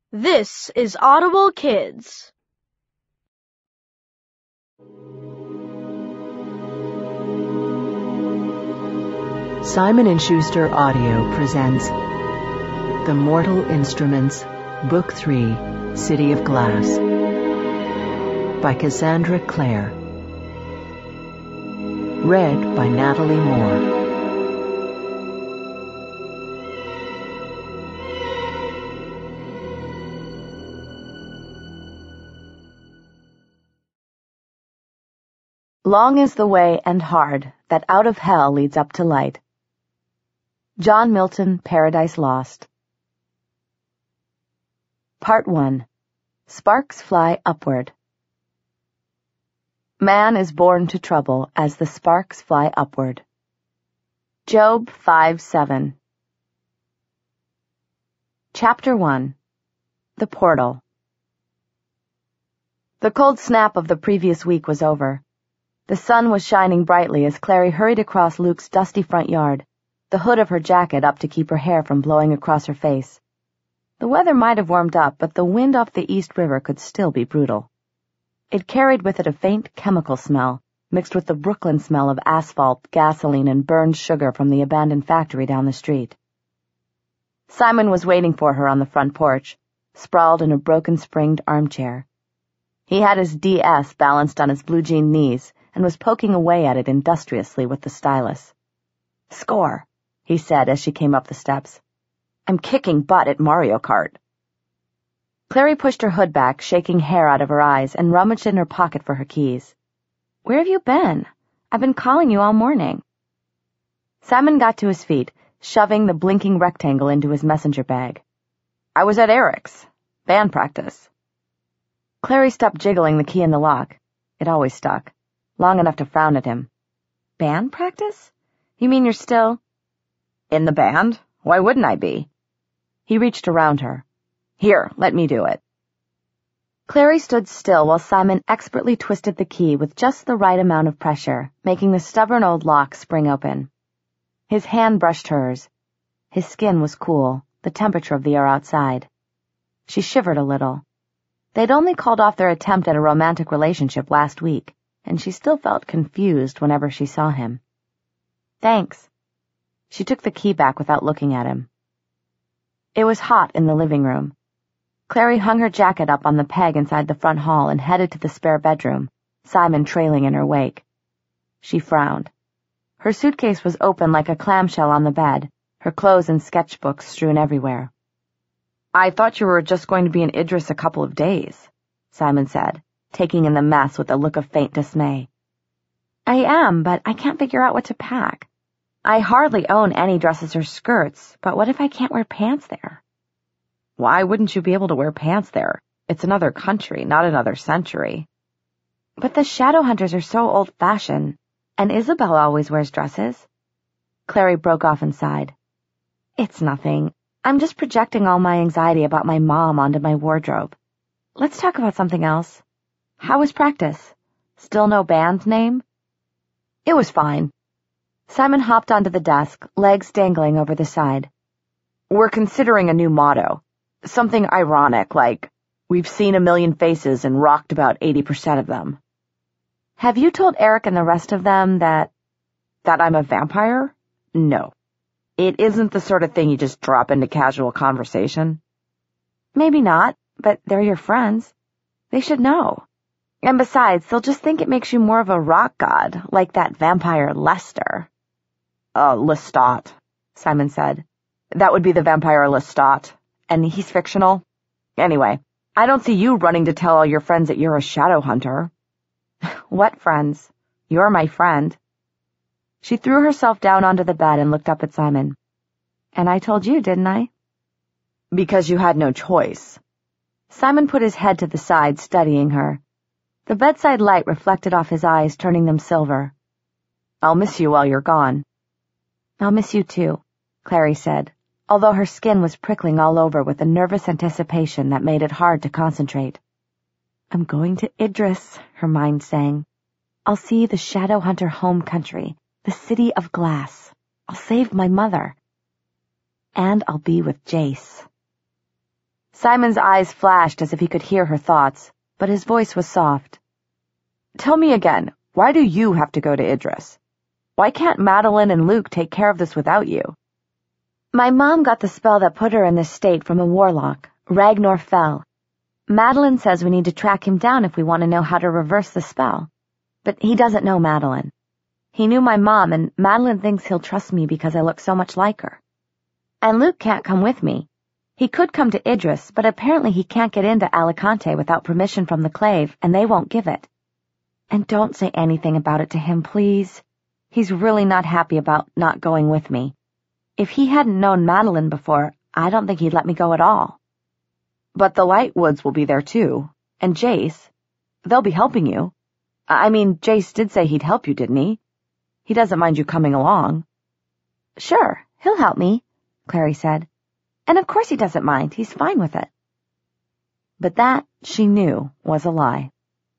This is Audible Kids. Simon & Schuster Audio presents The Mortal Instruments, Book 3, City of Glass, by Cassandra Clare. Read by Natalie Moore. Long is the way and hard that out of hell leads up to light. John Milton, Paradise Lost. Part 1. Sparks Fly Upward. Man is born to trouble as the sparks fly upward. Job 5:7. Chapter 1. The Portal. The cold snap of the previous week was over. The sun was shining brightly as Clary hurried across Luke's dusty front yard, the hood of her jacket up to keep her hair from blowing across her face. The weather might have warmed up, but the wind off the East River could still be brutal. It carried with it a faint chemical smell, mixed with the Brooklyn smell of asphalt, gasoline, and burned sugar from the abandoned factory down the street. Simon was waiting for her on the front porch, sprawled in a broken-springed armchair. He had his DS balanced on his blue-jean knees, and was poking away at it industriously with the stylus. "Score," he said as she came up the steps. "I'm kicking butt at Mario Kart." Clary pushed her hood back, shaking hair out of her eyes, and rummaged in her pocket for her keys. "Where have you been? I've been calling you all morning." Simon got to his feet, shoving the blinking rectangle into his messenger bag. "I was at Eric's. Band practice." Clary stopped jiggling the key in the lock. It always stuck. Long enough to frown at him. "Band practice? You mean you're still—" "In the band? Why wouldn't I be?" He reached around her. "Here, let me do it." Clary stood still while Simon expertly twisted the key with just the right amount of pressure, making the stubborn old lock spring open. His hand brushed hers. His skin was cool, the temperature of the air outside. She shivered a little. They'd only called off their attempt at a romantic relationship last week, and she still felt confused whenever she saw him. "Thanks." She took the key back without looking at him. It was hot in the living room. Clary hung her jacket up on the peg inside the front hall and headed to the spare bedroom, Simon trailing in her wake. She frowned. Her suitcase was open like a clamshell on the bed, her clothes and sketchbooks strewn everywhere. "I thought you were just going to be in Idris a couple of days," Simon said, taking in the mess with a look of faint dismay. "I am, but I can't figure out what to pack. I hardly own any dresses or skirts, but what if I can't wear pants there?" "Why wouldn't you be able to wear pants there? It's another country, not another century." "But the shadow hunters are so old-fashioned, and Isabel always wears dresses." Clary broke off and sighed. "It's nothing. I'm just projecting all my anxiety about my mom onto my wardrobe. Let's talk about something else. How was practice? Still no band name?" "It was fine." Simon hopped onto the desk, legs dangling over the side. "We're considering a new motto. Something ironic, like, we've seen a million faces and rocked about 80% of them." "Have you told Eric and the rest of them that I'm a vampire?" "No. It isn't the sort of thing you just drop into casual conversation." "Maybe not, but they're your friends. They should know. And besides, they'll just think it makes you more of a rock god, like that vampire Lester." Lestat," Simon said. "That would be the vampire Lestat, and he's fictional. Anyway, I don't see you running to tell all your friends that you're a shadow hunter." "What friends? You're my friend." She threw herself down onto the bed and looked up at Simon. "And I told you, didn't I?" "Because you had no choice." Simon put his head to the side, studying her. The bedside light reflected off his eyes, turning them silver. "I'll miss you while you're gone." "I'll miss you too," Clary said, although her skin was prickling all over with a nervous anticipation that made it hard to concentrate. "I'm going to Idris," her mind sang. "I'll see the shadow hunter home country, the city of glass. I'll save my mother. And I'll be with Jace." Simon's eyes flashed as if he could hear her thoughts, but his voice was soft. "Tell me again, why do you have to go to Idris? Why can't Madeline and Luke take care of this without you?" My mom got the spell that put her in this state from a warlock, Ragnar Fell. Madeline says we need to track him down if we want to know how to reverse the spell. But he doesn't know Madeline. He knew my mom, and Madeline thinks he'll trust me because I look so much like her. And Luke can't come with me. He could come to Idris, but apparently he can't get into Alicante without permission from the Clave, and they won't give it. And don't say anything about it to him, please. He's really not happy about not going with me. If he hadn't known Madeline before, I don't think he'd let me go at all. But the Lightwoods will be there too, and Jace. They'll be helping you. I mean, Jace did say he'd help you, didn't he? He doesn't mind you coming along. Sure, he'll help me, Clary said. And of course he doesn't mind, he's fine with it. But that, she knew, was a lie.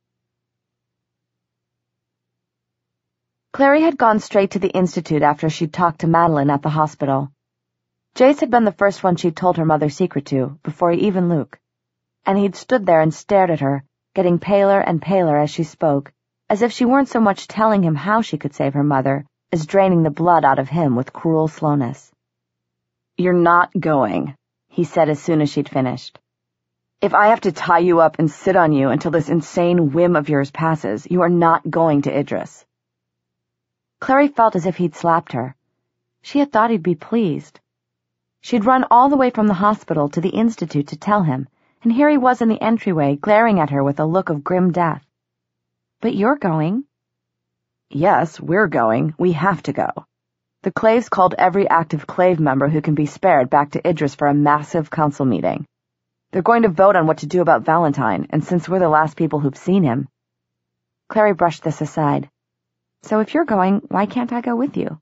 Clary had gone straight to the Institute after she'd talked to Madeline at the hospital. Jace had been the first one she'd told her mother's secret to, before even Luke. And he'd stood there and stared at her, getting paler and paler as she spoke, as if she weren't so much telling him how she could save her mother as draining the blood out of him with cruel slowness. "You're not going," he said as soon as she'd finished. "If I have to tie you up and sit on you until this insane whim of yours passes, you are not going to Idris." Clary felt as if he'd slapped her. She had thought he'd be pleased. She'd run all the way from the hospital to the Institute to tell him, and here he was in the entryway glaring at her with a look of grim death. "But you're going." "Yes, we're going. We have to go. The Claves called every active Clave member who can be spared back to Idris for a massive council meeting. They're going to vote on what to do about Valentine, and since we're the last people who've seen him..." Clary brushed this aside. "So if you're going, why can't I go with you?"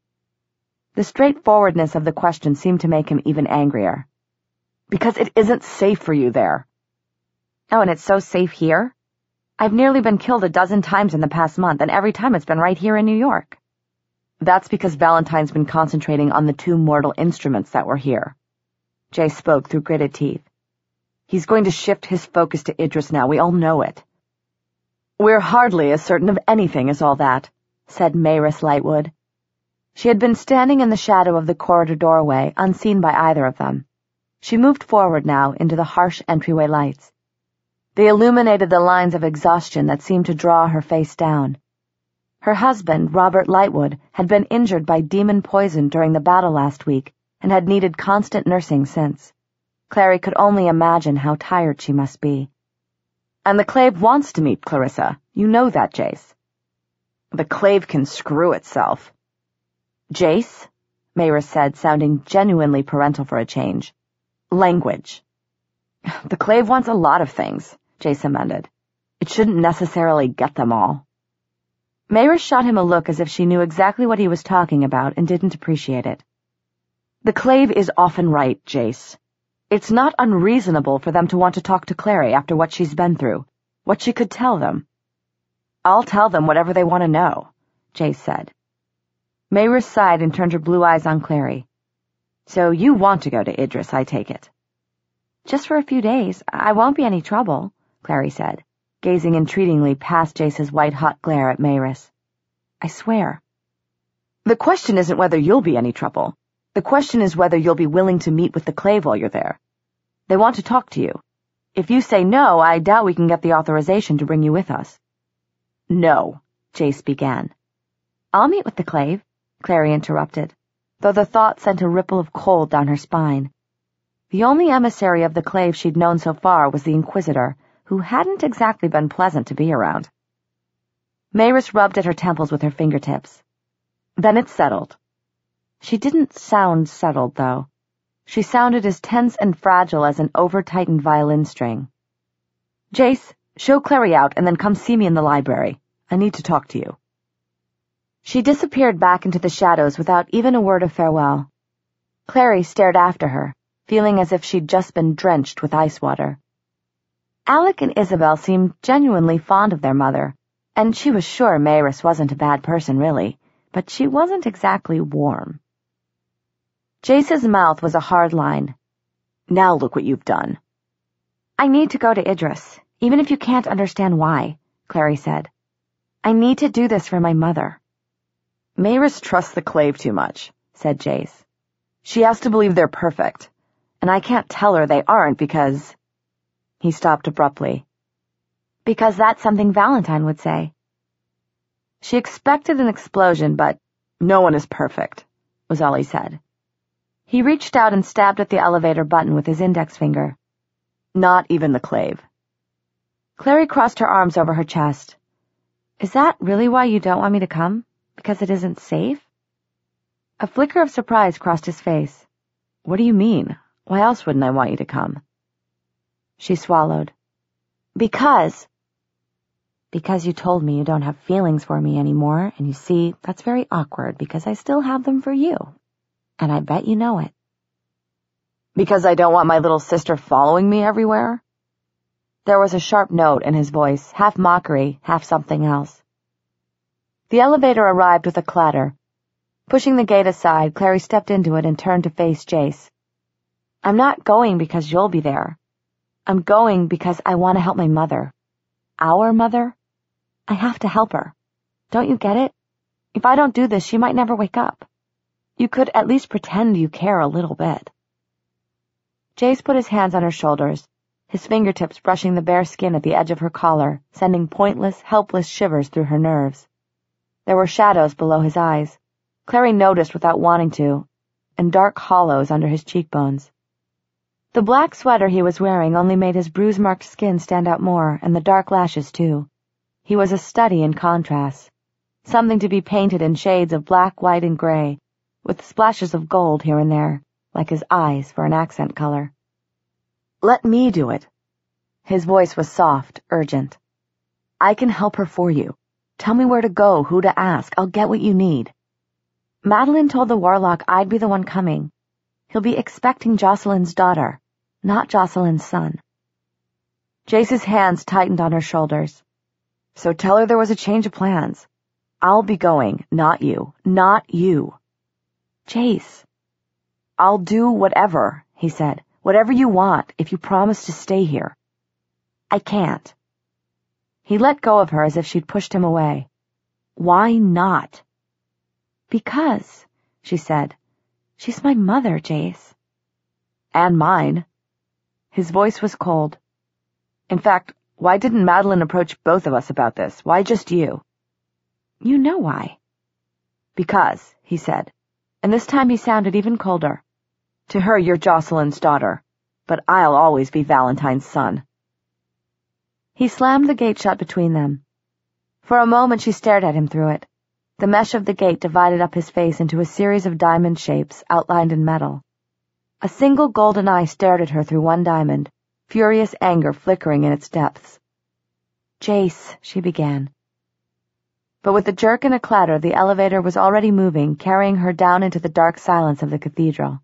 The straightforwardness of the question seemed to make him even angrier. "Because it isn't safe for you there." "Oh, and it's so safe here? I've nearly been killed a dozen times in the past month, and every time it's been right here in New York." "That's because Valentine's been concentrating on the 2 mortal instruments that were here." Jay spoke through gritted teeth. "He's going to shift his focus to Idris now, we all know it." "We're hardly as certain of anything as all that," said Mayrus Lightwood. She had been standing in the shadow of the corridor doorway, unseen by either of them. She moved forward now into the harsh entryway lights. They illuminated the lines of exhaustion that seemed to draw her face down. Her husband, Robert Lightwood, had been injured by demon poison during the battle last week and had needed constant nursing since. Clary could only imagine how tired she must be. "And the Clave wants to meet Clarissa. You know that, Jace." "The Clave can screw itself." "Jace," Mayrus said, sounding genuinely parental for a change. "Language." "The Clave wants a lot of things," Jace amended. "It shouldn't necessarily get them all." Mayrus shot him a look as if she knew exactly what he was talking about and didn't appreciate it. "The Clave is often right, Jace. It's not unreasonable for them to want to talk to Clary after what she's been through, what she could tell them." "I'll tell them whatever they want to know," Jace said. Mayrus sighed and turned her blue eyes on Clary. "So you want to go to Idris, I take it?" "Just for a few days. I won't be any trouble," Clary said, gazing entreatingly past Jace's white-hot glare at Mayrus. "I swear." "The question isn't whether you'll be any trouble. The question is whether you'll be willing to meet with the Clave while you're there. They want to talk to you. If you say no, I doubt we can get the authorization to bring you with us." "No," Jace began. "I'll meet with the Clave," Clary interrupted, though the thought sent a ripple of cold down her spine. The only emissary of the Clave she'd known so far was the Inquisitor, who hadn't exactly been pleasant to be around. Mayrus rubbed at her temples with her fingertips. "Then it's settled." She didn't sound settled, though. She sounded as tense and fragile as an over-tightened violin string. "Jace, show Clary out and then come see me in the library. I need to talk to you." She disappeared back into the shadows without even a word of farewell. Clary stared after her, feeling as if she'd just been drenched with ice water. Alec and Isabel seemed genuinely fond of their mother, and she was sure Mayrus wasn't a bad person, really, but she wasn't exactly warm. Jace's mouth was a hard line. "Now look what you've done," I need to go to Idris, even if you can't understand why, Clary said. I need to do this for my mother. Mayris trusts the Clave too much, said Jace. She has to believe they're perfect, and I can't tell her they aren't because... He stopped abruptly. Because that's something Valentine would say. She expected an explosion, but no one is perfect, was all he said. He reached out and stabbed at the elevator button with his index finger. Not even the Clave. Clary crossed her arms over her chest. Is that really why you don't want me to come? Because it isn't safe? A flicker of surprise crossed his face. What do you mean? Why else wouldn't I want you to come? She swallowed. Because you told me you don't have feelings for me anymore, and you see, that's very awkward because I still have them for you. And I bet you know it. Because I don't want my little sister following me everywhere? There was a sharp note in his voice, half mockery, half something else. The elevator arrived with a clatter. Pushing the gate aside, Clary stepped into it and turned to face Jace. I'm not going because you'll be there. I'm going because I want to help my mother. Our mother? I have to help her. Don't you get it? If I don't do this, she might never wake up. You could at least pretend you care a little bit. Jace put his hands on her shoulders, his fingertips brushing the bare skin at the edge of her collar, sending pointless, helpless shivers through her nerves. There were shadows below his eyes, Clary noticed without wanting to, and dark hollows under his cheekbones. The black sweater he was wearing only made his bruise-marked skin stand out more, and the dark lashes, too. He was a study in contrasts, something to be painted in shades of black, white, and gray, with splashes of gold here and there, like his eyes for an accent color. Let me do it. His voice was soft, urgent. I can help her for you. Tell me where to go, who to ask. I'll get what you need. Madeline told the warlock I'd be the one coming. He'll be expecting Jocelyn's daughter, not Jocelyn's son. Jace's hands tightened on her shoulders. So tell her there was a change of plans. I'll be going, not you. Not you. Jace. I'll do whatever, he said. Whatever you want, if you promise to stay here. I can't. He let go of her as if she'd pushed him away. Why not? Because, she said. She's my mother, Jace. And mine. His voice was cold. In fact, why didn't Madeline approach both of us about this? Why just you? You know why. Because, he said, and this time he sounded even colder. To her, you're Jocelyn's daughter, but I'll always be Valentine's son. He slammed the gate shut between them. For a moment she stared at him through it. The mesh of the gate divided up his face into a series of diamond shapes outlined in metal. A single golden eye stared at her through one diamond, furious anger flickering in its depths. Jace, she began. But with a jerk and a clatter, the elevator was already moving, carrying her down into the dark silence of the cathedral.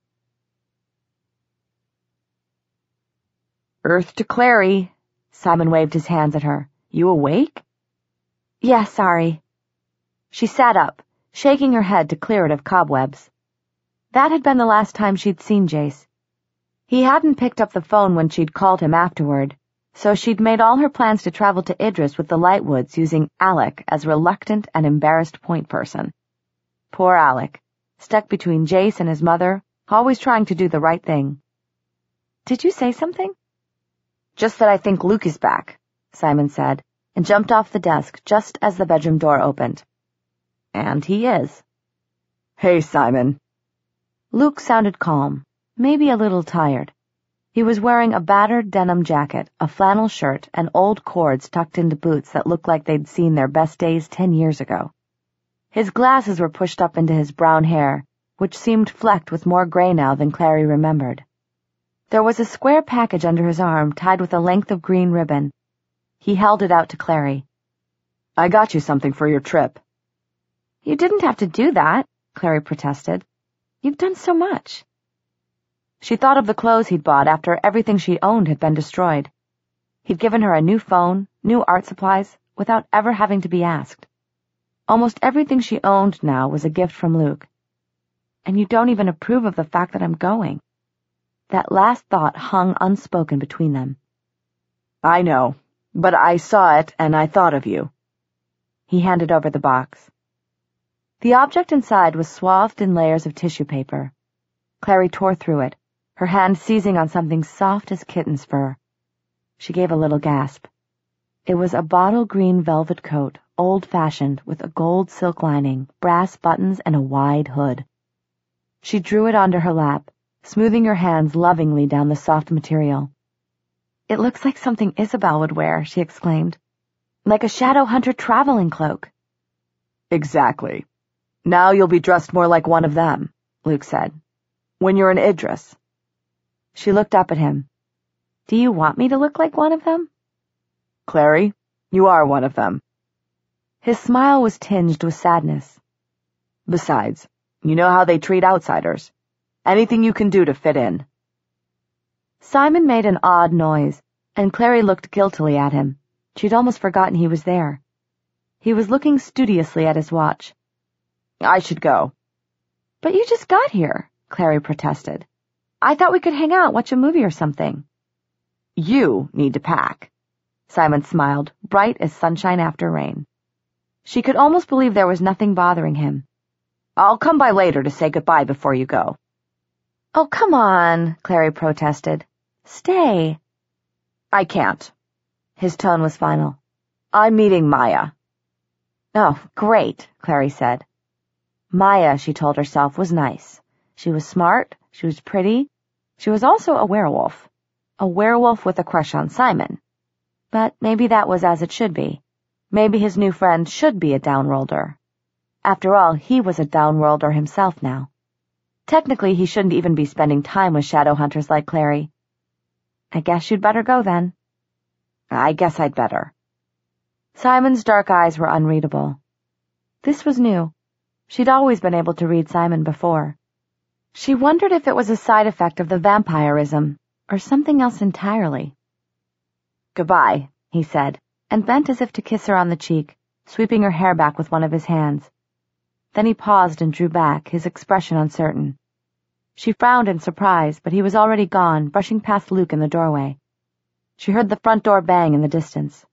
Earth to Clary. Simon waved his hands at her. You awake? Yeah, sorry. She sat up, shaking her head to clear it of cobwebs. That had been the last time she'd seen Jace. He hadn't picked up the phone when she'd called him afterward, so she'd made all her plans to travel to Idris with the Lightwoods using Alec as reluctant and embarrassed point person. Poor Alec, stuck between Jace and his mother, always trying to do the right thing. Did you say something? Just that I think Luke is back, Simon said, and jumped off the desk just as the bedroom door opened. And he is. Hey, Simon. Luke sounded calm, maybe a little tired. He was wearing a battered denim jacket, a flannel shirt, and old cords tucked into boots that looked like they'd seen their best days 10 years ago. His glasses were pushed up into his brown hair, which seemed flecked with more gray now than Clary remembered. There was a square package under his arm tied with a length of green ribbon. He held it out to Clary. I got you something for your trip. You didn't have to do that, Clary protested. You've done so much. She thought of the clothes he'd bought after everything she owned had been destroyed. He'd given her a new phone, new art supplies, without ever having to be asked. Almost everything she owned now was a gift from Luke. And you don't even approve of the fact that I'm going. That last thought hung unspoken between them. I know, but I saw it and I thought of you. He handed over the box. The object inside was swathed in layers of tissue paper. Clary tore through it, her hand seizing on something soft as kitten's fur. She gave a little gasp. It was a bottle green velvet coat, old-fashioned, with a gold silk lining, brass buttons, and a wide hood. She drew it onto her lap, smoothing her hands lovingly down the soft material. "It looks like something Isabel would wear," she exclaimed. "Like a shadow hunter traveling cloak." "Exactly. Now you'll be dressed more like one of them," Luke said. "When you're an Idris." She looked up at him. "Do you want me to look like one of them?" "Clary, you are one of them." His smile was tinged with sadness. "Besides, you know how they treat outsiders. Anything you can do to fit in." Simon made an odd noise, and Clary looked guiltily at him. She'd almost forgotten he was there. He was looking studiously at his watch. "I should go." "But you just got here," Clary protested. "I thought we could hang out, watch a movie or something." "You need to pack." Simon smiled, bright as sunshine after rain. She could almost believe there was nothing bothering him. "I'll come by later to say goodbye before you go." "Oh, come on," Clary protested. "Stay." "I can't." His tone was final. "I'm meeting Maya." "Oh, great," Clary said. Maya, she told herself, was nice. She was smart, she was pretty, she was also a werewolf. A werewolf with a crush on Simon. But maybe that was as it should be. Maybe his new friend should be a downworlder. After all, he was a downworlder himself now. Technically, he shouldn't even be spending time with shadow hunters like Clary. "I guess you'd better go then." "I guess I'd better." Simon's dark eyes were unreadable. This was new. She'd always been able to read Simon before. She wondered if it was a side effect of the vampirism, or something else entirely. "Goodbye," he said, and bent as if to kiss her on the cheek, sweeping her hair back with one of his hands. Then he paused and drew back, his expression uncertain. She frowned in surprise, but he was already gone, brushing past Luke in the doorway. She heard the front door bang in the distance.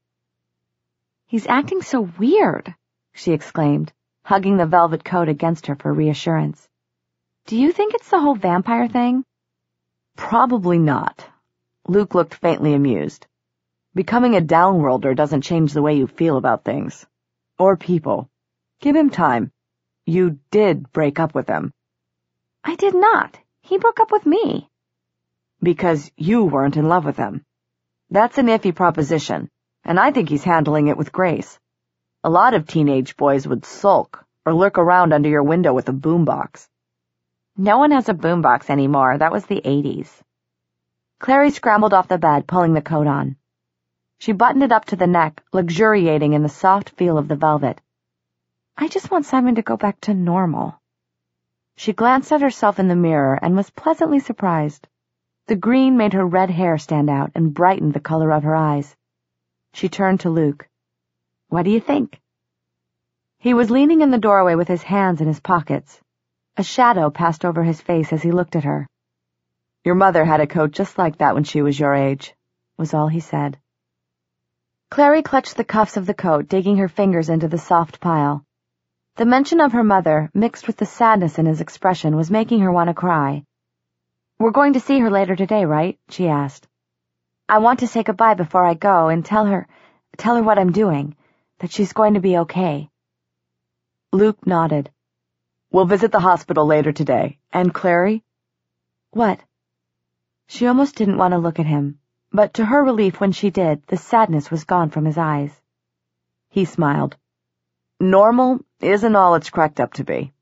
"He's acting so weird," she exclaimed, hugging the velvet coat against her for reassurance. "Do you think it's the whole vampire thing?" "Probably not." Luke looked faintly amused. "Becoming a downworlder doesn't change the way you feel about things. Or people. Give him time. You did break up with him." "I did not. He broke up with me." "Because you weren't in love with him. That's an iffy proposition, and I think he's handling it with grace. A lot of teenage boys would sulk or lurk around under your window with a boombox." "No one has a boombox anymore. That was the 80s. Clary scrambled off the bed, pulling the coat on. She buttoned it up to the neck, luxuriating in the soft feel of the velvet. "I just want Simon to go back to normal." She glanced at herself in the mirror and was pleasantly surprised. The green made her red hair stand out and brightened the color of her eyes. She turned to Luke. "What do you think?" He was leaning in the doorway with his hands in his pockets. A shadow passed over his face as he looked at her. "Your mother had a coat just like that when she was your age," was all he said. Clary clutched the cuffs of the coat, digging her fingers into the soft pile. The mention of her mother, mixed with the sadness in his expression, was making her want to cry. "We're going to see her later today, right?" she asked. "I want to say goodbye before I go and tell her what I'm doing, that she's going to be okay." Luke nodded. "We'll visit the hospital later today. And Clary?" "What?" She almost didn't want to look at him, but to her relief when she did, the sadness was gone from his eyes. He smiled. "Normal isn't all it's cracked up to be."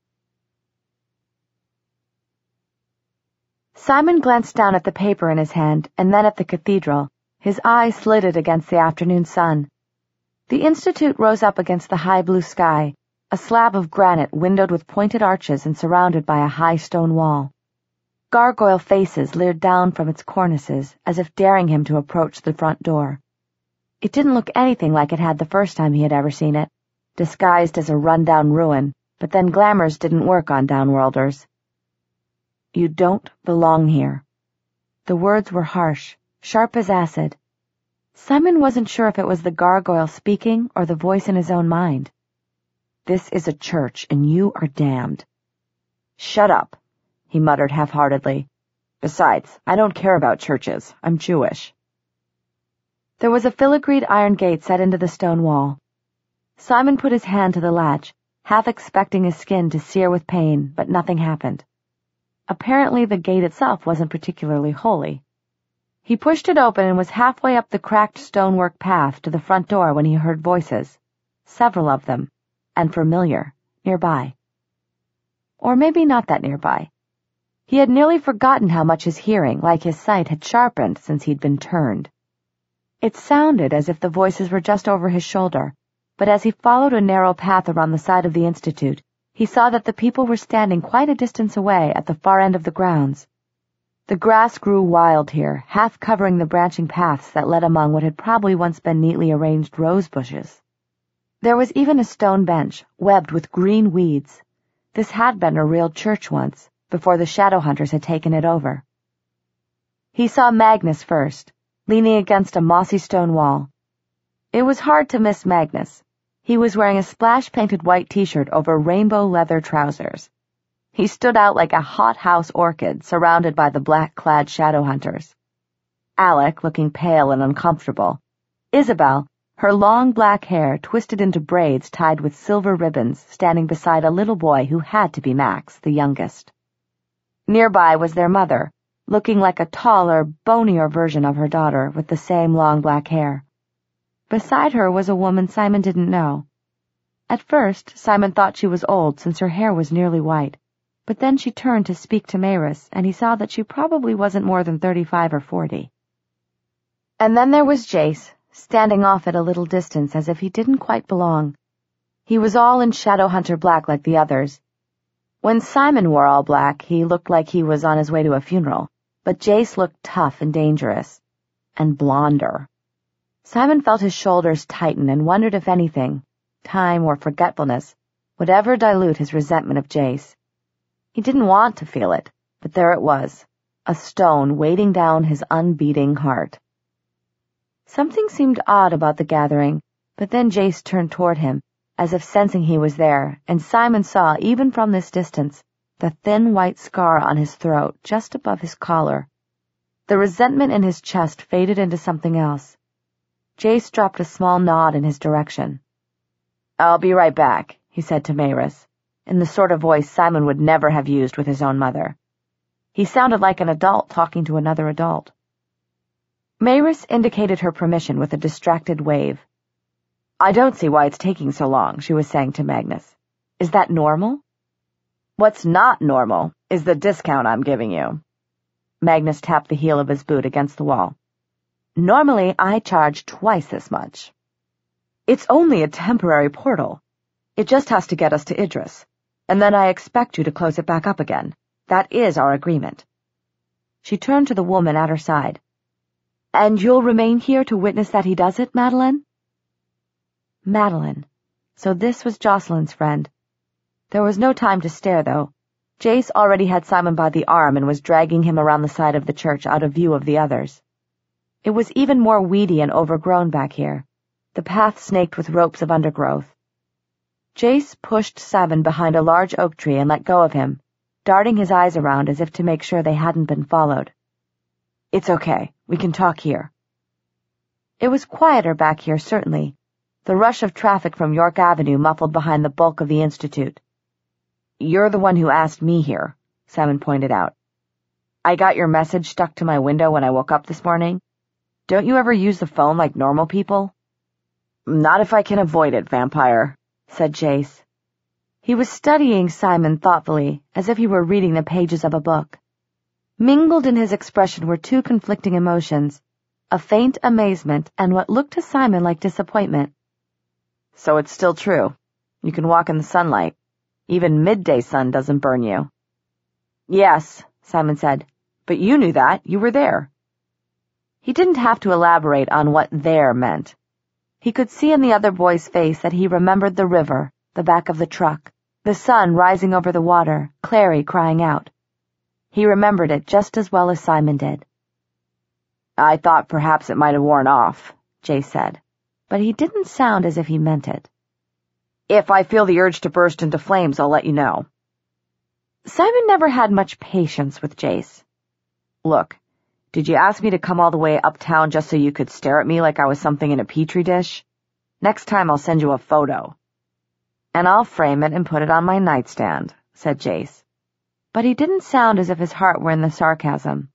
Simon glanced down at the paper in his hand and then at the cathedral, his eyes slitted against the afternoon sun. The Institute rose up against the high blue sky, a slab of granite windowed with pointed arches and surrounded by a high stone wall. Gargoyle faces leered down from its cornices as if daring him to approach the front door. It didn't look anything like it had the first time he had ever seen it, disguised as a run-down ruin, but then glamours didn't work on downworlders. "You don't belong here." The words were harsh, sharp as acid. Simon wasn't sure if it was the gargoyle speaking or the voice in his own mind. "This is a church, and you are damned." "Shut up," he muttered half-heartedly. "Besides, I don't care about churches. I'm Jewish." There was a filigreed iron gate set into the stone wall. Simon put his hand to the latch, half expecting his skin to sear with pain, but nothing happened. Apparently the gate itself wasn't particularly holy. He pushed it open and was halfway up the cracked stonework path to the front door when he heard voices, several of them, and familiar, nearby. Or maybe not that nearby. He had nearly forgotten how much his hearing, like his sight, had sharpened since he'd been turned. It sounded as if the voices were just over his shoulder, but as he followed a narrow path around the side of the Institute, he saw that the people were standing quite a distance away at the far end of the grounds. The grass grew wild here, half covering the branching paths that led among what had probably once been neatly arranged rose bushes. There was even a stone bench, webbed with green weeds. This had been a real church once, before the shadow hunters had taken it over. He saw Magnus first, leaning against a mossy stone wall. It was hard to miss Magnus. He was wearing a splash-painted white t-shirt over rainbow leather trousers. He stood out like a hothouse orchid surrounded by the black-clad shadow hunters. Alec, looking pale and uncomfortable. Isabel, her long black hair twisted into braids tied with silver ribbons, standing beside a little boy who had to be Max, the youngest. Nearby was their mother, looking like a taller, bonier version of her daughter with the same long black hair. Beside her was a woman Simon didn't know. At first, Simon thought she was old since her hair was nearly white, but then she turned to speak to Mayrus, and he saw that she probably wasn't more than 35 or 40. And then there was Jace, standing off at a little distance as if he didn't quite belong. He was all in Shadowhunter black like the others. When Simon wore all black, he looked like he was on his way to a funeral, but Jace looked tough and dangerous, and blonder. Simon felt his shoulders tighten and wondered if anything, time or forgetfulness, would ever dilute his resentment of Jace. He didn't want to feel it, but there it was, a stone weighting down his unbeating heart. Something seemed odd about the gathering, but then Jace turned toward him, as if sensing he was there, and Simon saw, even from this distance, the thin white scar on his throat just above his collar. The resentment in his chest faded into something else. Jace dropped a small nod in his direction. "I'll be right back," he said to Mayrus, in the sort of voice Simon would never have used with his own mother. He sounded like an adult talking to another adult. Mayrus indicated her permission with a distracted wave. "I don't see why it's taking so long," she was saying to Magnus. "Is that normal?" "What's not normal is the discount I'm giving you." Magnus tapped the heel of his boot against the wall. "Normally, I charge twice as much." "It's only a temporary portal. It just has to get us to Idris, and then I expect you to close it back up again. That is our agreement." She turned to the woman at her side. "And you'll remain here to witness that he does it, Madeline?" Madeline. So this was Jocelyn's friend. There was no time to stare, though. Jace already had Simon by the arm and was dragging him around the side of the church out of view of the others. It was even more weedy and overgrown back here, the path snaked with ropes of undergrowth. Jace pushed Simon behind a large oak tree and let go of him, darting his eyes around as if to make sure they hadn't been followed. "It's okay. We can talk here." It was quieter back here, certainly, the rush of traffic from York Avenue muffled behind the bulk of the Institute. "You're the one who asked me here," Simon pointed out. "I got your message stuck to my window when I woke up this morning. Don't you ever use the phone like normal people?" "Not if I can avoid it, vampire," said Jace. He was studying Simon thoughtfully, as if he were reading the pages of a book. Mingled in his expression were two conflicting emotions, a faint amazement and what looked to Simon like disappointment. "So it's still true. You can walk in the sunlight. Even midday sun doesn't burn you." "Yes," Simon said, "but you knew that. You were there." He didn't have to elaborate on what there meant. He could see in the other boy's face that he remembered the river, the back of the truck, the sun rising over the water, Clary crying out. He remembered it just as well as Simon did. "I thought perhaps it might have worn off," Jace said, but he didn't sound as if he meant it. If I feel the urge to burst into flames, I'll let you know. Simon never had much patience with Jace. Look, did you ask me to come all the way uptown just so you could stare at me like I was something in a petri dish? Next time I'll send you a photo. And I'll frame it and put it on my nightstand, said Jace. But he didn't sound as if his heart were in the sarcasm.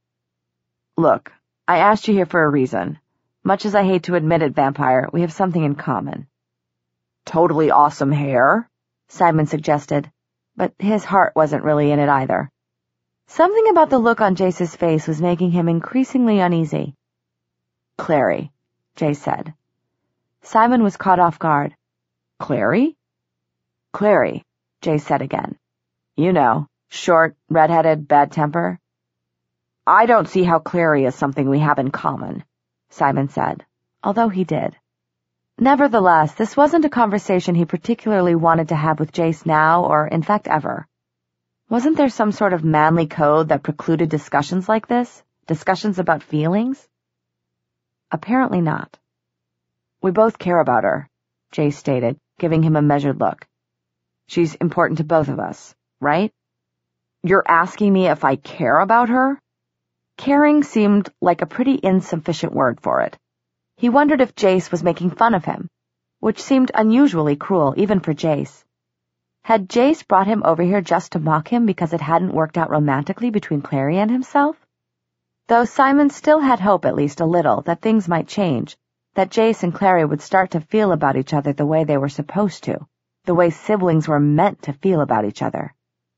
Look, I asked you here for a reason. Much as I hate to admit it, Vampire, we have something in common. Totally awesome hair, Simon suggested, but his heart wasn't really in it either. Something about the look on Jace's face was making him increasingly uneasy. Clary, Jace said. Simon was caught off guard. Clary? Clary, Jace said again. You know, short, red-headed, bad temper. I don't see how Clary is something we have in common, Simon said, although he did. Nevertheless, this wasn't a conversation he particularly wanted to have with Jace now or, in fact, ever. Wasn't there some sort of manly code that precluded discussions like this? Discussions about feelings? Apparently not. We both care about her, Jace stated, giving him a measured look. She's important to both of us, right? You're asking me if I care about her? Caring seemed like a pretty insufficient word for it. He wondered if Jace was making fun of him, which seemed unusually cruel even for Jace. Had Jace brought him over here just to mock him because it hadn't worked out romantically between Clary and himself? Though Simon still had hope at least a little that things might change, that Jace and Clary would start to feel about each other the way they were supposed to, the way siblings were meant to feel about each other.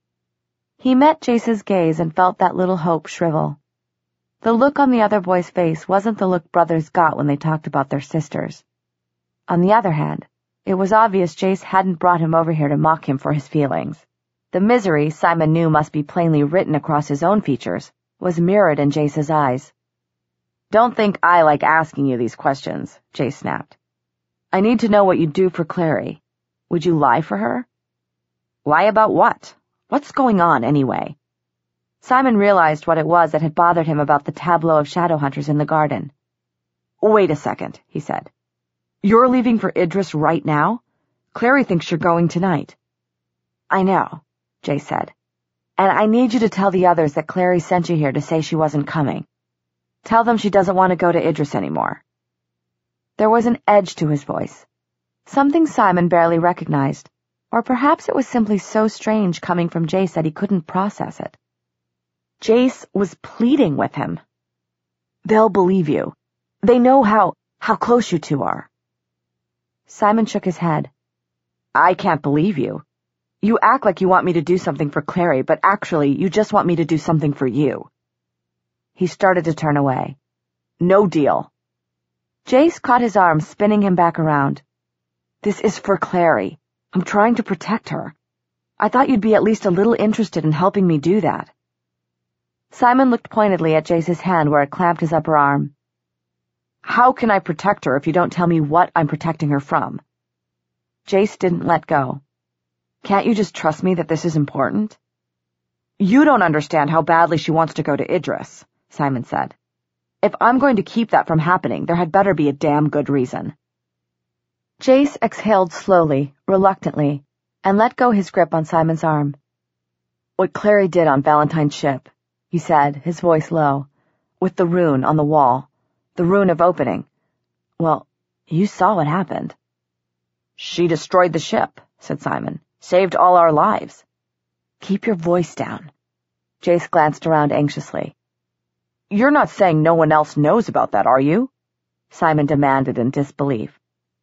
He met Jace's gaze and felt that little hope shrivel. The look on the other boy's face wasn't the look brothers got when they talked about their sisters. On the other hand, it was obvious Jace hadn't brought him over here to mock him for his feelings. The misery Simon knew must be plainly written across his own features was mirrored in Jace's eyes. Don't think I like asking you these questions, Jace snapped. I need to know what you'd do for Clary. Would you lie for her? Lie about what? What's going on, anyway? Simon realized what it was that had bothered him about the tableau of Shadowhunters in the garden. Wait a second, he said. You're leaving for Idris right now? Clary thinks you're going tonight. I know, Jace said. And I need you to tell the others that Clary sent you here to say she wasn't coming. Tell them she doesn't want to go to Idris anymore. There was an edge to his voice. Something Simon barely recognized, or perhaps it was simply so strange coming from Jace that he couldn't process it. Jace was pleading with him. They'll believe you. They know how close you two are. Simon shook his head. I can't believe you. You act like you want me to do something for Clary, but actually you just want me to do something for you. He started to turn away. No deal. Jace caught his arm, spinning him back around. This is for Clary. I'm trying to protect her. I thought you'd be at least a little interested in helping me do that. Simon looked pointedly at Jace's hand where it clamped his upper arm. How can I protect her if you don't tell me what I'm protecting her from? Jace didn't let go. Can't you just trust me that this is important? You don't understand how badly she wants to go to Idris, Simon said. If I'm going to keep that from happening, there had better be a damn good reason. Jace exhaled slowly, reluctantly, and let go his grip on Simon's arm. What Clary did on Valentine's ship, he said, his voice low, with the rune on the wall, the rune of opening. Well, you saw what happened. She destroyed the ship, said Simon. Saved all our lives. Keep your voice down. Jace glanced around anxiously. You're not saying no one else knows about that, are you? Simon demanded in disbelief.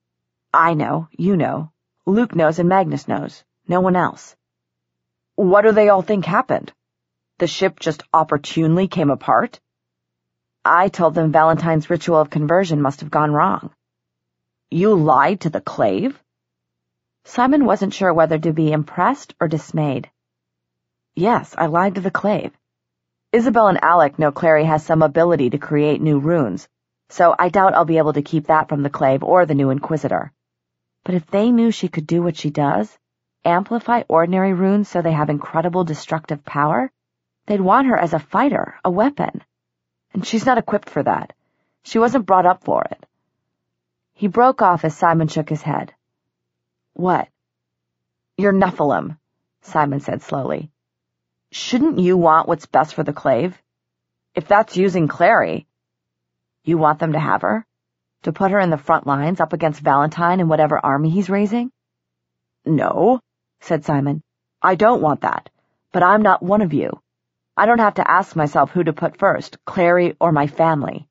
I know, you know. Luke knows and Magnus knows. No one else. What do they all think happened? The ship just opportunely came apart? I told them Valentine's ritual of conversion must have gone wrong. You lied to the Clave? Simon wasn't sure whether to be impressed or dismayed. Yes, I lied to the Clave. Isabel and Alec know Clary has some ability to create new runes, so I doubt I'll be able to keep that from the Clave or the new Inquisitor. But if they knew she could do what she does, amplify ordinary runes so they have incredible destructive power, they'd want her as a fighter, a weapon. And she's not equipped for that. She wasn't brought up for it. He broke off as Simon shook his head. What? You're Nephilim, Simon said slowly. Shouldn't you want what's best for the Clave? If that's using Clary, you want them to have her? To put her in the front lines up against Valentine and whatever army he's raising? No, said Simon. I don't want that, but I'm not one of you. I don't have to ask myself who to put first, Clary or my family.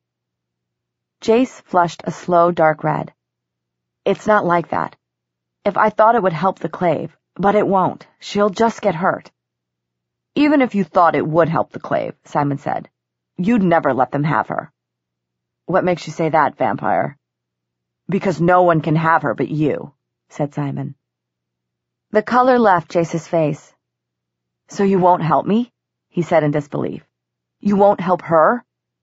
Jace flushed a slow dark red. It's not like that. If I thought it would help the Clave, but it won't. She'll just get hurt. Even if you thought it would help the Clave, Simon said, you'd never let them have her. What makes you say that, vampire? Because no one can have her but you, said Simon. The color left Jace's face. So you won't help me? He said in disbelief. You won't help her?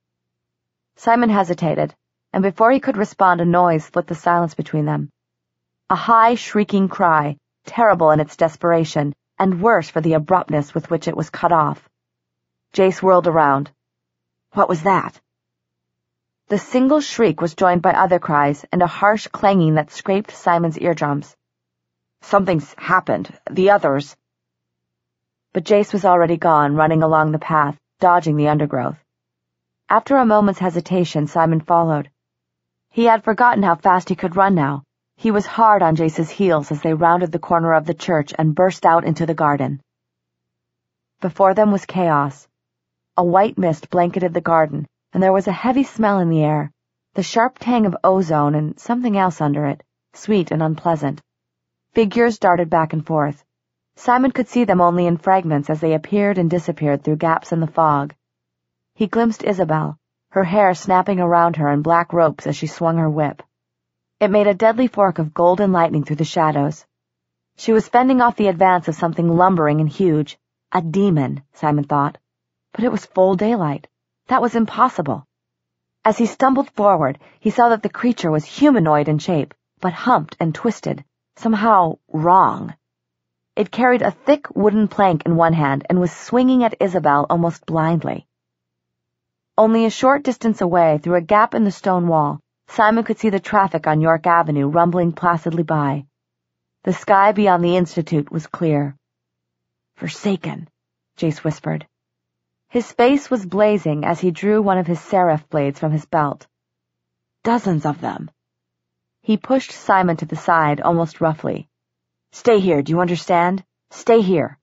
Simon hesitated, and before he could respond, a noise split the silence between them. A high, shrieking cry, terrible in its desperation, and worse for the abruptness with which it was cut off. Jace whirled around. What was that? The single shriek was joined by other cries and a harsh clanging that scraped Simon's eardrums. Something's happened. The others. But Jace was already gone, running along the path, dodging the undergrowth. After a moment's hesitation, Simon followed. He had forgotten how fast he could run now. He was hard on Jace's heels as they rounded the corner of the church and burst out into the garden. Before them was chaos. A white mist blanketed the garden, and there was a heavy smell in the air, the sharp tang of ozone and something else under it, sweet and unpleasant. Figures darted back and forth. Simon could see them only in fragments as they appeared and disappeared through gaps in the fog. He glimpsed Isabel, her hair snapping around her in black ropes as she swung her whip. It made a deadly fork of golden lightning through the shadows. She was fending off the advance of something lumbering and huge. A demon, Simon thought. But it was full daylight. That was impossible. As he stumbled forward, he saw that the creature was humanoid in shape, but humped and twisted, somehow wrong. It carried a thick wooden plank in one hand and was swinging at Isabel almost blindly. Only a short distance away, through a gap in the stone wall, Simon could see the traffic on York Avenue rumbling placidly by. The sky beyond the Institute was clear. Forsaken, Jace whispered. His face was blazing as he drew one of his seraph blades from his belt. Dozens of them. He pushed Simon to the side, almost roughly. Stay here, do you understand? Stay here.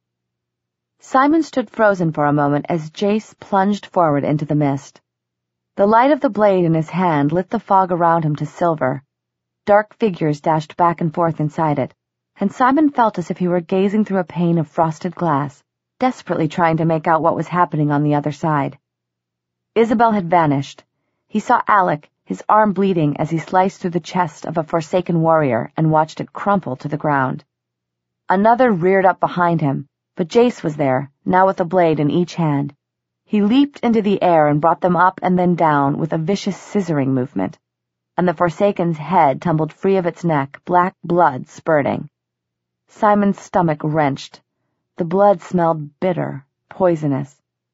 Simon stood frozen for a moment as Jace plunged forward into the mist. The light of the blade in his hand lit the fog around him to silver. Dark figures dashed back and forth inside it, and Simon felt as if he were gazing through a pane of frosted glass, desperately trying to make out what was happening on the other side. Isabel had vanished. He saw Alec, his arm bleeding as he sliced through the chest of a Forsaken warrior and watched it crumple to the ground. Another reared up behind him, but Jace was there, now with a blade in each hand. He leaped into the air and brought them up and then down with a vicious scissoring movement, and the Forsaken's head tumbled free of its neck, black blood spurting. Simon's stomach wrenched. The blood smelled bitter, poisonous.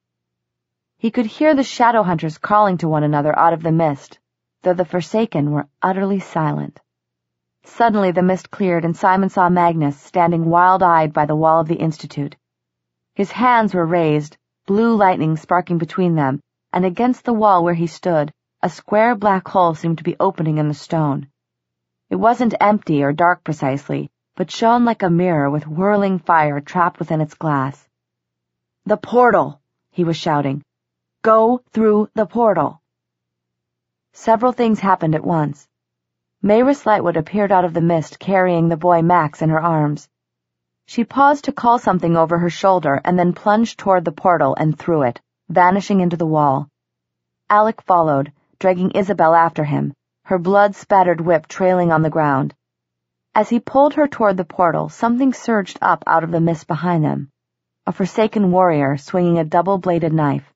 He could hear the shadow hunters calling to one another out of the mist, though the Forsaken were utterly silent. Suddenly the mist cleared and Simon saw Magnus standing wild-eyed by the wall of the Institute. His hands were raised, blue lightning sparking between them, and against the wall where he stood, a square black hole seemed to be opening in the stone. It wasn't empty or dark precisely, but shone like a mirror with whirling fire trapped within its glass. "The portal!" he was shouting. "Go through the portal!" Several things happened at once. Mayrus Lightwood appeared out of the mist carrying the boy Max in her arms. She paused to call something over her shoulder and then plunged toward the portal and through it, vanishing into the wall. Alec followed, dragging Isabel after him, her blood-spattered whip trailing on the ground. As he pulled her toward the portal, something surged up out of the mist behind them. A Forsaken warrior swinging a double-bladed knife.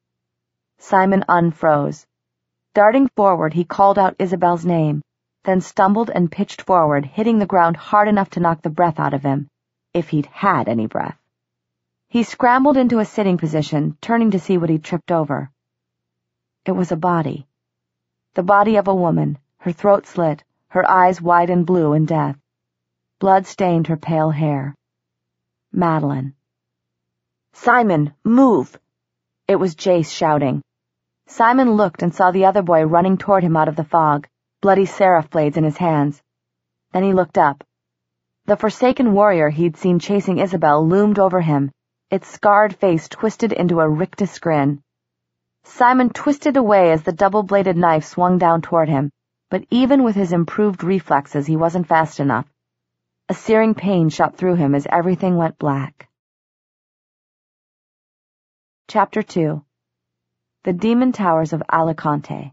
Simon unfroze. Darting forward, he called out Isabel's name, then stumbled and pitched forward, hitting the ground hard enough to knock the breath out of him, if he'd had any breath. He scrambled into a sitting position, turning to see what he'd tripped over. It was a body. The body of a woman, Her throat slit, her eyes wide and blue in death. Blood stained her pale hair. Madeline. "Simon, move!" It was Jace shouting. Simon looked and saw the other boy running toward him out of the fog, bloody seraph blades in his hands. Then he looked up. The Forsaken warrior he'd seen chasing Isabel loomed over him, its scarred face twisted into a rictus grin. Simon twisted away as the double-bladed knife swung down toward him, but even with his improved reflexes he wasn't fast enough. A searing pain shot through him as everything went black. Chapter 2. The Demon Towers of Alicante.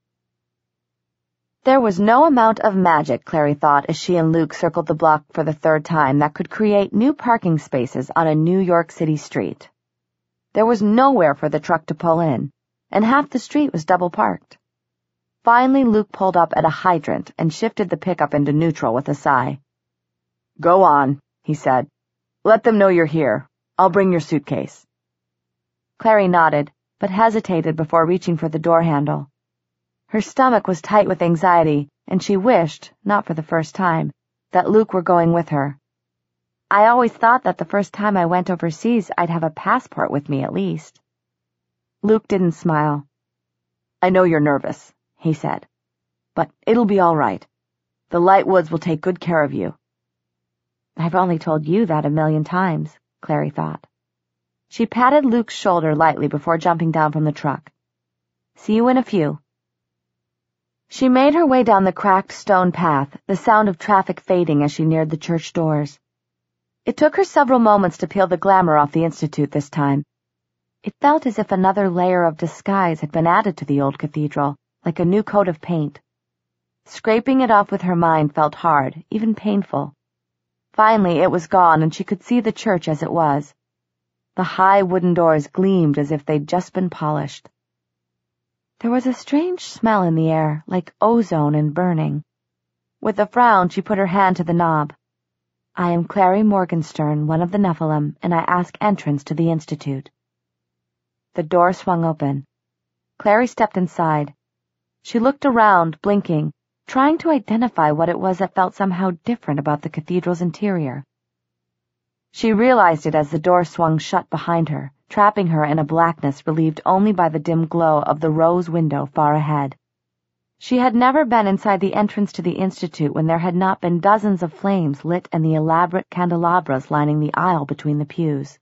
There was no amount of magic, Clary thought as she and Luke circled the block for the third time, that could create new parking spaces on a New York City street. There was nowhere for the truck to pull in, and half the street was double parked. Finally, Luke pulled up at a hydrant and shifted the pickup into neutral with a sigh. "Go on," he said. "Let them know you're here. I'll bring your suitcase." Clary nodded, but hesitated before reaching for the door handle. Her stomach was tight with anxiety, and she wished, not for the first time, that Luke were going with her. "I always thought that the first time I went overseas I'd have a passport with me at least." Luke didn't smile. "I know you're nervous," he said, "but it'll be all right. The Lightwoods will take good care of you." "I've only told you that 1,000,000 times," Clary thought. She patted Luke's shoulder lightly before jumping down from the truck. "See you in a few." She made her way down the cracked stone path, the sound of traffic fading as she neared the church doors. It took her several moments to peel the glamour off the Institute this time. It felt as if another layer of disguise had been added to the old cathedral, like a new coat of paint. Scraping it off with her mind felt hard, even painful. Finally it was gone, and she could see the church as it was. The high wooden doors gleamed as if they'd just been polished. There was a strange smell in the air, like ozone and burning. With a frown, she put her hand to the knob. "I am Clary Morgenstern, one of the Nephilim, and I ask entrance to the Institute." The door swung open. Clary stepped inside. She looked around, blinking, trying to identify what it was that felt somehow different about the cathedral's interior. She realized it as the door swung shut behind her, trapping her in a blackness relieved only by the dim glow of the rose window far ahead. She had never been inside the entrance to the Institute when there had not been dozens of flames lit and the elaborate candelabras lining the aisle between the pews.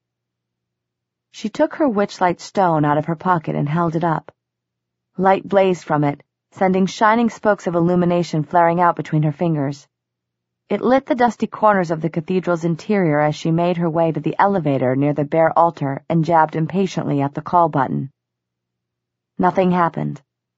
She took her witchlight stone out of her pocket and held it up. Light blazed from it, sending shining spokes of illumination flaring out between her fingers. It lit the dusty corners of the cathedral's interior as she made her way to the elevator near the bare altar and jabbed impatiently at the call button. Nothing happened.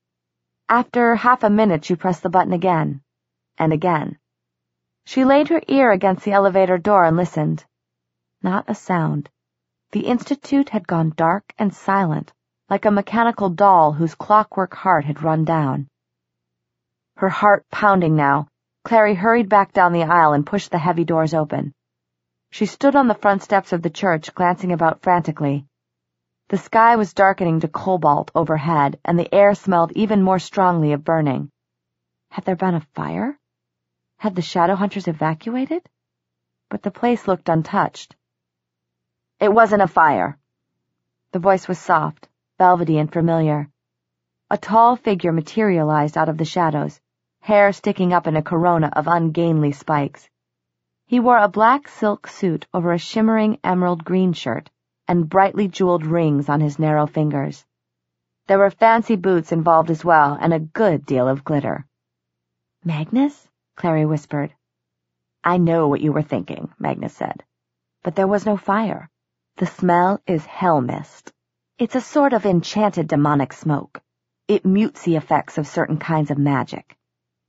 After half a minute, she pressed the button again, and again. She laid her ear against the elevator door and listened. Not a sound. The Institute had gone dark and silent, like a mechanical doll whose clockwork heart had run down. Her heart pounding now, Clary hurried back down the aisle and pushed the heavy doors open. She stood on the front steps of the church, glancing about frantically. The sky was darkening to cobalt overhead, and the air smelled even more strongly of burning. Had there been a fire? Had the shadow hunters evacuated? But the place looked untouched. "It wasn't a fire." The voice was soft, velvety and familiar. A tall figure materialized out of the shadows, hair sticking up in a corona of ungainly spikes. He wore a black silk suit over a shimmering emerald green shirt, and brightly jeweled rings on his narrow fingers. There were fancy boots involved as well, and a good deal of glitter. "Magnus?" Clary whispered. "I know what you were thinking," Magnus said. "But there was no fire. The smell is hell mist. It's a sort of enchanted demonic smoke. It mutes the effects of certain kinds of magic."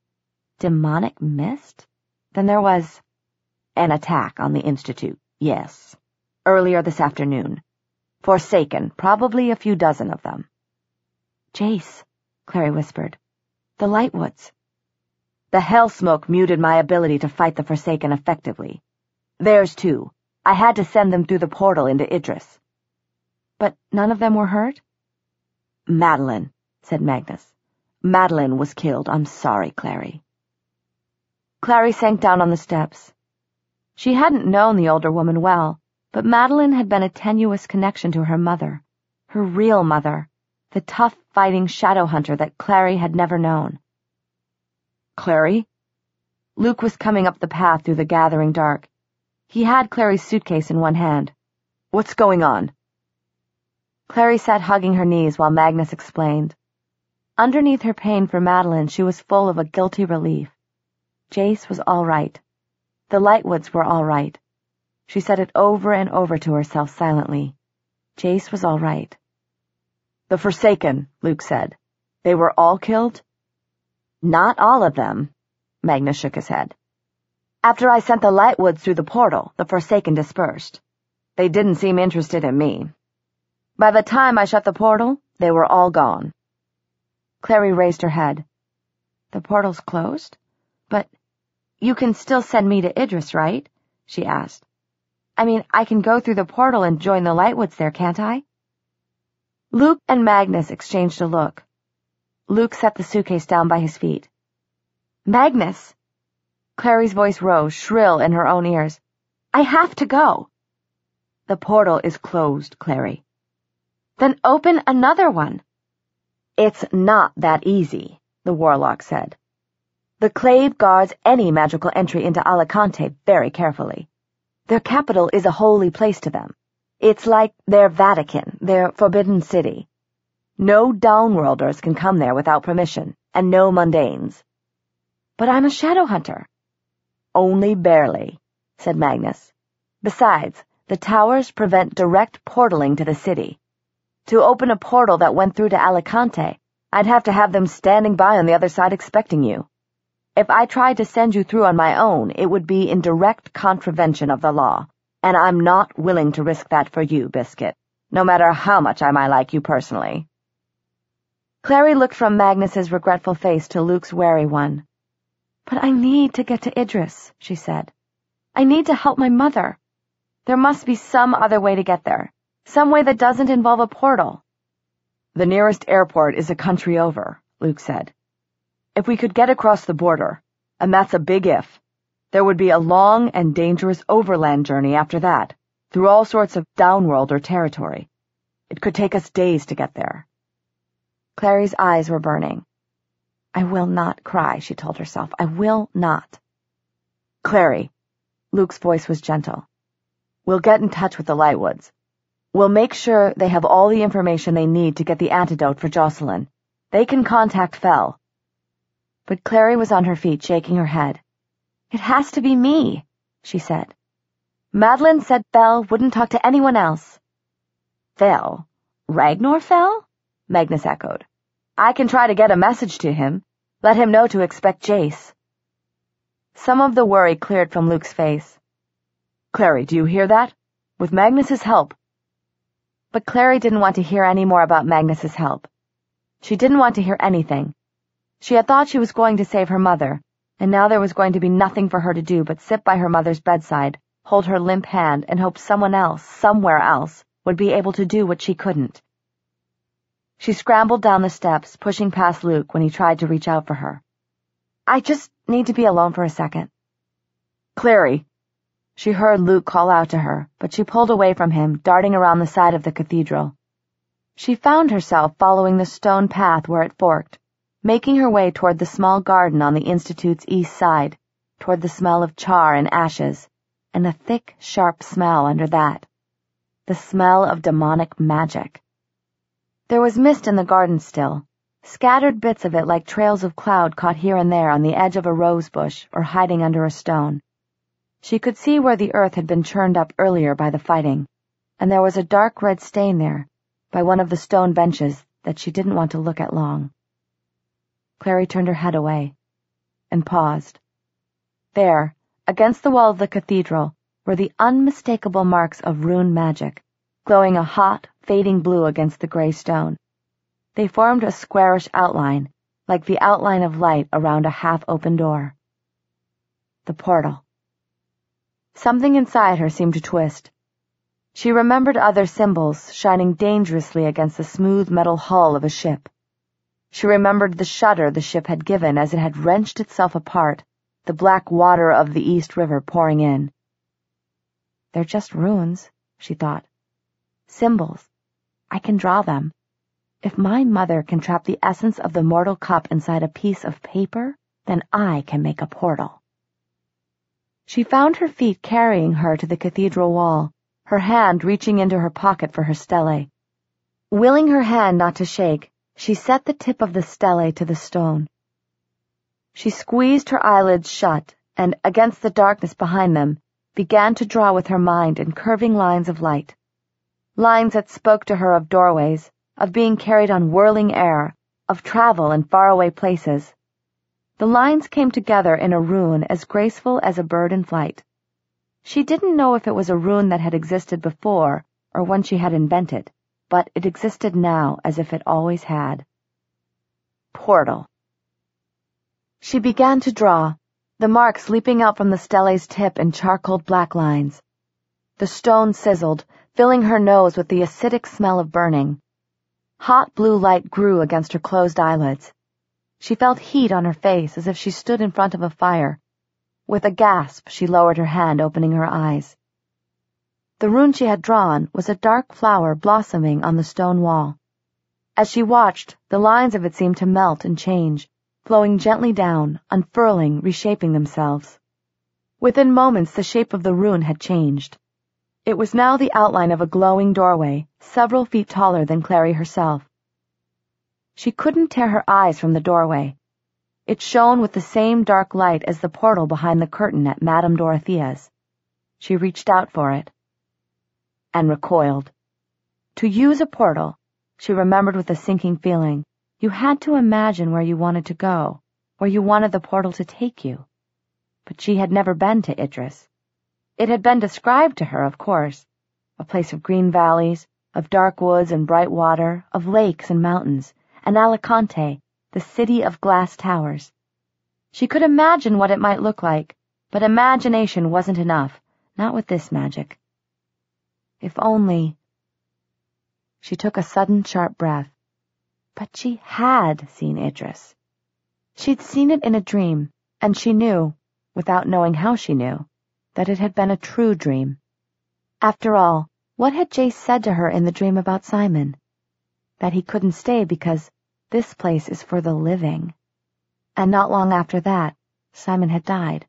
"Demonic mist?" "Then there was an attack on the Institute, yes. Earlier this afternoon. Forsaken, probably a few dozen of them." "Jace," Clary whispered. "The Lightwoods." "The hell smoke muted my ability to fight the Forsaken effectively. Theirs too. I had to send them through the portal into Idris." "But none of them were hurt?" "Madeline," said Magnus. Madeline was killed. I'm sorry, Clary. Clary sank down on the steps. She hadn't known the older woman well, but Madeline had been a tenuous connection to her mother, her real mother, the tough, fighting shadow hunter that Clary had never known. Clary? Luke was coming up the path through the gathering dark. He had Clary's suitcase in one hand. What's going on? Clary sat hugging her knees while Magnus explained. Underneath her pain for Madeline, she was full of a guilty relief. Jace was all right. The Lightwoods were all right. She said it over and over to herself silently. Jace was all right. The Forsaken, Luke said. They were all killed? Not all of them. Magnus shook his head. After I sent the Lightwoods through the portal, the Forsaken dispersed. They didn't seem interested in me. By the time I shut the portal, they were all gone. Clary raised her head. The portal's closed? But you can still send me to Idris, right? She asked. I mean, I can go through the portal and join the Lightwoods there, can't I? Luke and Magnus exchanged a look. Luke set the suitcase down by his feet. Magnus! Clary's voice rose, shrill in her own ears. I have to go. The portal is closed, Clary. Then open another one. It's not that easy, the warlock said. The Clave guards any magical entry into Alicante very carefully. Their capital is a holy place to them. It's like their Vatican, their forbidden city. No downworlders can come there without permission, and no mundanes. But I'm a shadow hunter. Only barely, said Magnus. Besides, the towers prevent direct portaling to the city. To open a portal that went through to Alicante, I'd have to have them standing by on the other side expecting you. If I tried to send you through on my own, it would be in direct contravention of the law, and I'm not willing to risk that for you, Biscuit, no matter how much I might like you personally. Clary looked from Magnus's regretful face to Luke's wary one. But I need to get to Idris, she said. I need to help my mother. There must be some other way to get there, some way that doesn't involve a portal. The nearest airport is a country over, Luke said. If we could get across the border, and that's a big if, there would be a long and dangerous overland journey after that, through all sorts of downworlder territory. It could take us days to get there. Clary's eyes were burning. I will not cry, she told herself. I will not. Clary, Luke's voice was gentle. We'll get in touch with the Lightwoods. We'll make sure they have all the information they need to get the antidote for Jocelyn. They can contact Fel. But Clary was on her feet, shaking her head. It has to be me, she said. Madeline said Fel wouldn't talk to anyone else. Fel? Ragnar Fel? Magnus echoed. I can try to get a message to him. Let him know to expect Jace. Some of the worry cleared from Luke's face. Clary, do you hear that? With Magnus's help. But Clary didn't want to hear any more about Magnus's help. She didn't want to hear anything. She had thought she was going to save her mother, and now there was going to be nothing for her to do but sit by her mother's bedside, hold her limp hand, and hope someone else, somewhere else, would be able to do what she couldn't. She scrambled down the steps, pushing past Luke when he tried to reach out for her. I just need to be alone for a second. Clary. She heard Luke call out to her, but she pulled away from him, darting around the side of the cathedral. She found herself following the stone path where it forked, making her way toward the small garden on the Institute's east side, toward the smell of char and ashes, and a thick, sharp smell under that. The smell of demonic magic. There was mist in the garden still, scattered bits of it like trails of cloud caught here and there on the edge of a rose bush or hiding under a stone. She could see where the earth had been churned up earlier by the fighting, and there was a dark red stain there, by one of the stone benches that she didn't want to look at long. Clary turned her head away, and paused. There, against the wall of the cathedral, were the unmistakable marks of rune magic, glowing a hot, fading blue against the gray stone. They formed a squarish outline, like the outline of light around a half-open door. The portal. Something inside her seemed to twist. She remembered other symbols shining dangerously against the smooth metal hull of a ship. She remembered the shudder the ship had given as it had wrenched itself apart, the black water of the East River pouring in. They're just runes, she thought. Symbols. I can draw them. If my mother can trap the essence of the mortal cup inside a piece of paper, then I can make a portal. She found her feet carrying her to the cathedral wall, her hand reaching into her pocket for her stele. Willing her hand not to shake, she set the tip of the stele to the stone. She squeezed her eyelids shut and, against the darkness behind them, began to draw with her mind in curving lines of light. Lines that spoke to her of doorways, of being carried on whirling air, of travel in faraway places. The lines came together in a rune as graceful as a bird in flight. She didn't know if it was a rune that had existed before or one she had invented, but it existed now as if it always had. Portal. She began to draw, the marks leaping out from the stele's tip in charcoaled black lines. The stone sizzled, filling her nose with the acidic smell of burning. Hot blue light grew against her closed eyelids. She felt heat on her face as if she stood in front of a fire. With a gasp, she lowered her hand, opening her eyes. The rune she had drawn was a dark flower blossoming on the stone wall. As she watched, the lines of it seemed to melt and change, flowing gently down, unfurling, reshaping themselves. Within moments, the shape of the rune had changed. It was now the outline of a glowing doorway, several feet taller than Clary herself. She couldn't tear her eyes from the doorway. It shone with the same dark light as the portal behind the curtain at Madame Dorothea's. She reached out for it. And recoiled. To use a portal, she remembered with a sinking feeling, you had to imagine where you wanted to go, where you wanted the portal to take you. But she had never been to Idris. It had been described to her, of course, a place of green valleys, of dark woods and bright water, of lakes and mountains, and Alicante, the city of glass towers. She could imagine what it might look like, but imagination wasn't enough, not with this magic. If only... She took a sudden, sharp breath. But she had seen Idris. She'd seen it in a dream, and she knew, without knowing how she knew, that it had been a true dream. After all, what had Jace said to her in the dream about Simon? That he couldn't stay because this place is for the living. And not long after that, Simon had died.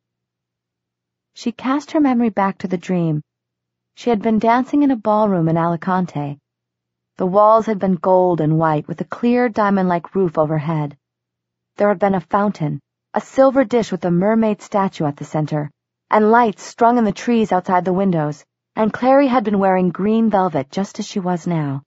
She cast her memory back to the dream. She had been dancing in a ballroom in Alicante. The walls had been gold and white with a clear diamond-like roof overhead. There had been a fountain, a silver dish with a mermaid statue at the center, and lights strung in the trees outside the windows, and Clary had been wearing green velvet just as she was now.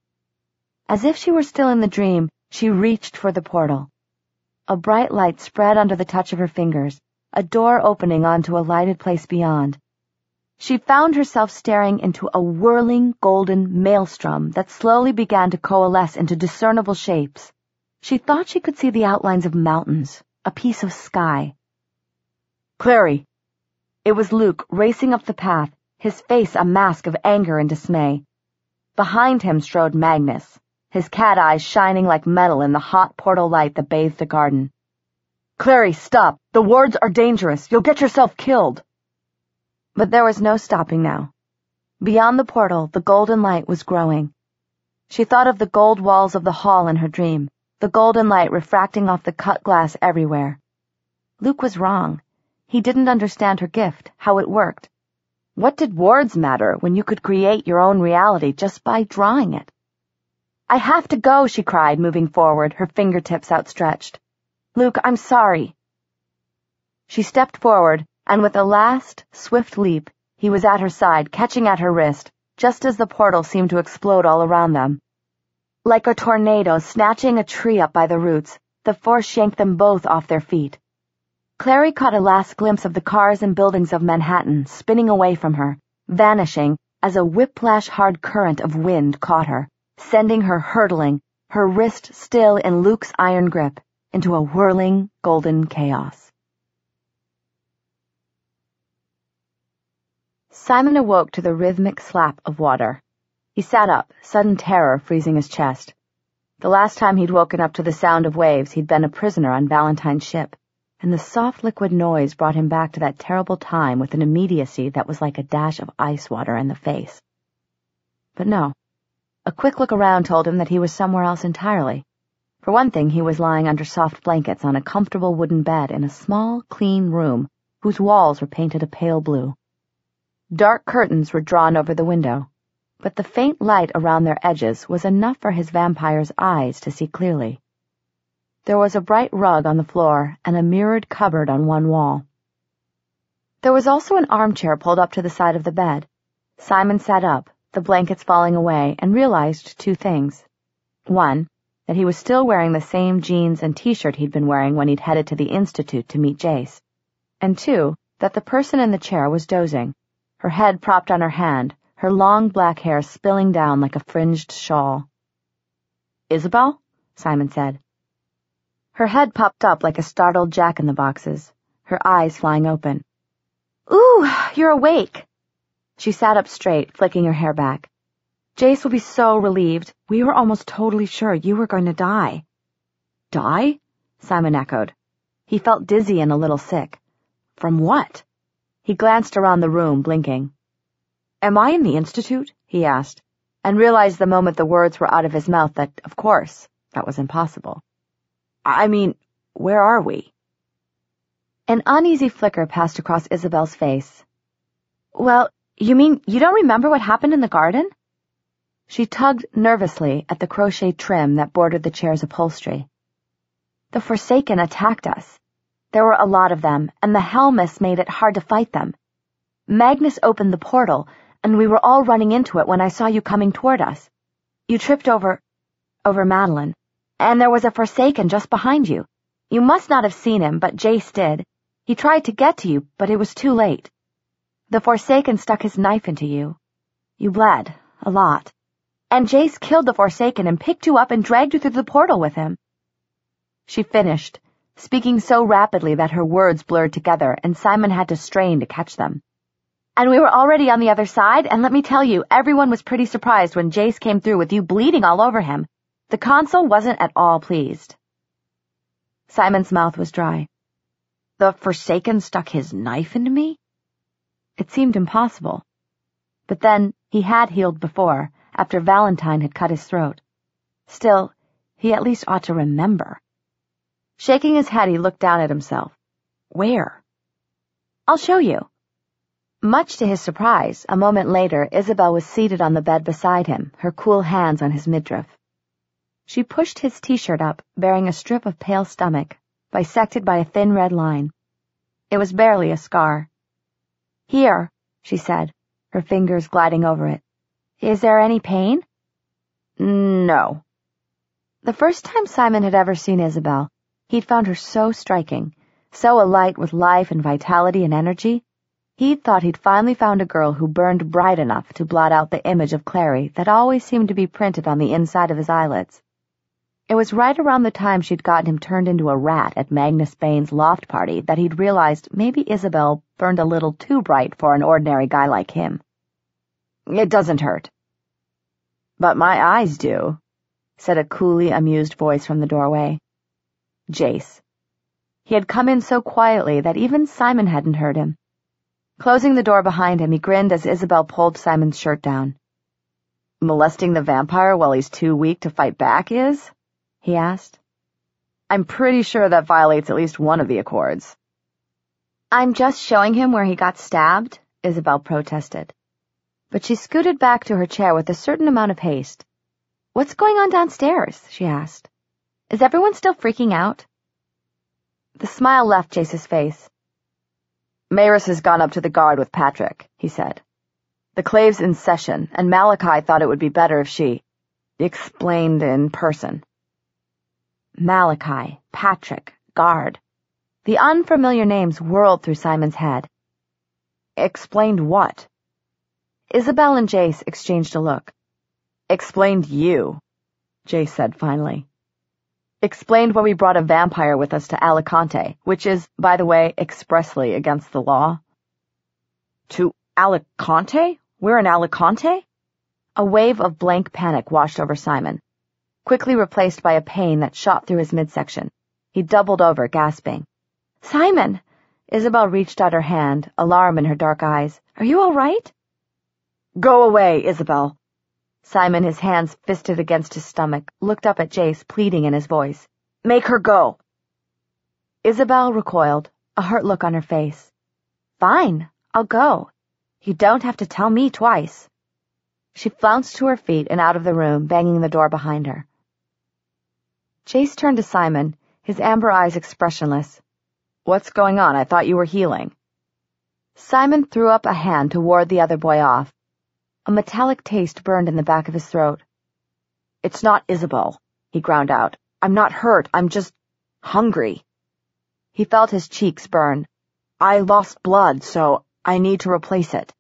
As if she were still in the dream, she reached for the portal. A bright light spread under the touch of her fingers, a door opening onto a lighted place beyond. She found herself staring into a whirling golden maelstrom that slowly began to coalesce into discernible shapes. She thought she could see the outlines of mountains, a piece of sky. Clary! It was Luke racing up the path, his face a mask of anger and dismay. Behind him strode Magnus, his cat eyes shining like metal in the hot portal light that bathed the garden. Clary, stop! The wards are dangerous! You'll get yourself killed! But there was no stopping now. Beyond the portal, the golden light was growing. She thought of the gold walls of the hall in her dream, the golden light refracting off the cut glass everywhere. Luke was wrong. He didn't understand her gift, how it worked. What did wards matter when you could create your own reality just by drawing it? I have to go, she cried, moving forward, her fingertips outstretched. Luke, I'm sorry. She stepped forward, and with a last, swift leap, he was at her side, catching at her wrist, just as the portal seemed to explode all around them. Like a tornado snatching a tree up by the roots, the force yanked them both off their feet. Clary caught a last glimpse of the cars and buildings of Manhattan spinning away from her, vanishing as a whiplash-hard current of wind caught her, sending her hurtling, her wrist still in Luke's iron grip, into a whirling, golden chaos. Simon awoke to the rhythmic slap of water. He sat up, sudden terror freezing his chest. The last time he'd woken up to the sound of waves, he'd been a prisoner on Valentine's ship, and the soft liquid noise brought him back to that terrible time with an immediacy that was like a dash of ice water in the face. But no. A quick look around told him that he was somewhere else entirely. For one thing, he was lying under soft blankets on a comfortable wooden bed in a small, clean room whose walls were painted a pale blue. Dark curtains were drawn over the window, but the faint light around their edges was enough for his vampire's eyes to see clearly. There was a bright rug on the floor and a mirrored cupboard on one wall. There was also an armchair pulled up to the side of the bed. Simon sat up, the blankets falling away, and realized two things. One, that he was still wearing the same jeans and t-shirt he'd been wearing when he'd headed to the Institute to meet Jace. And two, that the person in the chair was dozing, her head propped on her hand, her long black hair spilling down like a fringed shawl. "Isabel?" Simon said. Her head popped up like a startled jack-in-the-box's, her eyes flying open. "Ooh, you're awake." She sat up straight, flicking her hair back. "Jace will be so relieved. We were almost totally sure you were going to die." "Die?" Simon echoed. He felt dizzy and a little sick. "From what?" He glanced around the room, blinking. "Am I in the Institute?" he asked, and realized the moment the words were out of his mouth that, of course, that was impossible. "I mean, where are we?" An uneasy flicker passed across Isabel's face. "Well, you mean you don't remember what happened in the garden?" She tugged nervously at the crochet trim that bordered the chair's upholstery. "The Forsaken attacked us. There were a lot of them, and the Helmus made it hard to fight them. Magnus opened the portal, and we were all running into it when I saw you coming toward us. You tripped over Madeline, and there was a Forsaken just behind you. You must not have seen him, but Jace did. He tried to get to you, but it was too late. The Forsaken stuck his knife into you. You bled, a lot. And Jace killed the Forsaken and picked you up and dragged you through the portal with him." She finished, speaking so rapidly that her words blurred together, and Simon had to strain to catch them. "And we were already on the other side, and let me tell you, everyone was pretty surprised when Jace came through with you bleeding all over him. The consul wasn't at all pleased." Simon's mouth was dry. "The Forsaken stuck his knife into me?" It seemed impossible. But then, he had healed before, after Valentine had cut his throat. Still, he at least ought to remember. Shaking his head, he looked down at himself. "Where?" "I'll show you." Much to his surprise, a moment later, Isabel was seated on the bed beside him, her cool hands on his midriff. She pushed his t-shirt up, bearing a strip of pale stomach, bisected by a thin red line. It was barely a scar. "Here," she said, her fingers gliding over it. "Is there any pain?" "No." The first time Simon had ever seen Isabel, he'd found her so striking, so alight with life and vitality and energy. He'd thought he'd finally found a girl who burned bright enough to blot out the image of Clary that always seemed to be printed on the inside of his eyelids. It was right around the time she'd gotten him turned into a rat at Magnus Bane's loft party that he'd realized maybe Isabel burned a little too bright for an ordinary guy like him. "It doesn't hurt." "But my eyes do," said a coolly amused voice from the doorway. Jace. He had come in so quietly that even Simon hadn't heard him. Closing the door behind him, he grinned as Isabel pulled Simon's shirt down. "Molesting the vampire while he's too weak to fight back is?" he asked. "I'm pretty sure that violates at least one of the accords." "I'm just showing him where he got stabbed," Isabel protested. But she scooted back to her chair with a certain amount of haste. "What's going on downstairs?" she asked. "Is everyone still freaking out?" The smile left Jace's face. "Maris has gone up to the guard with Patrick," he said. "The clave's in session, and Malachi thought it would be better if she explained in person." Malachi, Patrick, guard. The unfamiliar names whirled through Simon's head. "Explained what?" Isabel and Jace exchanged a look. "Explained you," Jace said finally. "Explained why we brought a vampire with us to Alicante, which is, by the way, expressly against the law." "To Alicante? We're in Alicante?" A wave of blank panic washed over Simon. quickly replaced by a pain that shot through his midsection. He doubled over, gasping. "Simon!" Isabel reached out her hand, alarm in her dark eyes. "Are you all right?" "Go away, Isabel." Simon, his hands fisted against his stomach, looked up at Jace, pleading in his voice. "Make her go." Isabel recoiled, a hurt look on her face. "Fine, I'll go. You don't have to tell me twice." She flounced to her feet and out of the room, banging the door behind her. Jace turned to Simon, his amber eyes expressionless. "What's going on? I thought you were healing." Simon threw up a hand to ward the other boy off. A metallic taste burned in the back of his throat. "It's not Isabel," he ground out. "I'm not hurt. I'm just hungry." He felt his cheeks burn. "I lost blood, so I need to replace it."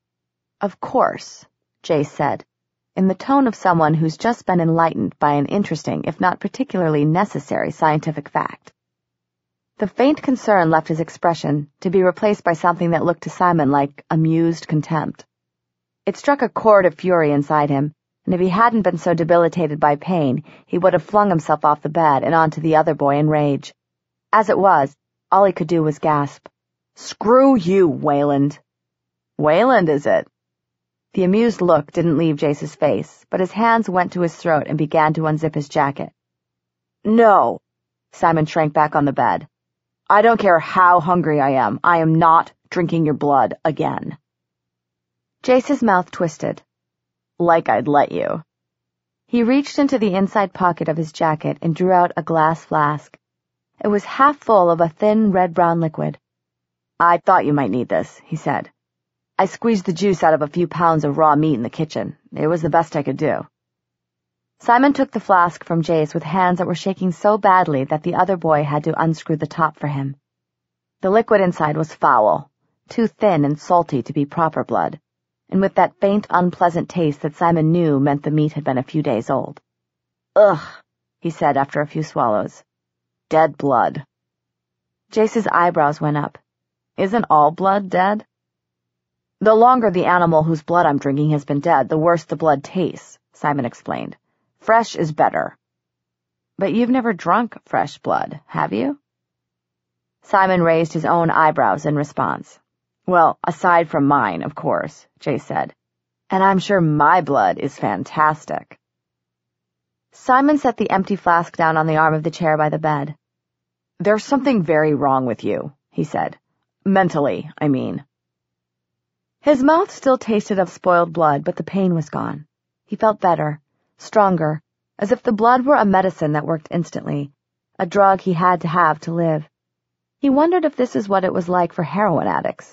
"Of course," Jace said, in the tone of someone who's just been enlightened by an interesting, if not particularly necessary, scientific fact. The faint concern left his expression, to be replaced by something that looked to Simon like amused contempt. It struck a chord of fury inside him, and if he hadn't been so debilitated by pain, he would have flung himself off the bed and onto the other boy in rage. As it was, all he could do was gasp. "Screw you, Wayland." "Wayland, is it?" The amused look didn't leave Jace's face, but his hands went to his throat and began to unzip his jacket. "No." Simon shrank back on the bed. "I don't care how hungry I am not drinking your blood again." Jace's mouth twisted. "Like I'd let you." He reached into the inside pocket of his jacket and drew out a glass flask. It was half full of a thin red-brown liquid. "I thought you might need this," he said. "I squeezed the juice out of a few pounds of raw meat in the kitchen. It was the best I could do." Simon took the flask from Jace with hands that were shaking so badly that the other boy had to unscrew the top for him. The liquid inside was foul, too thin and salty to be proper blood, and with that faint, unpleasant taste that Simon knew meant the meat had been a few days old. "Ugh," he said after a few swallows. "Dead blood." Jace's eyebrows went up. "Isn't all blood dead?" "The longer the animal whose blood I'm drinking has been dead, the worse the blood tastes," Simon explained. "Fresh is better." "But you've never drunk fresh blood, have you?" Simon raised his own eyebrows in response. "Well, aside from mine, of course," Jace said. "And I'm sure my blood is fantastic." Simon set the empty flask down on the arm of the chair by the bed. "There's something very wrong with you," he said. "Mentally, I mean." His mouth still tasted of spoiled blood, but the pain was gone. He felt better, stronger, as if the blood were a medicine that worked instantly, a drug he had to have to live. He wondered if this is what it was like for heroin addicts.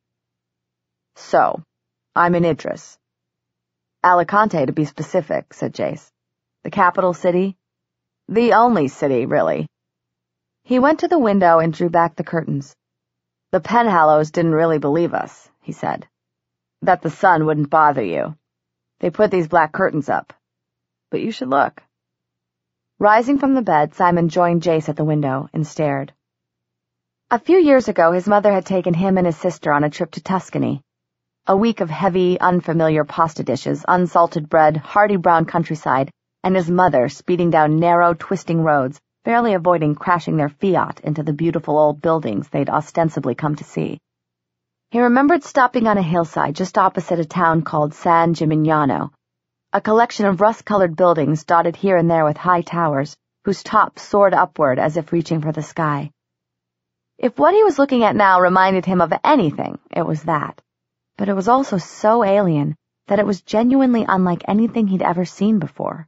"So, I'm in Idris." "Alicante, to be specific," said Jace. "The capital city?" "The only city, really." He went to the window and drew back the curtains. "The Penhallows didn't really believe us," he said. "That the sun wouldn't bother you. They put these black curtains up. But you should look." Rising from the bed, Simon joined Jace at the window and stared. A few years ago, his mother had taken him and his sister on a trip to Tuscany. A week of heavy, unfamiliar pasta dishes, unsalted bread, hardy brown countryside, and his mother speeding down narrow, twisting roads, barely avoiding crashing their Fiat into the beautiful old buildings they'd ostensibly come to see. He remembered stopping on a hillside just opposite a town called San Gimignano, a collection of rust-colored buildings dotted here and there with high towers, whose tops soared upward as if reaching for the sky. If what he was looking at now reminded him of anything, it was that. But it was also so alien that it was genuinely unlike anything he'd ever seen before.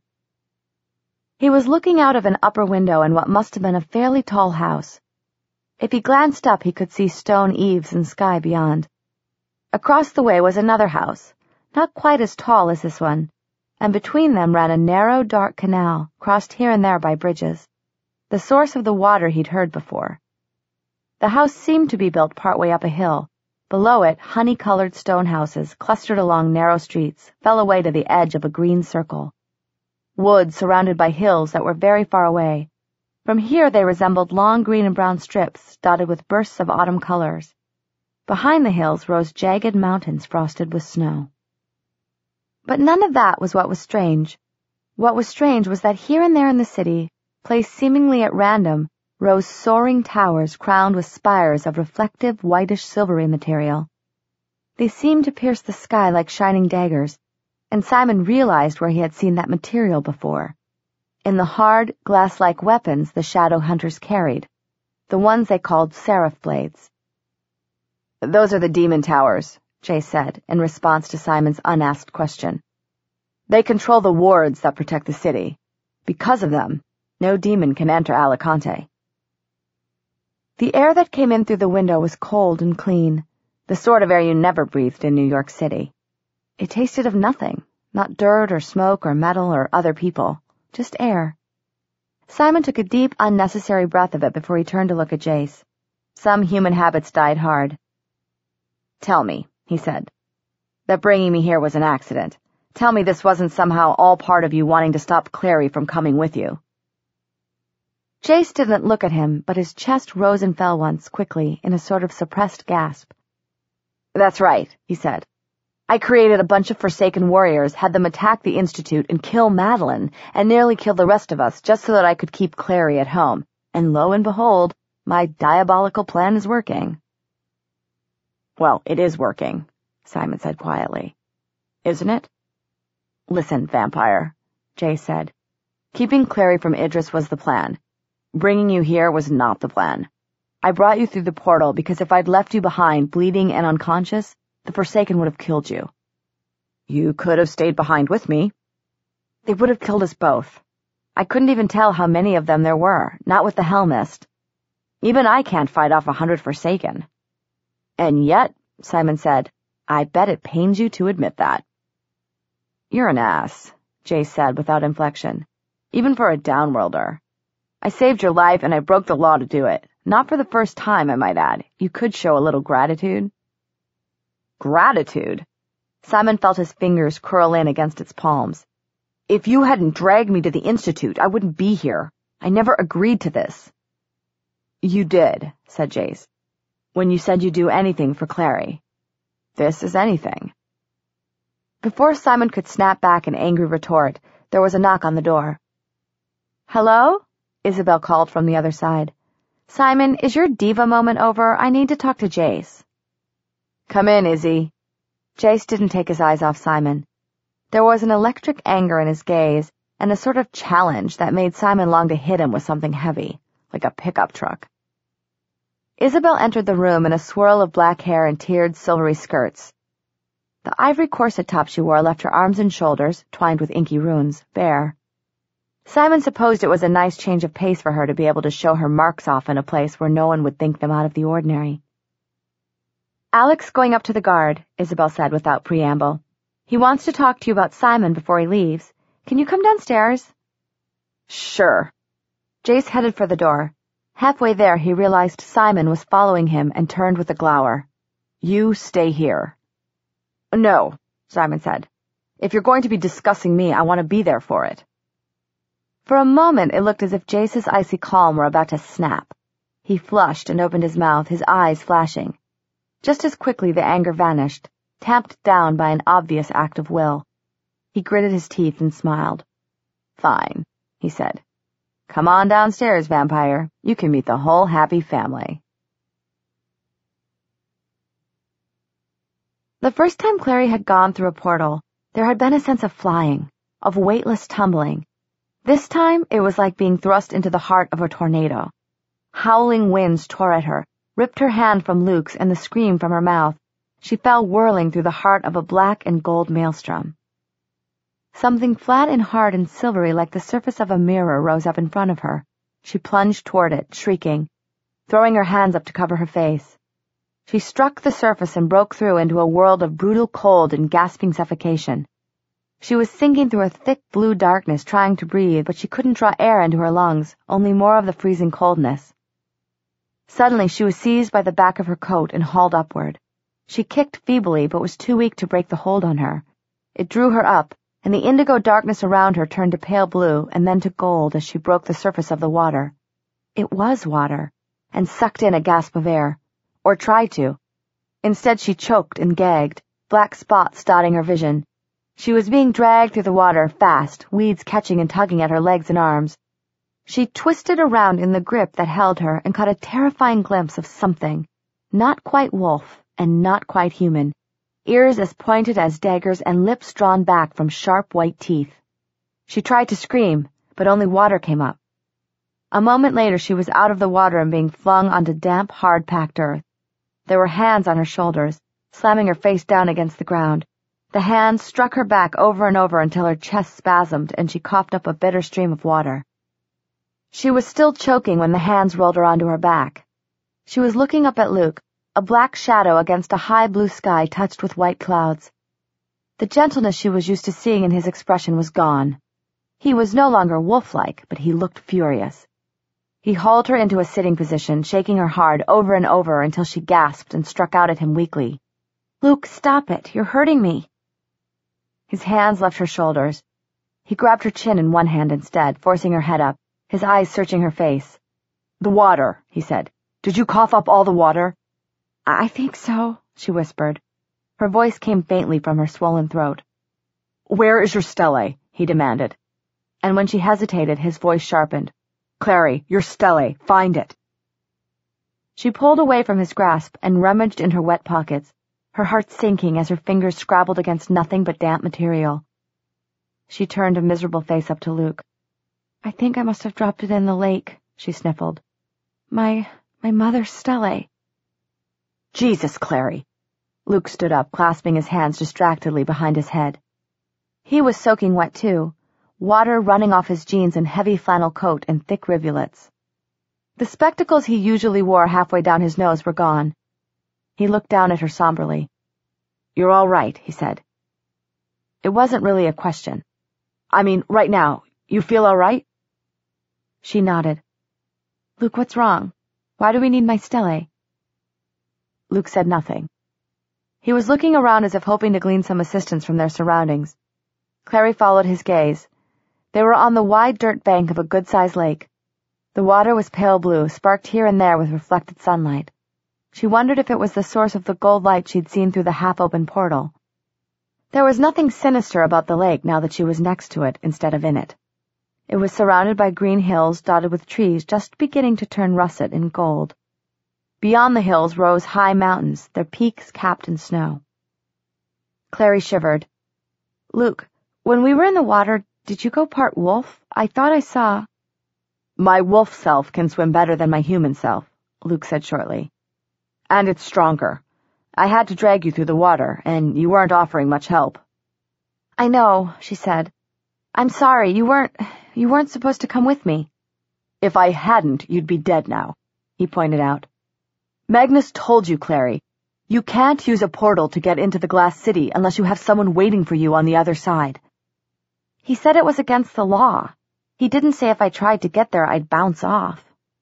He was looking out of an upper window in what must have been a fairly tall house. If he glanced up, he could see stone eaves and sky beyond. Across the way was another house, not quite as tall as this one, and between them ran a narrow, dark canal, crossed here and there by bridges, the source of the water he'd heard before. The house seemed to be built partway up a hill. Below it, honey-colored stone houses, clustered along narrow streets, fell away to the edge of a green circle. Woods surrounded by hills that were very far away. From here they resembled long green and brown strips, dotted with bursts of autumn colors. Behind the hills rose jagged mountains frosted with snow. But none of that was what was strange. What was strange was that here and there in the city, placed seemingly at random, rose soaring towers crowned with spires of reflective, whitish-silvery material. They seemed to pierce the sky like shining daggers, and Simon realized where he had seen that material before. In the hard, glass-like weapons the shadow hunters carried, the ones they called seraph blades. "Those are the demon towers," Jay said, in response to Simon's unasked question. "They control the wards that protect the city. Because of them, no demon can enter Alicante." The air that came in through the window was cold and clean, the sort of air you never breathed in New York City. It tasted of nothing, not dirt or smoke or metal or other people, just air. Simon took a deep, unnecessary breath of it before he turned to look at Jace. Some human habits died hard. "Tell me," he said, "that bringing me here was an accident. Tell me this wasn't somehow all part of you wanting to stop Clary from coming with you." Jace didn't look at him, but his chest rose and fell once, quickly, in a sort of suppressed gasp. "That's right," he said. "I created a bunch of Forsaken warriors, had them attack the Institute and kill Madeline, and nearly kill the rest of us, just so that I could keep Clary at home. And lo and behold, my diabolical plan is working." "Well, it is working," Simon said quietly. "Isn't it?" "Listen, vampire," Jay said. "Keeping Clary from Idris was the plan. Bringing you here was not the plan. I brought you through the portal because if I'd left you behind, bleeding and unconscious, the Forsaken would have killed you." "You could have stayed behind with me." "They would have killed us both. I couldn't even tell how many of them there were, not with the Hellmist. Even I can't fight off 100 Forsaken." "And yet," Simon said, "I bet it pains you to admit that." "You're an ass," Jay said without inflection, "even for a downworlder. I saved your life and I broke the law to do it. Not for the first time, I might add. You could show a little gratitude." "Gratitude?" Simon felt his fingers curl in against its palms. "If you hadn't dragged me to the Institute, I wouldn't be here. I never agreed to this." "You did," said Jace, "when you said you'd do anything for Clary. This is anything." Before Simon could snap back an angry retort, there was a knock on the door. "Hello?" Isabel called from the other side. "Simon, is your diva moment over? I need to talk to Jace." "Come in, Izzy." Jace didn't take his eyes off Simon. There was an electric anger in his gaze, and a sort of challenge that made Simon long to hit him with something heavy, like a pickup truck. Isabel entered the room in a swirl of black hair and tiered silvery skirts. The ivory corset top she wore left her arms and shoulders, twined with inky runes, bare. Simon supposed it was a nice change of pace for her to be able to show her marks off in a place where no one would think them out of the ordinary. "Alex going up to the guard," Isabel said without preamble. "He wants to talk to you about Simon before he leaves. Can you come downstairs?" "Sure." Jace headed for the door. Halfway there, he realized Simon was following him and turned with a glower. "You stay here." "No," Simon said. "If you're going to be discussing me, I want to be there for it." For a moment, it looked as if Jace's icy calm were about to snap. He flushed and opened his mouth, his eyes flashing. Just as quickly, the anger vanished, tamped down by an obvious act of will. He gritted his teeth and smiled. "Fine," he said. "Come on downstairs, vampire. You can meet the whole happy family." The first time Clary had gone through a portal, there had been a sense of flying, of weightless tumbling. This time, it was like being thrust into the heart of a tornado. Howling winds tore at her, ripped her hand from Luke's and the scream from her mouth. She fell whirling through the heart of a black and gold maelstrom. Something flat and hard and silvery like the surface of a mirror rose up in front of her. She plunged toward it, shrieking, throwing her hands up to cover her face. She struck the surface and broke through into a world of brutal cold and gasping suffocation. She was sinking through a thick blue darkness trying to breathe, but she couldn't draw air into her lungs, only more of the freezing coldness. Suddenly she was seized by the back of her coat and hauled upward. She kicked feebly, but was too weak to break the hold on her. It drew her up, and the indigo darkness around her turned to pale blue and then to gold as she broke the surface of the water. It was water, and sucked in a gasp of air, or tried to. Instead she choked and gagged, black spots dotting her vision. She was being dragged through the water fast, weeds catching and tugging at her legs and arms. She twisted around in the grip that held her and caught a terrifying glimpse of something, not quite wolf and not quite human, ears as pointed as daggers and lips drawn back from sharp white teeth. She tried to scream, but only water came up. A moment later she was out of the water and being flung onto damp, hard-packed earth. There were hands on her shoulders, slamming her face down against the ground. The hands struck her back over and over until her chest spasmed and she coughed up a bitter stream of water. She was still choking when the hands rolled her onto her back. She was looking up at Luke, a black shadow against a high blue sky touched with white clouds. The gentleness she was used to seeing in his expression was gone. He was no longer wolf-like, but he looked furious. He hauled her into a sitting position, shaking her hard over and over until she gasped and struck out at him weakly. "Luke, stop it. You're hurting me." His hands left her shoulders. He grabbed her chin in one hand instead, forcing her head up, his eyes searching her face. "The water," he said. "Did you cough up all the water?" "I think so," she whispered. Her voice came faintly from her swollen throat. "Where is your stele?" he demanded. And when she hesitated, his voice sharpened. "Clary, your stele, find it." She pulled away from his grasp and rummaged in her wet pockets, her heart sinking as her fingers scrabbled against nothing but damp material. She turned a miserable face up to Luke. "I think I must have dropped it in the lake," she sniffled. My mother's stele." "Jesus, Clary!" Luke stood up, clasping his hands distractedly behind his head. He was soaking wet too, water running off his jeans and heavy flannel coat in thick rivulets. The spectacles he usually wore halfway down his nose were gone. He looked down at her somberly. "You're all right," he said. It wasn't really a question. "I mean, right now, you feel all right?" She nodded. "Luke, what's wrong? Why do we need my stele?" Luke said nothing. He was looking around as if hoping to glean some assistance from their surroundings. Clary followed his gaze. They were on the wide dirt bank of a good-sized lake. The water was pale blue, sparked here and there with reflected sunlight. She wondered if it was the source of the gold light she'd seen through the half-open portal. There was nothing sinister about the lake now that she was next to it instead of in it. It was surrounded by green hills dotted with trees just beginning to turn russet in gold. Beyond the hills rose high mountains, their peaks capped in snow. Clary shivered. "Luke, when we were in the water, did you go part wolf? I thought I saw—" "My wolf self can swim better than my human self," Luke said shortly. "And it's stronger. I had to drag you through the water, and you weren't offering much help." "I know," she said. "I'm sorry, you weren't supposed to come with me." "If I hadn't, you'd be dead now," he pointed out. "Magnus told you, Clary. You can't use a portal to get into the Glass City unless you have someone waiting for you on the other side." "He said it was against the law. He didn't say if I tried to get there I'd bounce off."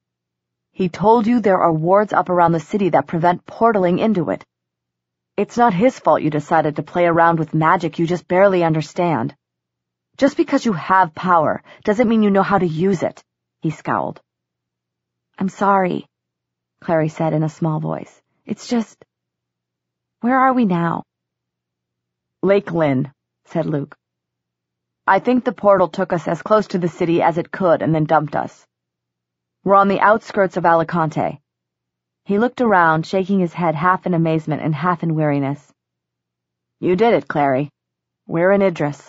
"He told you there are wards up around the city that prevent portaling into it. It's not his fault you decided to play around with magic you just barely understand. Just because you have power doesn't mean you know how to use it," he scowled. "I'm sorry," Clary said in a small voice. "It's just... Where are we now?" "Lake Lynn," said Luke. "I think the portal took us as close to the city as it could and then dumped us. We're on the outskirts of Alicante." He looked around, shaking his head half in amazement and half in weariness. "You did it, Clary. We're in Idris."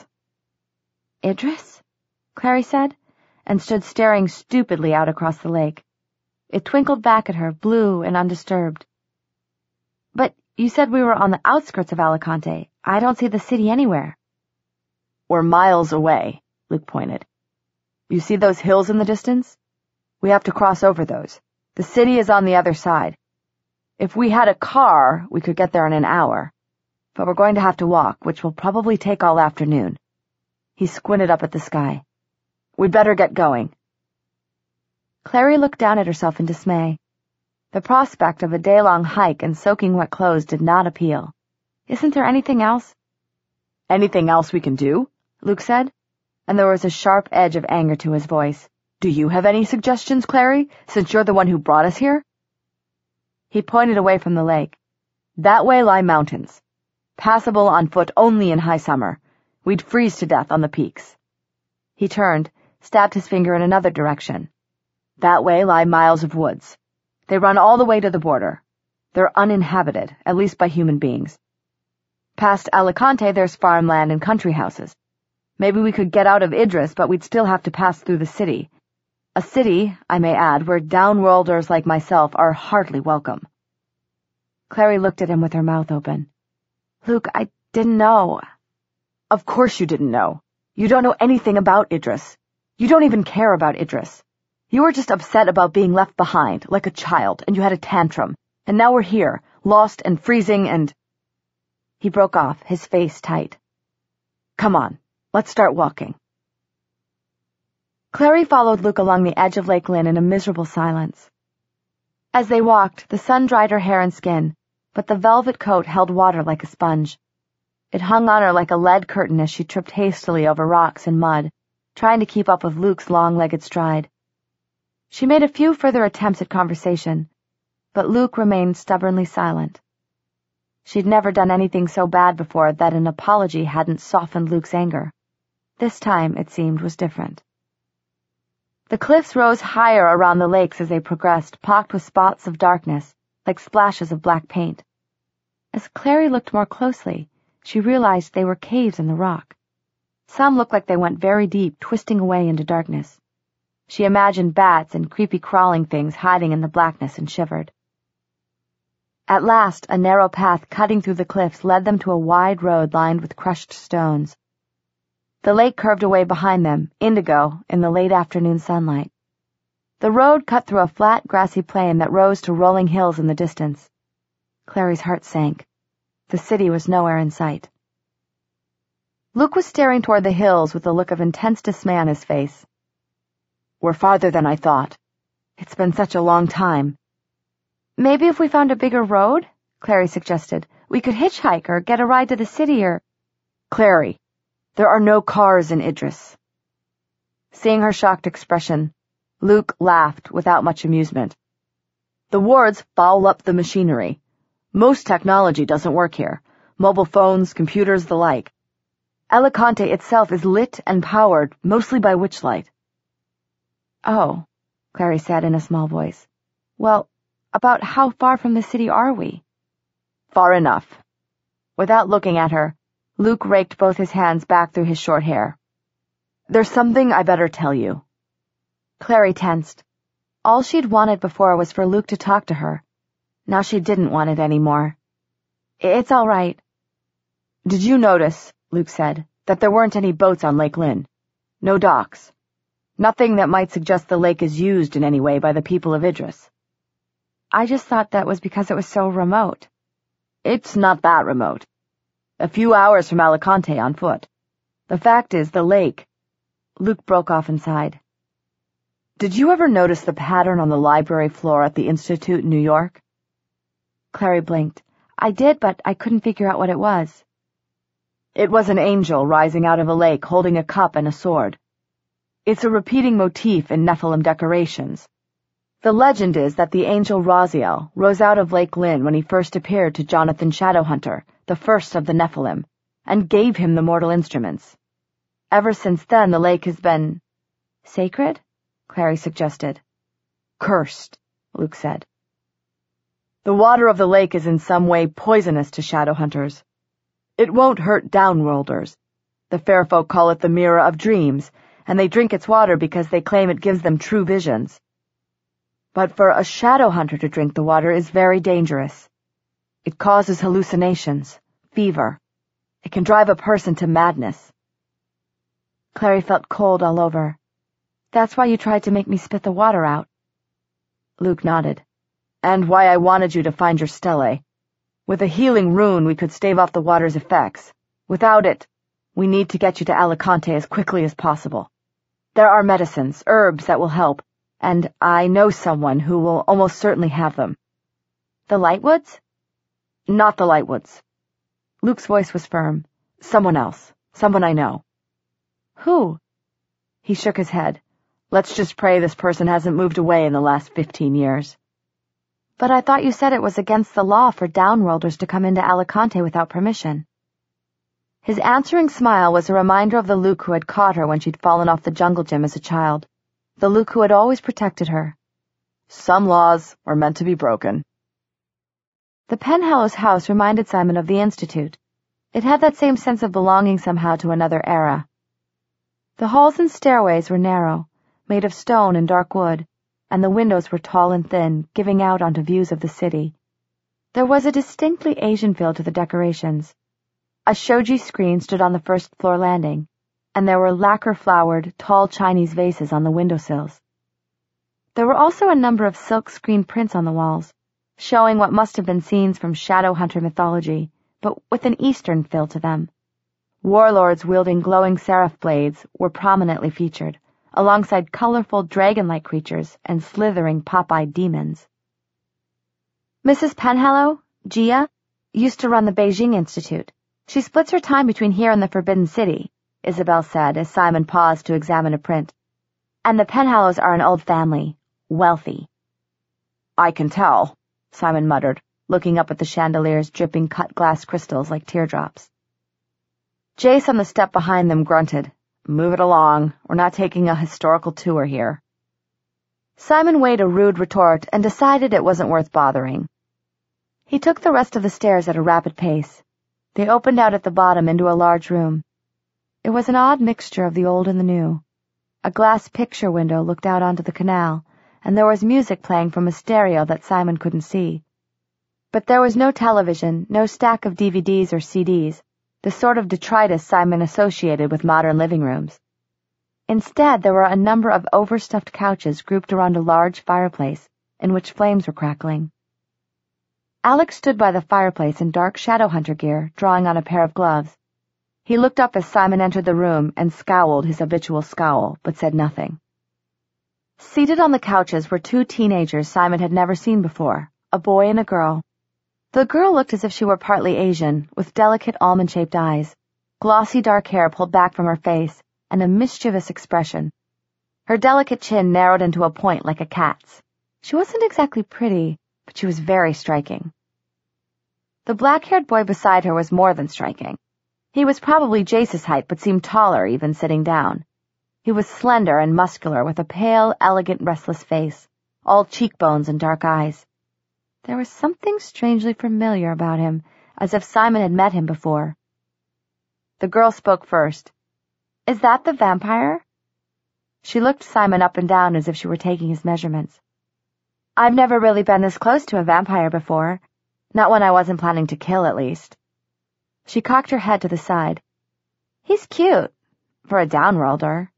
"Idris?" Clary said, and stood staring stupidly out across the lake. It twinkled back at her, blue and undisturbed. "But you said we were on the outskirts of Alicante. I don't see the city anywhere." "We're miles away," Luke pointed. "You see those hills in the distance? We have to cross over those. The city is on the other side. If we had a car, we could get there in an hour. But we're going to have to walk, which will probably take all afternoon." He squinted up at the sky. "We'd better get going." Clary looked down at herself in dismay. The prospect of a day-long hike in soaking wet clothes did not appeal. "Isn't there anything else?" "Anything else we can do?" Luke said, and there was a sharp edge of anger to his voice. "Do you have any suggestions, Clary, since you're the one who brought us here?" He pointed away from the lake. "That way lie mountains. Passable on foot only in high summer. We'd freeze to death on the peaks." He turned, stabbed his finger in another direction. "That way lie miles of woods. They run all the way to the border. They're uninhabited, at least by human beings. Past Alicante there's farmland and country houses. Maybe we could get out of Idris, but we'd still have to pass through the city. A city, I may add, where downworlders like myself are hardly welcome." Clary looked at him with her mouth open. "Luke, I didn't know." "Of course you didn't know. You don't know anything about Idris. You don't even care about Idris. You were just upset about being left behind, like a child, and you had a tantrum. And now we're here, lost and freezing and—" He broke off, his face tight. "Come on, let's start walking." Clary followed Luke along the edge of Lake Lynn in a miserable silence. As they walked, the sun dried her hair and skin, but the velvet coat held water like a sponge. It hung on her like a lead curtain as she tripped hastily over rocks and mud, trying to keep up with Luke's long-legged stride. She made a few further attempts at conversation, but Luke remained stubbornly silent. She'd never done anything so bad before that an apology hadn't softened Luke's anger. This time, it seemed, was different. The cliffs rose higher around the lakes as they progressed, pocked with spots of darkness, like splashes of black paint. As Clary looked more closely, she realized they were caves in the rock. Some looked like they went very deep, twisting away into darkness. She imagined bats and creepy crawling things hiding in the blackness and shivered. At last, a narrow path cutting through the cliffs led them to a wide road lined with crushed stones. The lake curved away behind them, indigo, in the late afternoon sunlight. The road cut through a flat, grassy plain that rose to rolling hills in the distance. Clary's heart sank. The city was nowhere in sight. Luke was staring toward the hills with a look of intense dismay on his face. "We're farther than I thought. It's been such a long time." "Maybe if we found a bigger road," Clary suggested, "we could hitchhike or get a ride to the city or—" "Clary, there are no cars in Idris." Seeing her shocked expression, Luke laughed without much amusement. "The wards foul up the machinery. Most technology doesn't work here. Mobile phones, computers, the like. Alicante itself is lit and powered mostly by witchlight." "Oh," Clary said in a small voice. "Well, about how far from the city are we?" "Far enough." Without looking at her, Luke raked both his hands back through his short hair. "There's something I better tell you." Clary tensed. All she'd wanted before was for Luke to talk to her. Now she didn't want it anymore. "It's all right." "Did you notice," Luke said, "that there weren't any boats on Lake Lynn? No docks. Nothing that might suggest the lake is used in any way by the people of Idris." "I just thought that was because it was so remote." "It's not that remote. A few hours from Alicante on foot. The fact is, the lake—" Luke broke off and sighed. "Did you ever notice the pattern on the library floor at the Institute in New York?" Clary blinked. "I did, but I couldn't figure out what it was." "It was an angel rising out of a lake holding a cup and a sword. It's a repeating motif in Nephilim decorations. The legend is that the angel Raziel rose out of Lake Lynn when he first appeared to Jonathan Shadowhunter, the first of the Nephilim, and gave him the mortal instruments. Ever since then, the lake has been—" "Sacred?" Clary suggested. "Cursed," Luke said. "The water of the lake is in some way poisonous to Shadowhunters. It won't hurt downworlders. The fair folk call it the Mirror of Dreams, and they drink its water because they claim it gives them true visions. But for a Shadowhunter to drink the water is very dangerous. It causes hallucinations, fever. It can drive a person to madness." Clary felt cold all over. "That's why you tried to make me spit the water out." Luke nodded. "And why I wanted you to find your stele. With a healing rune we could stave off the water's effects. Without it, we need to get you to Alicante as quickly as possible. There are medicines, herbs that will help, and I know someone who will almost certainly have them." "The Lightwoods?" "Not the Lightwoods." Luke's voice was firm. "Someone else. Someone I know." "Who?" He shook his head. "Let's just pray this person hasn't moved away in the last 15 years. "But I thought you said it was against the law for downworlders to come into Alicante without permission." His answering smile was a reminder of the Luke who had caught her when she'd fallen off the jungle gym as a child. The Luke who had always protected her. Some laws are meant to be broken. The Penhallows house reminded Simon of the Institute. It had that same sense of belonging somehow to another era. The halls and stairways were narrow, made of stone and dark wood, and the windows were tall and thin, giving out onto views of the city. There was a distinctly Asian feel to the decorations. A shoji screen stood on the first-floor landing, and there were lacquer-flowered, tall Chinese vases on the windowsills. There were also a number of silk-screen prints on the walls, showing what must have been scenes from Shadowhunter mythology, but with an Eastern feel to them. Warlords wielding glowing seraph blades were prominently featured, alongside colorful dragon-like creatures and slithering pop-eyed demons. Mrs. Penhallow, Gia, used to run the Beijing Institute. She splits her time between here and the Forbidden City, Isabel said as Simon paused to examine a print. And the Penhallows are an old family, wealthy. I can tell, Simon muttered, looking up at the chandelier's dripping cut glass crystals like teardrops. Jace on the step behind them grunted. Move it along. We're not taking a historical tour here. Simon weighed a rude retort and decided it wasn't worth bothering. He took the rest of the stairs at a rapid pace. They opened out at the bottom into a large room. It was an odd mixture of the old and the new. A glass picture window looked out onto the canal, and there was music playing from a stereo that Simon couldn't see. But there was no television, no stack of DVDs or CDs, the sort of detritus Simon associated with modern living rooms. Instead, there were a number of overstuffed couches grouped around a large fireplace, in which flames were crackling. Alex stood by the fireplace in dark Shadowhunter gear, drawing on a pair of gloves. He looked up as Simon entered the room and scowled his habitual scowl, but said nothing. Seated on the couches were two teenagers Simon had never seen before, a boy and a girl. The girl looked as if she were partly Asian, with delicate almond-shaped eyes, glossy dark hair pulled back from her face, and a mischievous expression. Her delicate chin narrowed into a point like a cat's. She wasn't exactly pretty, but she was very striking. The black-haired boy beside her was more than striking. He was probably Jace's height, but seemed taller even sitting down. He was slender and muscular, with a pale, elegant, restless face, all cheekbones and dark eyes. There was something strangely familiar about him, as if Simon had met him before. The girl spoke first. Is that the vampire? She looked Simon up and down as if she were taking his measurements. I've never really been this close to a vampire before. Not one I wasn't planning to kill, at least. She cocked her head to the side. He's cute, for a downworlder.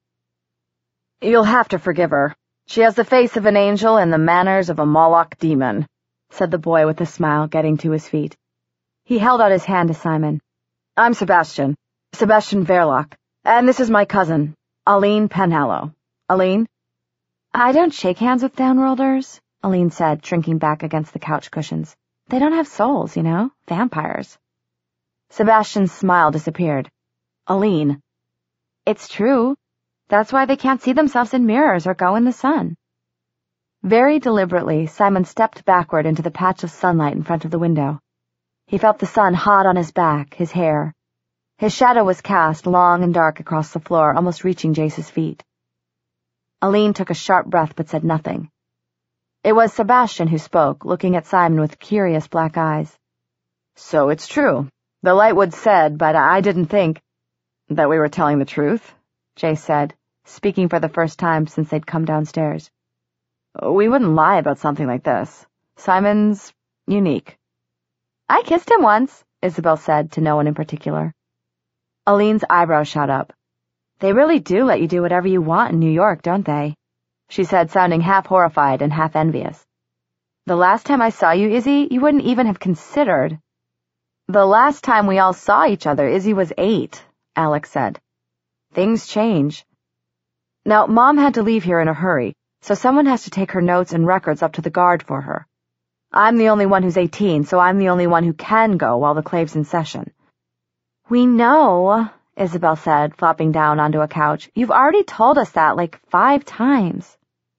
You'll have to forgive her. She has the face of an angel and the manners of a Moloch demon, said the boy with a smile, getting to his feet. He held out his hand to Simon. I'm Sebastian Verloc, and this is my cousin, Aline Penhallow. Aline? I don't shake hands with downworlders, Aline said, shrinking back against the couch cushions. They don't have souls, you know, vampires. Sebastian's smile disappeared. Aline. It's true. That's why they can't see themselves in mirrors or go in the sun. Very deliberately, Simon stepped backward into the patch of sunlight in front of the window. He felt the sun hot on his back, his hair. His shadow was cast long and dark across the floor, almost reaching Jace's feet. Aline took a sharp breath but said nothing. It was Sebastian who spoke, looking at Simon with curious black eyes. So it's true. The Lightwood said, but I didn't think that we were telling the truth, Jace said, speaking for the first time since they'd come downstairs. We wouldn't lie about something like this. Simon's unique. I kissed him once, Isabel said, to no one in particular. Aline's eyebrows shot up. They really do let you do whatever you want in New York, don't they? She said, sounding half horrified and half envious. The last time I saw you, Izzy, you wouldn't even have considered. The last time we all saw each other, Izzy was 8, Alex said. Things change. Now, Mom had to leave here in a hurry, so someone has to take her notes and records up to the guard for her. I'm the only one who's 18, so I'm the only one who can go while the clave's in session. We know, Isabel said, flopping down onto a couch. You've already told us that like 5 times.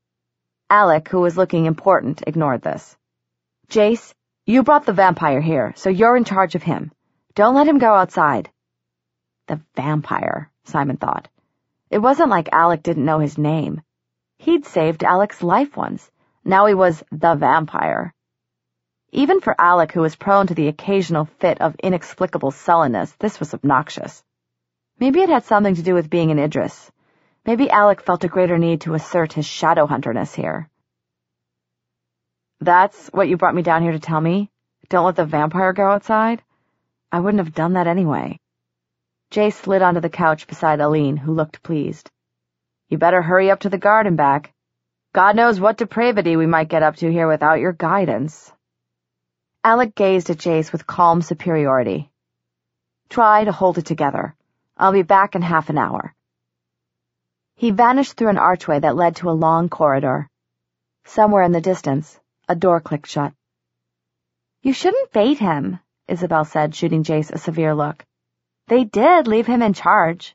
Alec, who was looking important, ignored this. Jace, you brought the vampire here, so you're in charge of him. Don't let him go outside. The vampire, Simon thought. It wasn't like Alec didn't know his name. He'd saved Alec's life once. Now he was the vampire. Even for Alec, who was prone to the occasional fit of inexplicable sullenness, this was obnoxious. Maybe it had something to do with being an Idris. Maybe Alec felt a greater need to assert his Shadowhunterness here. That's what you brought me down here to tell me? Don't let the vampire go outside? I wouldn't have done that anyway. Jace slid onto the couch beside Aline, who looked pleased. You better hurry up to the garden back. God knows what depravity we might get up to here without your guidance. Alec gazed at Jace with calm superiority. Try to hold it together. I'll be back in half an hour. He vanished through an archway that led to a long corridor. Somewhere in the distance, a door clicked shut. You shouldn't bait him, Isabel said, shooting Jace a severe look. They did leave him in charge.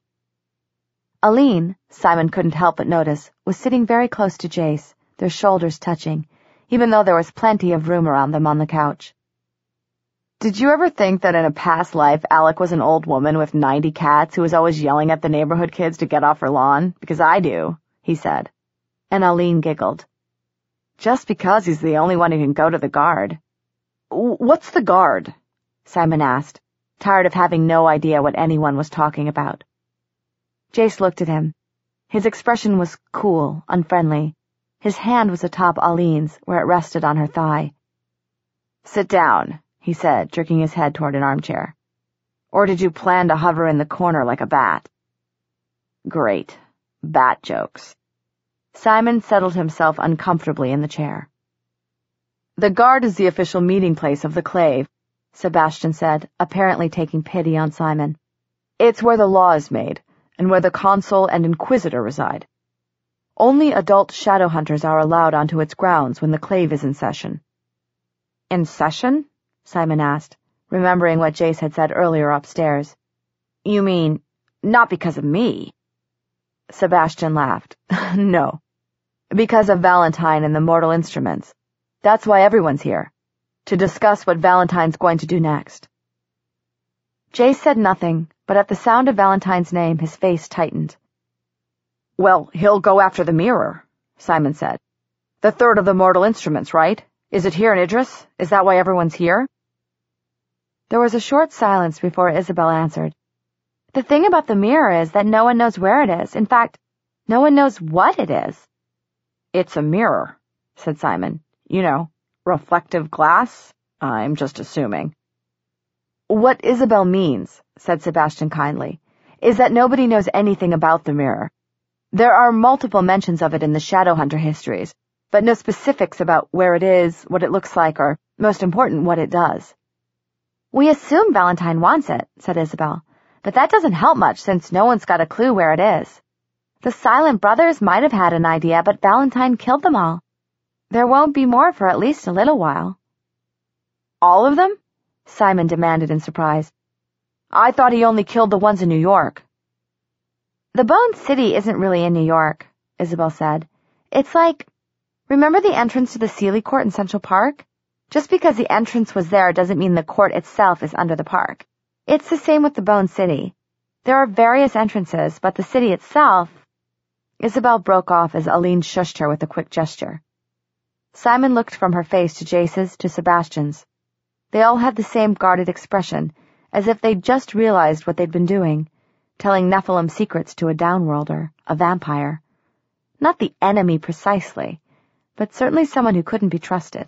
Aline, Simon couldn't help but notice, was sitting very close to Jace, their shoulders touching, even though there was plenty of room around them on the couch. Did you ever think that in a past life Alec was an old woman with 90 cats who was always yelling at the neighborhood kids to get off her lawn? Because I do, he said. And Aline giggled. Just because he's the only one who can go to the guard. What's the guard? Simon asked, tired of having no idea what anyone was talking about. Jace looked at him. His expression was cool, unfriendly. His hand was atop Aline's, where it rested on her thigh. Sit down, he said, jerking his head toward an armchair. Or did you plan to hover in the corner like a bat? Great. Bat jokes. Simon settled himself uncomfortably in the chair. The guard is the official meeting place of the Clave, Sebastian said, apparently taking pity on Simon. It's where the law is made, and where the consul and inquisitor reside. Only adult Shadowhunters are allowed onto its grounds when the Clave is in session. In session? Simon asked, remembering what Jace had said earlier upstairs. You mean, not because of me? Sebastian laughed. No. Because of Valentine and the Mortal Instruments. That's why everyone's here. To discuss what Valentine's going to do next. Jace said nothing, but at the sound of Valentine's name, his face tightened. Well, he'll go after the mirror, Simon said. The third of the Mortal Instruments, right? Is it here in Idris? Is that why everyone's here? There was a short silence before Isabel answered. The thing about the mirror is that no one knows where it is. In fact, no one knows what it is. It's a mirror, said Simon. You know, reflective glass? I'm just assuming. What Isabel means, said Sebastian kindly, is that nobody knows anything about the mirror. There are multiple mentions of it in the Shadowhunter histories, but no specifics about where it is, what it looks like, or, most important, what it does. We assume Valentine wants it, said Isabel, but that doesn't help much since no one's got a clue where it is. The Silent Brothers might have had an idea, but Valentine killed them all. There won't be more for at least a little while. All of them? Simon demanded in surprise. I thought he only killed the ones in New York. The Bone City isn't really in New York, Isabel said. It's like, remember the entrance to the Sealy Court in Central Park? Just because the entrance was there doesn't mean the court itself is under the park. It's the same with the Bone City. There are various entrances, but the city itself... Isabel broke off as Aline shushed her with a quick gesture. Simon looked from her face to Jace's to Sebastian's. They all had the same guarded expression, as if they'd just realized what they'd been doing, telling Nephilim secrets to a downworlder, a vampire. Not the enemy precisely, but certainly someone who couldn't be trusted.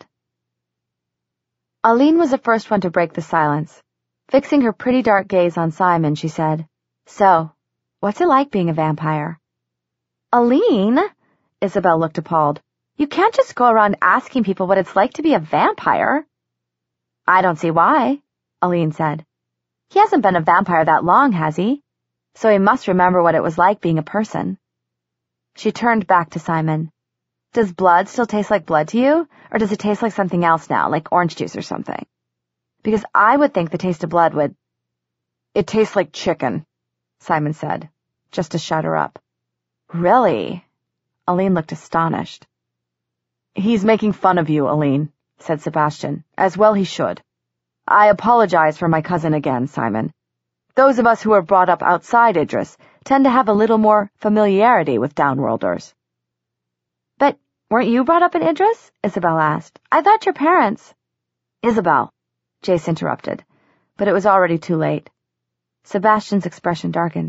Aline was the first one to break the silence. Fixing her pretty dark gaze on Simon, she said, So, what's it like being a vampire? Aline? Isabel looked appalled. You can't just go around asking people what it's like to be a vampire. I don't see why, Aline said. He hasn't been a vampire that long, has he? So he must remember what it was like being a person. She turned back to Simon. Does blood still taste like blood to you, or does it taste like something else now, like orange juice or something? Because I would think the taste of blood would... It tastes like chicken, Simon said, just to shut her up. Really? Aline looked astonished. He's making fun of you, Aline, said Sebastian, as well he should. I apologize for my cousin again, Simon. Those of us who are brought up outside Idris tend to have a little more familiarity with downworlders. But weren't you brought up in Idris? Isabel asked. I thought your parents... Isabel, Jace interrupted, but it was already too late. Sebastian's expression darkened.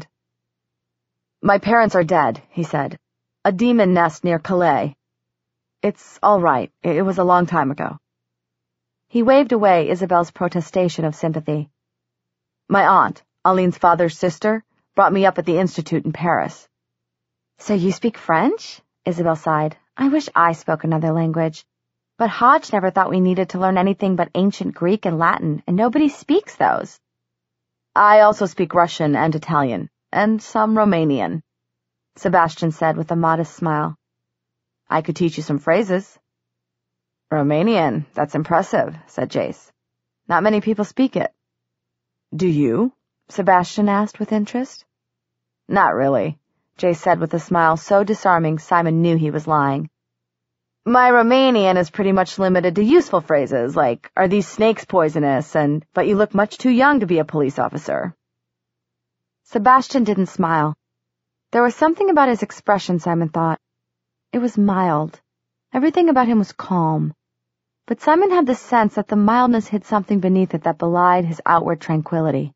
My parents are dead, he said. A demon nest near Calais. It's all right. It was a long time ago. He waved away Isabel's protestation of sympathy. My aunt, Aline's father's sister, brought me up at the Institute in Paris. So you speak French? Isabel sighed. I wish I spoke another language. But Hodge never thought we needed to learn anything but ancient Greek and Latin, and nobody speaks those. I also speak Russian and Italian, and some Romanian, Sebastian said with a modest smile. I could teach you some phrases. Romanian, that's impressive, said Jace. Not many people speak it. Do you? Sebastian asked with interest. Not really, Jace said with a smile so disarming Simon knew he was lying. My Romanian is pretty much limited to useful phrases like, are these snakes poisonous, and, but you look much too young to be a police officer. Sebastian didn't smile. There was something about his expression, Simon thought. It was mild. Everything about him was calm. But Simon had the sense that the mildness hid something beneath it that belied his outward tranquility.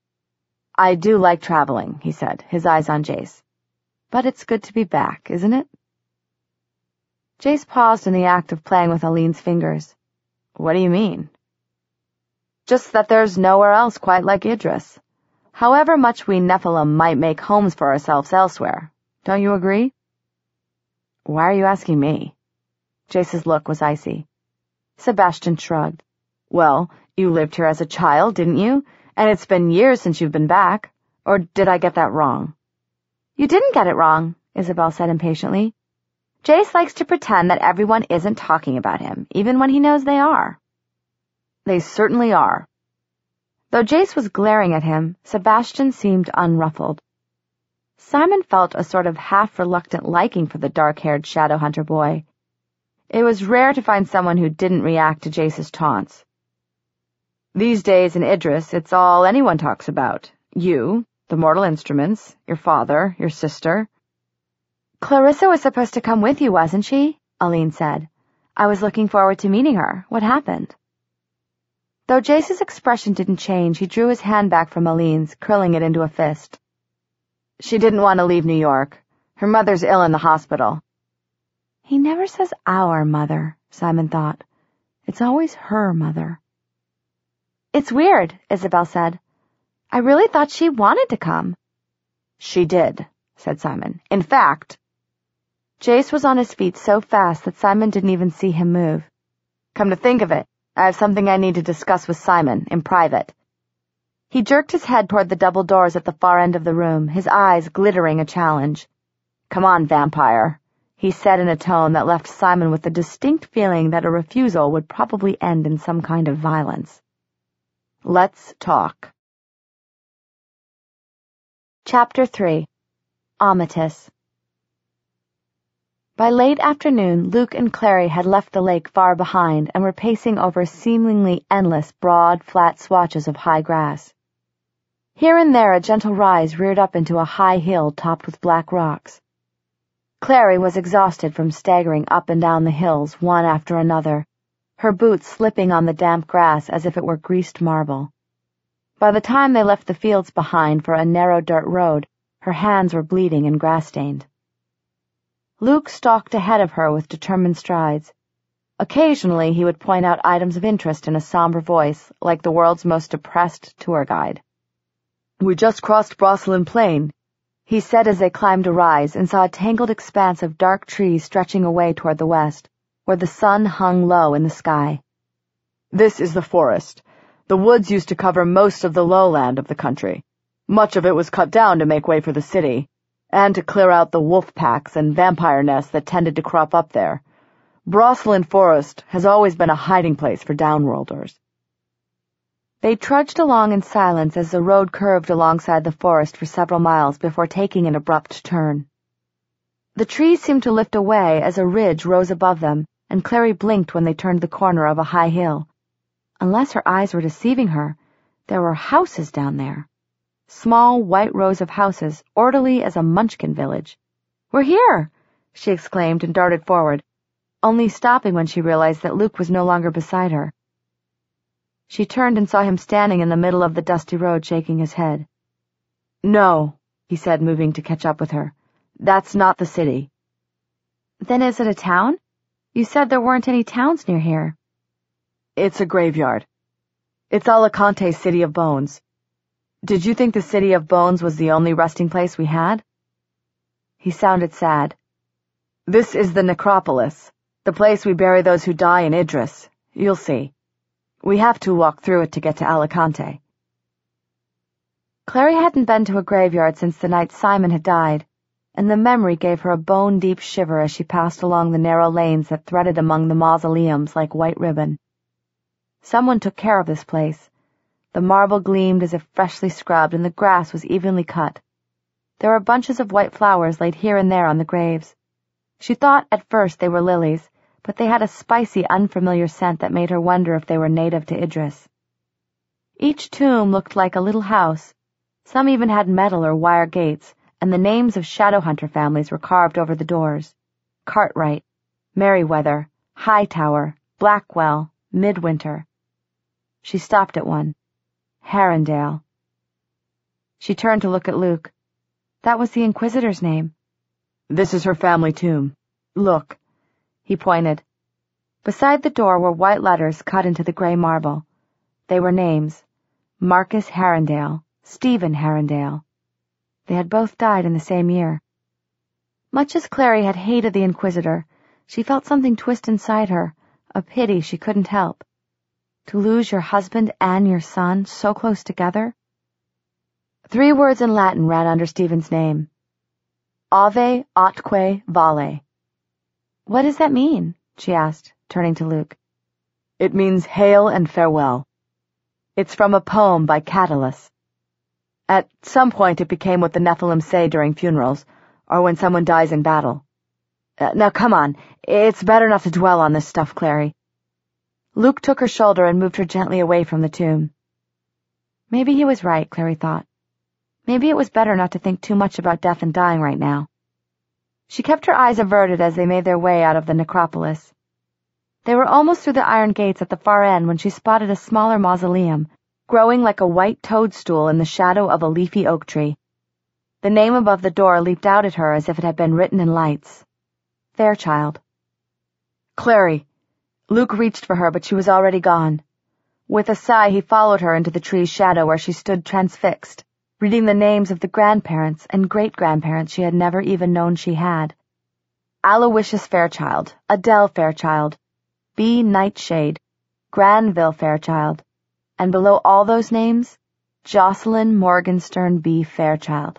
I do like traveling, he said, his eyes on Jace. But it's good to be back, isn't it? Jace paused in the act of playing with Aline's fingers. What do you mean? Just that there's nowhere else quite like Idris. However much we Nephilim might make homes for ourselves elsewhere. Don't you agree? Why are you asking me? Jace's look was icy. Sebastian shrugged. Well, you lived here as a child, didn't you? And it's been years since you've been back. Or did I get that wrong? You didn't get it wrong, Isabel said impatiently. Jace likes to pretend that everyone isn't talking about him, even when he knows they are. They certainly are. Though Jace was glaring at him, Sebastian seemed unruffled. Simon felt a sort of half-reluctant liking for the dark-haired Shadowhunter boy. It was rare to find someone who didn't react to Jace's taunts. These days in Idris, it's all anyone talks about. You, the Mortal Instruments, your father, your sister. Clarissa was supposed to come with you, wasn't she? Aline said. I was looking forward to meeting her. What happened? Though Jace's expression didn't change, he drew his hand back from Aline's, curling it into a fist. She didn't want to leave New York. Her mother's ill in the hospital. He never says our mother, Simon thought. It's always her mother. It's weird, Isabel said. I really thought she wanted to come. She did, said Simon. In fact... Jace was on his feet so fast that Simon didn't even see him move. Come to think of it, I have something I need to discuss with Simon, in private. He jerked his head toward the double doors at the far end of the room, his eyes glittering a challenge. Come on, vampire, he said in a tone that left Simon with the distinct feeling that a refusal would probably end in some kind of violence. Let's talk. Chapter 3. Amatus. By late afternoon, Luke and Clary had left the lake far behind and were pacing over seemingly endless, broad, flat swatches of high grass. Here and there a gentle rise reared up into a high hill topped with black rocks. Clary was exhausted from staggering up and down the hills one after another, her boots slipping on the damp grass as if it were greased marble. By the time they left the fields behind for a narrow dirt road, her hands were bleeding and grass-stained. Luke stalked ahead of her with determined strides. Occasionally he would point out items of interest in a somber voice, like the world's most depressed tour guide. We just crossed Broslin Plain, he said as they climbed a rise and saw a tangled expanse of dark trees stretching away toward the west, where the sun hung low in the sky. This is the forest. The woods used to cover most of the lowland of the country. Much of it was cut down to make way for the city, and to clear out the wolf packs and vampire nests that tended to crop up there. Broslin Forest has always been a hiding place for downworlders. They trudged along in silence as the road curved alongside the forest for several miles before taking an abrupt turn. The trees seemed to lift away as a ridge rose above them, and Clary blinked when they turned the corner of a high hill. Unless her eyes were deceiving her, there were houses down there. Small, white rows of houses, orderly as a Munchkin village. "We're here!" she exclaimed and darted forward, only stopping when she realized that Luke was no longer beside her. She turned and saw him standing in the middle of the dusty road, shaking his head. "No," he said, moving to catch up with her. "That's not the city." "Then is it a town? You said there weren't any towns near here." "It's a graveyard. It's Alicante's City of Bones. Did you think the City of Bones was the only resting place we had?" He sounded sad. "This is the necropolis, the place we bury those who die in Idris. You'll see. We have to walk through it to get to Alicante." Clary hadn't been to a graveyard since the night Simon had died, and the memory gave her a bone-deep shiver as she passed along the narrow lanes that threaded among the mausoleums like white ribbon. Someone took care of this place. The marble gleamed as if freshly scrubbed, and the grass was evenly cut. There were bunches of white flowers laid here and there on the graves. She thought at first they were lilies, but they had a spicy, unfamiliar scent that made her wonder if they were native to Idris. Each tomb looked like a little house. Some even had metal or wire gates, and the names of Shadowhunter families were carved over the doors. Cartwright, Merriweather, Hightower, Blackwell, Midwinter. She stopped at one. Herondale. She turned to look at Luke. That was the Inquisitor's name. "This is her family tomb. Look." He pointed. Beside the door were white letters cut into the gray marble. They were names. Marcus Herondale, Stephen Herondale. They had both died in the same year. Much as Clary had hated the Inquisitor, she felt something twist inside her, a pity she couldn't help. To lose your husband and your son so close together? 3 words in Latin ran under Stephen's name. Ave atque vale. "What does that mean?" she asked, turning to Luke. "It means hail and farewell. It's from a poem by Catullus. At some point it became what the Nephilim say during funerals, or when someone dies in battle. Now come on, it's better not to dwell on this stuff, Clary." Luke took her shoulder and moved her gently away from the tomb. Maybe he was right, Clary thought. Maybe it was better not to think too much about death and dying right now. She kept her eyes averted as they made their way out of the necropolis. They were almost through the iron gates at the far end when she spotted a smaller mausoleum, growing like a white toadstool in the shadow of a leafy oak tree. The name above the door leaped out at her as if it had been written in lights. Fairchild. "Clary!" Luke reached for her, but she was already gone. With a sigh, he followed her into the tree's shadow where she stood transfixed, reading the names of the grandparents and great-grandparents she had never even known she had. Aloysius Fairchild, Adele Fairchild, B. Nightshade, Granville Fairchild, and below all those names, Jocelyn Morgenstern B. Fairchild.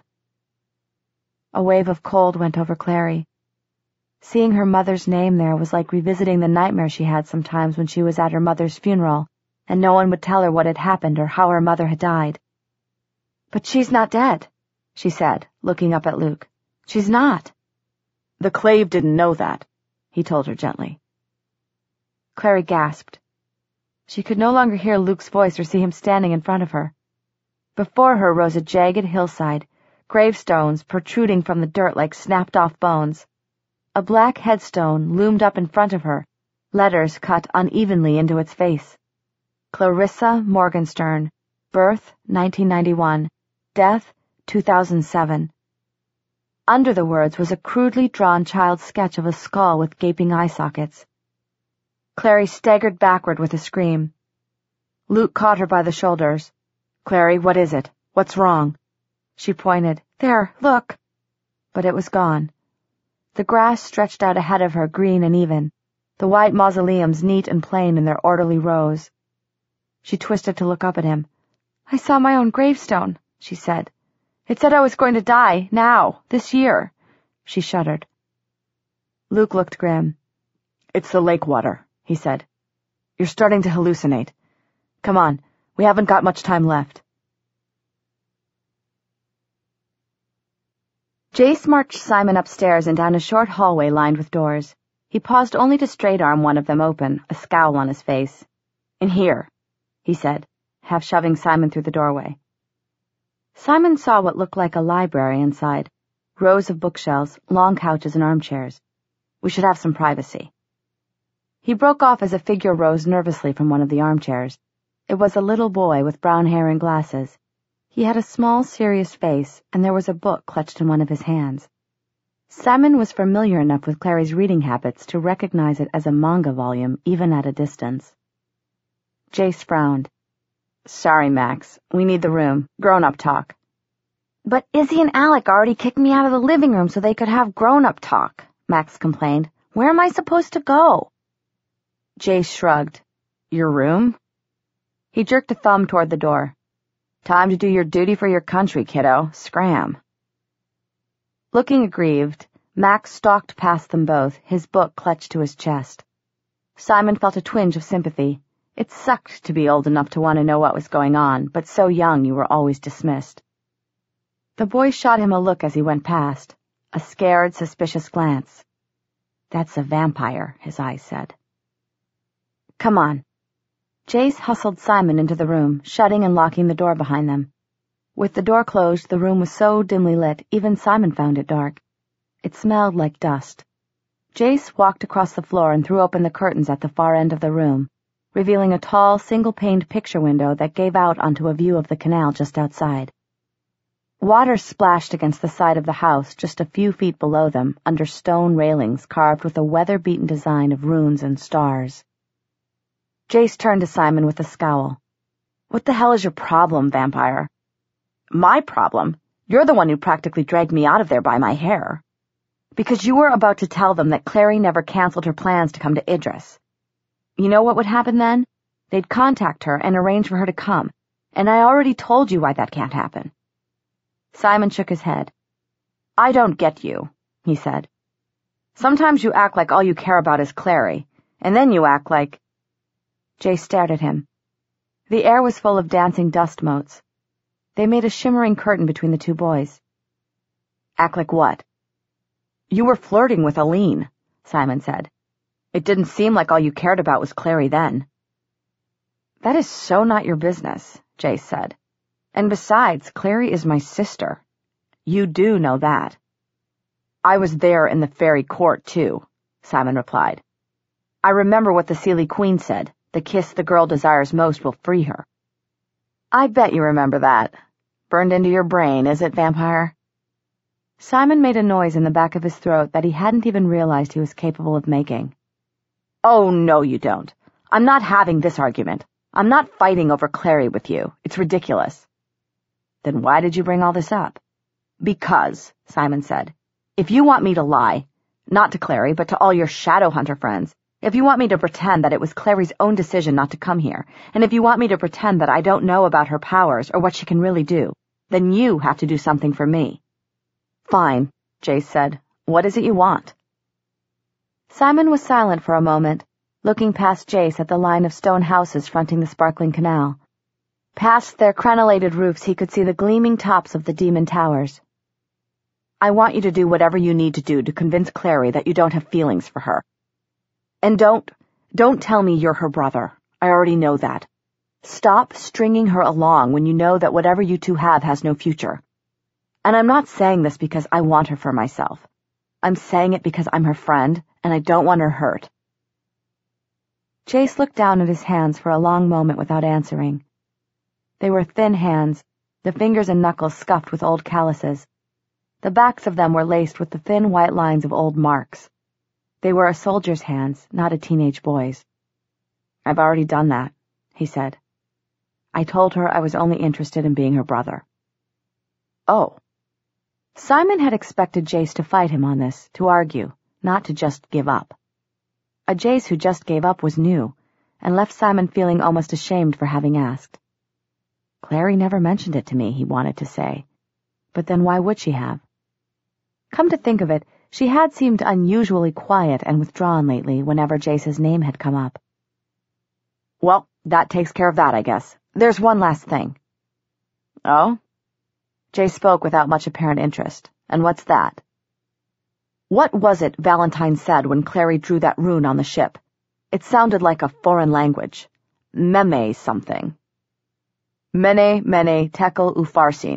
A wave of cold went over Clary. Seeing her mother's name there was like revisiting the nightmare she had sometimes when she was at her mother's funeral, and no one would tell her what had happened or how her mother had died. "But she's not dead," she said, looking up at Luke. "She's not." "The Clave didn't know that," he told her gently. Clary gasped. She could no longer hear Luke's voice or see him standing in front of her. Before her rose a jagged hillside, gravestones protruding from the dirt like snapped-off bones. A black headstone loomed up in front of her, letters cut unevenly into its face. Clarissa Morgenstern, birth 1991, death 2007. Under the words was a crudely drawn child's sketch of a skull with gaping eye sockets. Clary staggered backward with a scream. Luke caught her by the shoulders. "Clary, what is it? What's wrong?" She pointed. "There, look." But it was gone. The grass stretched out ahead of her, green and even, the white mausoleums neat and plain in their orderly rows. She twisted to look up at him. "I saw my own gravestone," she said. "It said I was going to die, now, this year." She shuddered. Luke looked grim. "It's the lake water," he said. "You're starting to hallucinate. Come on, we haven't got much time left." Jace marched Simon upstairs and down a short hallway lined with doors. He paused only to straight-arm one of them open, a scowl on his face. "In here," he said, half shoving Simon through the doorway. Simon saw what looked like a library inside. Rows of bookshelves, long couches and armchairs. We should have some privacy. He broke off as a figure rose nervously from one of the armchairs. It was a little boy with brown hair and glasses. He had a small, serious face, and there was a book clutched in one of his hands. Simon was familiar enough with Clary's reading habits to recognize it as a manga volume, even at a distance. Jace frowned. Sorry, Max. We need the room. Grown-up talk. But Izzy and Alec already kicked me out of the living room so they could have grown-up talk, Max complained. Where am I supposed to go? Jace shrugged. Your room? He jerked a thumb toward the door. Time to do your duty for your country, kiddo. Scram. Looking aggrieved, Max stalked past them both, his book clutched to his chest. Simon felt a twinge of sympathy. It sucked to be old enough to want to know what was going on, but so young you were always dismissed. The boy shot him a look as he went past, a scared, suspicious glance. That's a vampire, his eyes said. Come on. Jace hustled Simon into the room, shutting and locking the door behind them. With the door closed, the room was so dimly lit, even Simon found it dark. It smelled like dust. Jace walked across the floor and threw open the curtains at the far end of the room, revealing a tall, single-paned picture window that gave out onto a view of the canal just outside. Water splashed against the side of the house just a few feet below them, under stone railings carved with a weather-beaten design of runes and stars. Jace turned to Simon with a scowl. What the hell is your problem, vampire? My problem? You're the one who practically dragged me out of there by my hair. Because you were about to tell them that Clary never canceled her plans to come to Idris. You know what would happen then? They'd contact her and arrange for her to come, and I already told you why that can't happen. Simon shook his head. I don't get you, he said. Sometimes you act like all you care about is Clary, and then you act like... Jace stared at him. The air was full of dancing dust motes. They made a shimmering curtain between the two boys. Act like what? You were flirting with Aline, Simon said. It didn't seem like all you cared about was Clary then. That is so not your business, Jace said. And besides, Clary is my sister. You do know that. I was there in the fairy court, too, Simon replied. I remember what the Seelie Queen said. The kiss the girl desires most will free her. I bet you remember that. Burned into your brain, is it, vampire? Simon made a noise in the back of his throat that he hadn't even realized he was capable of making. Oh, no, you don't. I'm not having this argument. I'm not fighting over Clary with you. It's ridiculous. Then why did you bring all this up? Because, Simon said, if you want me to lie, not to Clary, but to all your Shadowhunter friends, if you want me to pretend that it was Clary's own decision not to come here, and if you want me to pretend that I don't know about her powers or what she can really do, then you have to do something for me. Fine, Jace said. What is it you want? Simon was silent for a moment, looking past Jace at the line of stone houses fronting the sparkling canal. Past their crenellated roofs he could see the gleaming tops of the demon towers. I want you to do whatever you need to do to convince Clary that you don't have feelings for her. And don't tell me you're her brother. I already know that. Stop stringing her along when you know that whatever you two have has no future. And I'm not saying this because I want her for myself. I'm saying it because I'm her friend, and I don't want her hurt. Jace looked down at his hands for a long moment without answering. They were thin hands, the fingers and knuckles scuffed with old calluses. The backs of them were laced with the thin white lines of old marks. They were a soldier's hands, not a teenage boy's. I've already done that, he said. I told her I was only interested in being her brother. Oh. Simon had expected Jace to fight him on this, to argue, not to just give up. A Jace who just gave up was new, and left Simon feeling almost ashamed for having asked. Clary never mentioned it to me, he wanted to say. But then why would she have? Come to think of it, she had seemed unusually quiet and withdrawn lately whenever Jace's name had come up. Well, that takes care of that, I guess. There's one last thing. Oh? Jace spoke without much apparent interest. And what's that? What was it Valentine said when Clary drew that rune on the ship? It sounded like a foreign language. Meme something. Mene, tekel, ufarsin.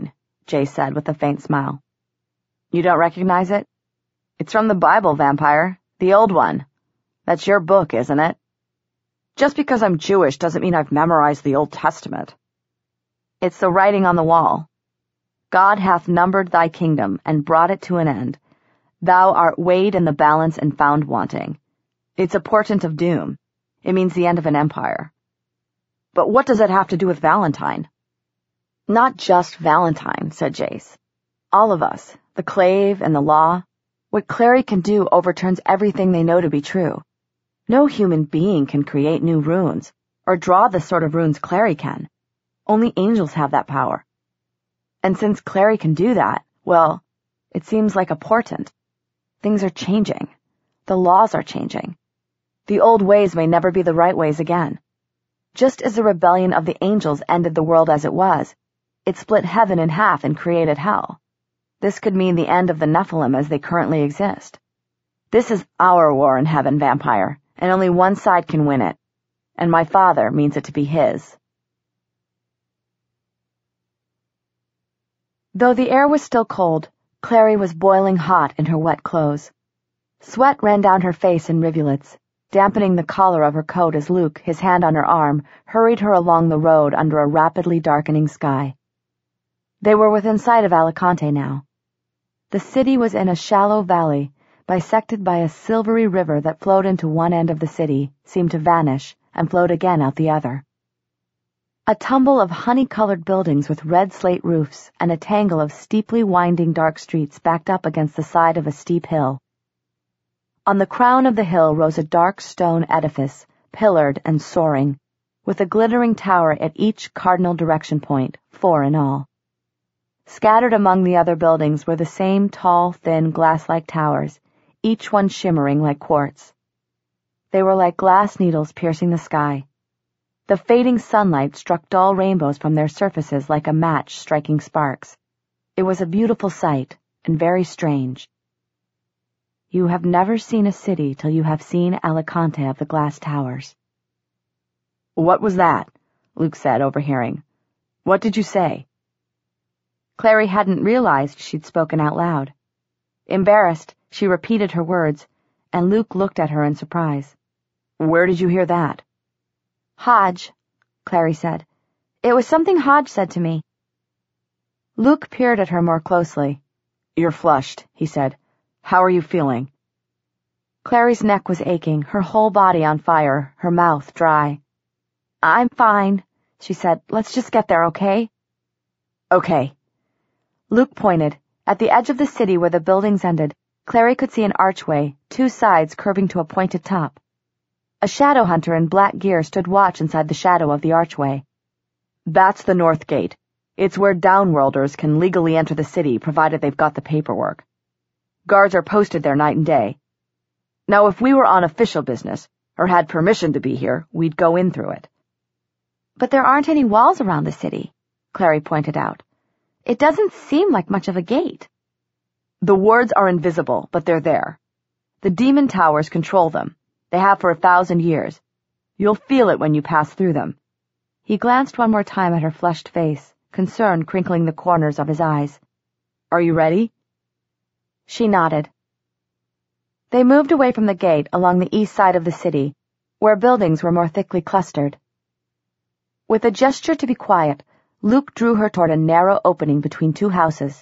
Jace said with a faint smile. You don't recognize it? It's from the Bible, vampire. The old one. That's your book, isn't it? Just because I'm Jewish doesn't mean I've memorized the Old Testament. It's the writing on the wall. God hath numbered thy kingdom and brought it to an end. Thou art weighed in the balance and found wanting. It's a portent of doom. It means the end of an empire. But what does it have to do with Valentine? Not just Valentine, said Jace. All of us, the Clave and the law. What Clary can do overturns everything they know to be true. No human being can create new runes, or draw the sort of runes Clary can. Only angels have that power. And since Clary can do that, well, it seems like a portent. Things are changing. The laws are changing. The old ways may never be the right ways again. Just as the rebellion of the angels ended the world as it was, it split heaven in half and created hell. This could mean the end of the Nephilim as they currently exist. This is our war in heaven, vampire, and only one side can win it. And my father means it to be his. Though the air was still cold, Clary was boiling hot in her wet clothes. Sweat ran down her face in rivulets, dampening the collar of her coat as Luke, his hand on her arm, hurried her along the road under a rapidly darkening sky. They were within sight of Alicante now. The city was in a shallow valley, bisected by a silvery river that flowed into one end of the city, seemed to vanish, and flowed again out the other. A tumble of honey-colored buildings with red slate roofs and a tangle of steeply winding dark streets backed up against the side of a steep hill. On the crown of the hill rose a dark stone edifice, pillared and soaring, with a glittering tower at each cardinal direction point, 4 in all. Scattered among the other buildings were the same tall, thin, glass-like towers, each one shimmering like quartz. They were like glass needles piercing the sky. The fading sunlight struck dull rainbows from their surfaces like a match striking sparks. It was a beautiful sight, and very strange. You have never seen a city till you have seen Alicante of the glass towers. What was that? Luke said, overhearing. What did you say? Clary hadn't realized she'd spoken out loud. Embarrassed, she repeated her words, and Luke looked at her in surprise. Where did you hear that? Hodge, Clary said. It was something Hodge said to me. Luke peered at her more closely. You're flushed, he said. How are you feeling? Clary's neck was aching, her whole body on fire, her mouth dry. I'm fine, she said. Let's just get there, okay? Okay. Luke pointed. At the edge of the city where the buildings ended, Clary could see an archway, 2 sides curving to a pointed top. A shadow hunter in black gear stood watch inside the shadow of the archway. That's the North Gate. It's where downworlders can legally enter the city, provided they've got the paperwork. Guards are posted there night and day. Now, if we were on official business, or had permission to be here, we'd go in through it. But there aren't any walls around the city, Clary pointed out. It doesn't seem like much of a gate. The wards are invisible, but they're there. The demon towers control them. They have for 1,000 years. You'll feel it when you pass through them. He glanced one more time at her flushed face, concern crinkling the corners of his eyes. Are you ready? She nodded. They moved away from the gate along the east side of the city, where buildings were more thickly clustered. With a gesture to be quiet, Luke drew her toward a narrow opening between 2 houses.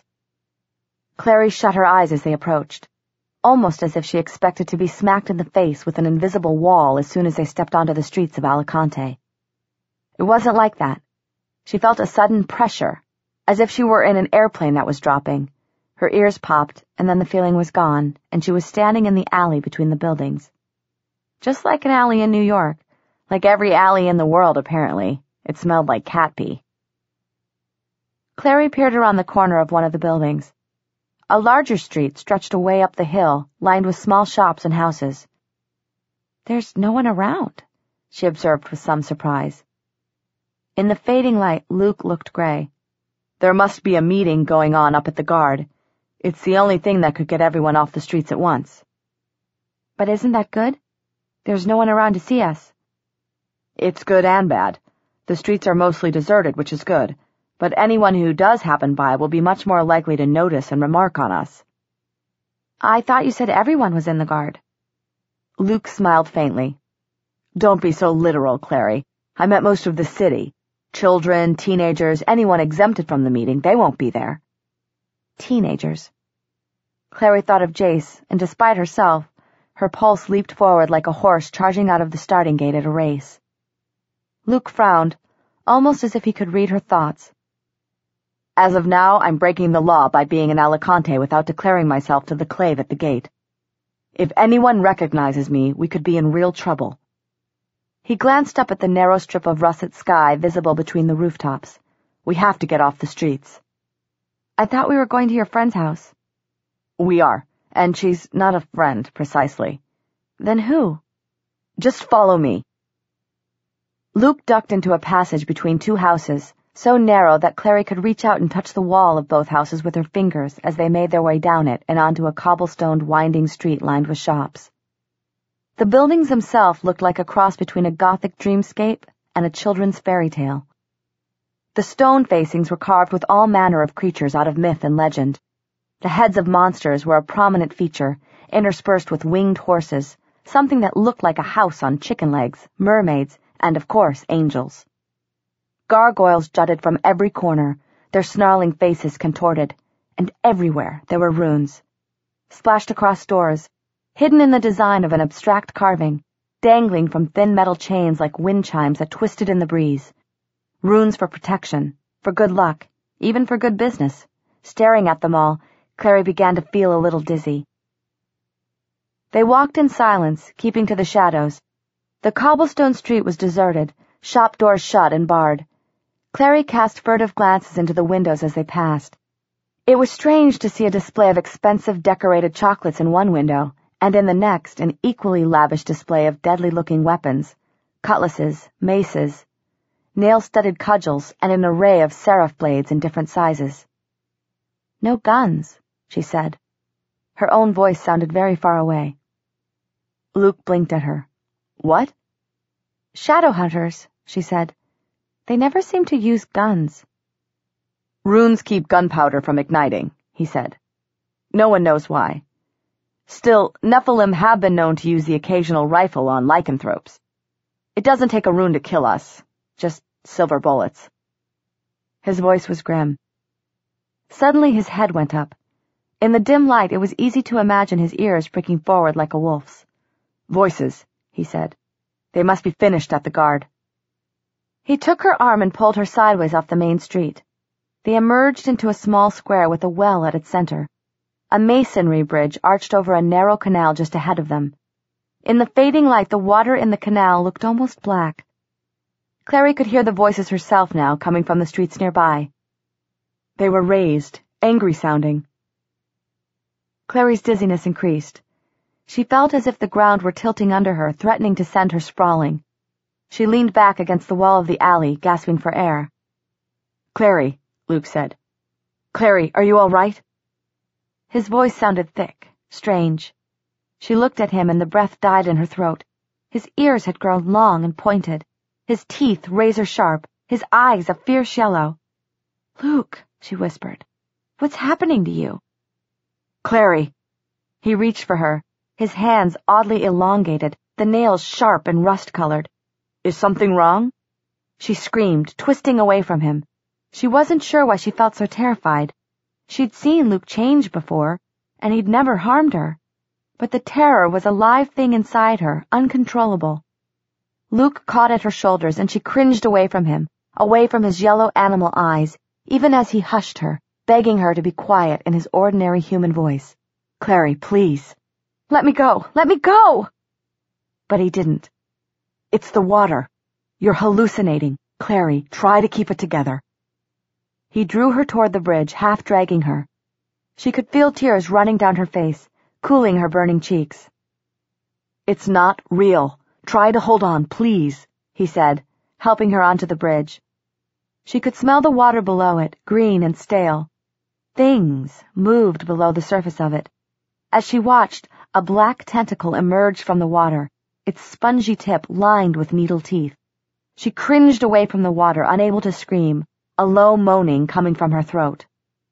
Clary shut her eyes as they approached, almost as if she expected to be smacked in the face with an invisible wall as soon as they stepped onto the streets of Alicante. It wasn't like that. She felt a sudden pressure, as if she were in an airplane that was dropping. Her ears popped, and then the feeling was gone, and she was standing in the alley between the buildings. Just like an alley in New York, like every alley in the world, apparently. It smelled like cat pee. Clary peered around the corner of one of the buildings. A larger street stretched away up the hill, lined with small shops and houses. There's no one around, she observed with some surprise. In the fading light, Luke looked gray. There must be a meeting going on up at the Guard. It's the only thing that could get everyone off the streets at once. But isn't that good? There's no one around to see us. It's good and bad. The streets are mostly deserted, which is good. but anyone who does happen by will be much more likely to notice and remark on us." "I thought you said everyone was in the guard." Luke smiled faintly. "Don't be so literal, Clary. I meant most of the city. Children, teenagers, anyone exempted from the meeting, they won't be there." Teenagers. Clary thought of Jace, and despite herself, her pulse leaped forward like a horse charging out of the starting gate at a race. Luke frowned, almost as if he could read her thoughts. "As of now, I'm breaking the law by being in Alicante without declaring myself to the clave at the gate. If anyone recognizes me, we could be in real trouble." He glanced up at the narrow strip of russet sky visible between the rooftops. "We have to get off the streets." "I thought we were going to your friend's house." "We are, and she's not a friend, precisely." "Then who?" "Just follow me." Luke ducked into a passage between two houses, so narrow that Clary could reach out and touch the wall of both houses with her fingers as they made their way down it and onto a cobblestoned winding street lined with shops. The buildings themselves looked like a cross between a Gothic dreamscape and a children's fairy tale. The stone facings were carved with all manner of creatures out of myth and legend. The heads of monsters were a prominent feature, interspersed with winged horses, something that looked like a house on chicken legs, mermaids, and, of course, angels. Gargoyles jutted from every corner, their snarling faces contorted, and everywhere there were runes. Splashed across doors, hidden in the design of an abstract carving, dangling from thin metal chains like wind chimes that twisted in the breeze. Runes for protection, for good luck, even for good business. Staring at them all, Clary began to feel a little dizzy. They walked in silence, keeping to the shadows. The cobblestone street was deserted, shop doors shut and barred. Clary cast furtive glances into the windows as they passed. It was strange to see a display of expensive decorated chocolates in one window, and in the next an equally lavish display of deadly-looking weapons, cutlasses, maces, nail-studded cudgels, and an array of seraph blades in different sizes. "No guns," she said. Her own voice sounded very far away. Luke blinked at her. "What?" "Shadow hunters," she said. "They never seem to use guns." "Runes keep gunpowder from igniting," he said. "No one knows why. Still, Nephilim have been known to use the occasional rifle on lycanthropes. It doesn't take a rune to kill us, just silver bullets." His voice was grim. Suddenly his head went up. In the dim light it was easy to imagine his ears pricking forward like a wolf's. "Voices," he said. "They must be finished at the guard." He took her arm and pulled her sideways off the main street. They emerged into a small square with a well at its center. A masonry bridge arched over a narrow canal just ahead of them. In the fading light, the water in the canal looked almost black. Clary could hear the voices herself now, coming from the streets nearby. They were raised, angry-sounding. Clary's dizziness increased. She felt as if the ground were tilting under her, threatening to send her sprawling. She leaned back against the wall of the alley, gasping for air. "Clary," Luke said. "Clary, are you all right?" His voice sounded thick, strange. She looked at him and the breath died in her throat. His ears had grown long and pointed, his teeth razor-sharp, his eyes a fierce yellow. "Luke," she whispered, "what's happening to you?" "Clary." He reached for her, his hands oddly elongated, the nails sharp and rust-colored. "Is something wrong?" She screamed, twisting away from him. She wasn't sure why she felt so terrified. She'd seen Luke change before, and he'd never harmed her. But the terror was a live thing inside her, uncontrollable. Luke caught at her shoulders, and she cringed away from him, away from his yellow animal eyes, even as he hushed her, begging her to be quiet in his ordinary human voice. "Clary, please. Let me go! Let me go!" But he didn't. "It's the water. You're hallucinating. Clary, try to keep it together." He drew her toward the bridge, half dragging her. She could feel tears running down her face, cooling her burning cheeks. "It's not real. Try to hold on, please," he said, helping her onto the bridge. She could smell the water below it, green and stale. Things moved below the surface of it. As she watched, a black tentacle emerged from the water, its spongy tip lined with needle teeth. She cringed away from the water, unable to scream, a low moaning coming from her throat.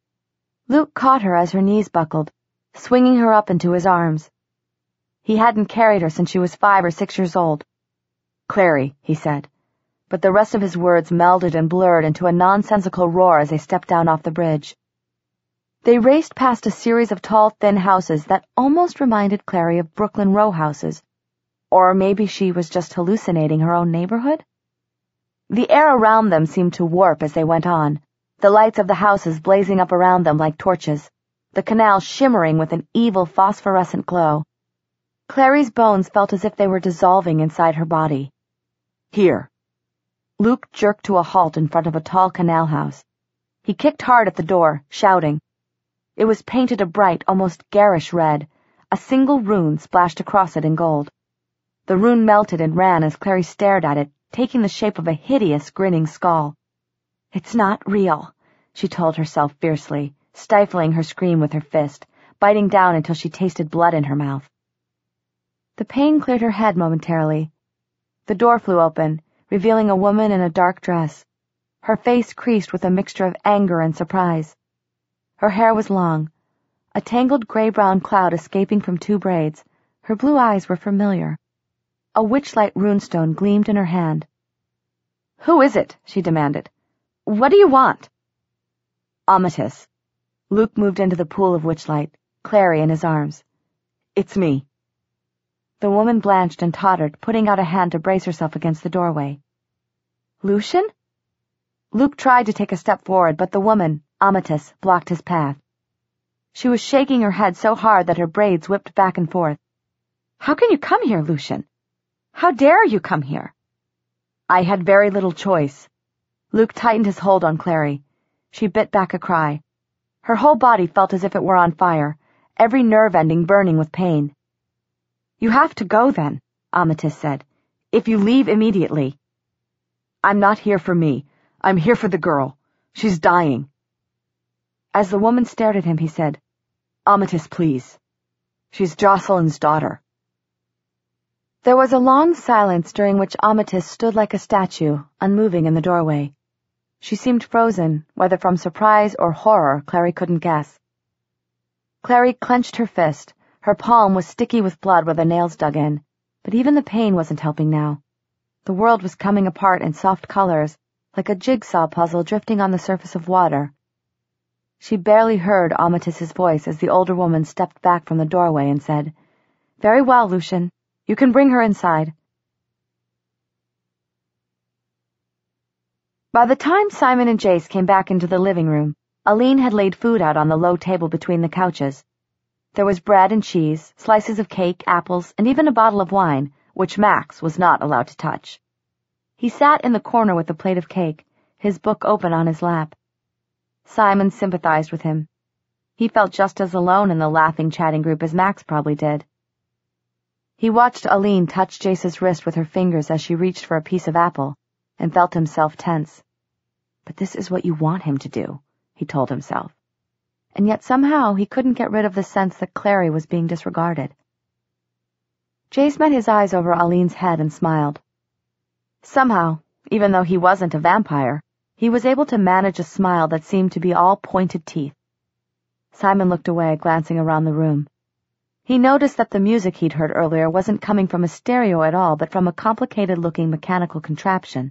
Luke caught her as her knees buckled, swinging her up into his arms. He hadn't carried her since she was 5 or 6 years old. "Clary," he said, but the rest of his words melded and blurred into a nonsensical roar as they stepped down off the bridge. They raced past a series of tall, thin houses that almost reminded Clary of Brooklyn row houses. Or maybe she was just hallucinating her own neighborhood? The air around them seemed to warp as they went on, the lights of the houses blazing up around them like torches, the canal shimmering with an evil phosphorescent glow. Clary's bones felt as if they were dissolving inside her body. "Here." Luke jerked to a halt in front of a tall canal house. He kicked hard at the door, shouting. It was painted a bright, almost garish red, a single rune splashed across it in gold. The rune melted and ran as Clary stared at it, taking the shape of a hideous, grinning skull. "It's not real," she told herself fiercely, stifling her scream with her fist, biting down until she tasted blood in her mouth. The pain cleared her head momentarily. The door flew open, revealing a woman in a dark dress, her face creased with a mixture of anger and surprise. Her hair was long, a tangled gray-brown cloud escaping from 2 braids. Her blue eyes were familiar. A witchlight runestone gleamed in her hand. "Who is it?" she demanded. "What do you want?" "Amatis." Luke moved into the pool of witchlight, Clary in his arms. "It's me." The woman blanched and tottered, putting out a hand to brace herself against the doorway. "Lucian?" Luke tried to take a step forward, but the woman, Amatis, blocked his path. She was shaking her head so hard that her braids whipped back and forth. "How can you come here, Lucian? How dare you come here?" "I had very little choice." Luke tightened his hold on Clary. She bit back a cry. Her whole body felt as if it were on fire, every nerve ending burning with pain. "You have to go, then," Amatis said. "If you leave immediately." "I'm not here for me. I'm here for the girl. She's dying." As the woman stared at him, he said, "Amatis, please. She's Jocelyn's daughter." There was a long silence during which Amatis stood like a statue, unmoving in the doorway. She seemed frozen, whether from surprise or horror, Clary couldn't guess. Clary clenched her fist. Her palm was sticky with blood where the nails dug in, but even the pain wasn't helping now. The world was coming apart in soft colors, like a jigsaw puzzle drifting on the surface of water. She barely heard Amatis's voice as the older woman stepped back from the doorway and said, "Very well, Lucian. You can bring her inside." By the time Simon and Jace came back into the living room, Aline had laid food out on the low table between the couches. There was bread and cheese, slices of cake, apples, and even a bottle of wine, which Max was not allowed to touch. He sat in the corner with a plate of cake, his book open on his lap. Simon sympathized with him. He felt just as alone in the laughing, chatting group as Max probably did. He watched Aline touch Jace's wrist with her fingers as she reached for a piece of apple, and felt himself tense. But this is what you want him to do, he told himself. And yet somehow he couldn't get rid of the sense that Clary was being disregarded. Jace met his eyes over Aline's head and smiled. Somehow, even though he wasn't a vampire, he was able to manage a smile that seemed to be all pointed teeth. Simon looked away, glancing around the room. He noticed that the music he'd heard earlier wasn't coming from a stereo at all, but from a complicated-looking mechanical contraption.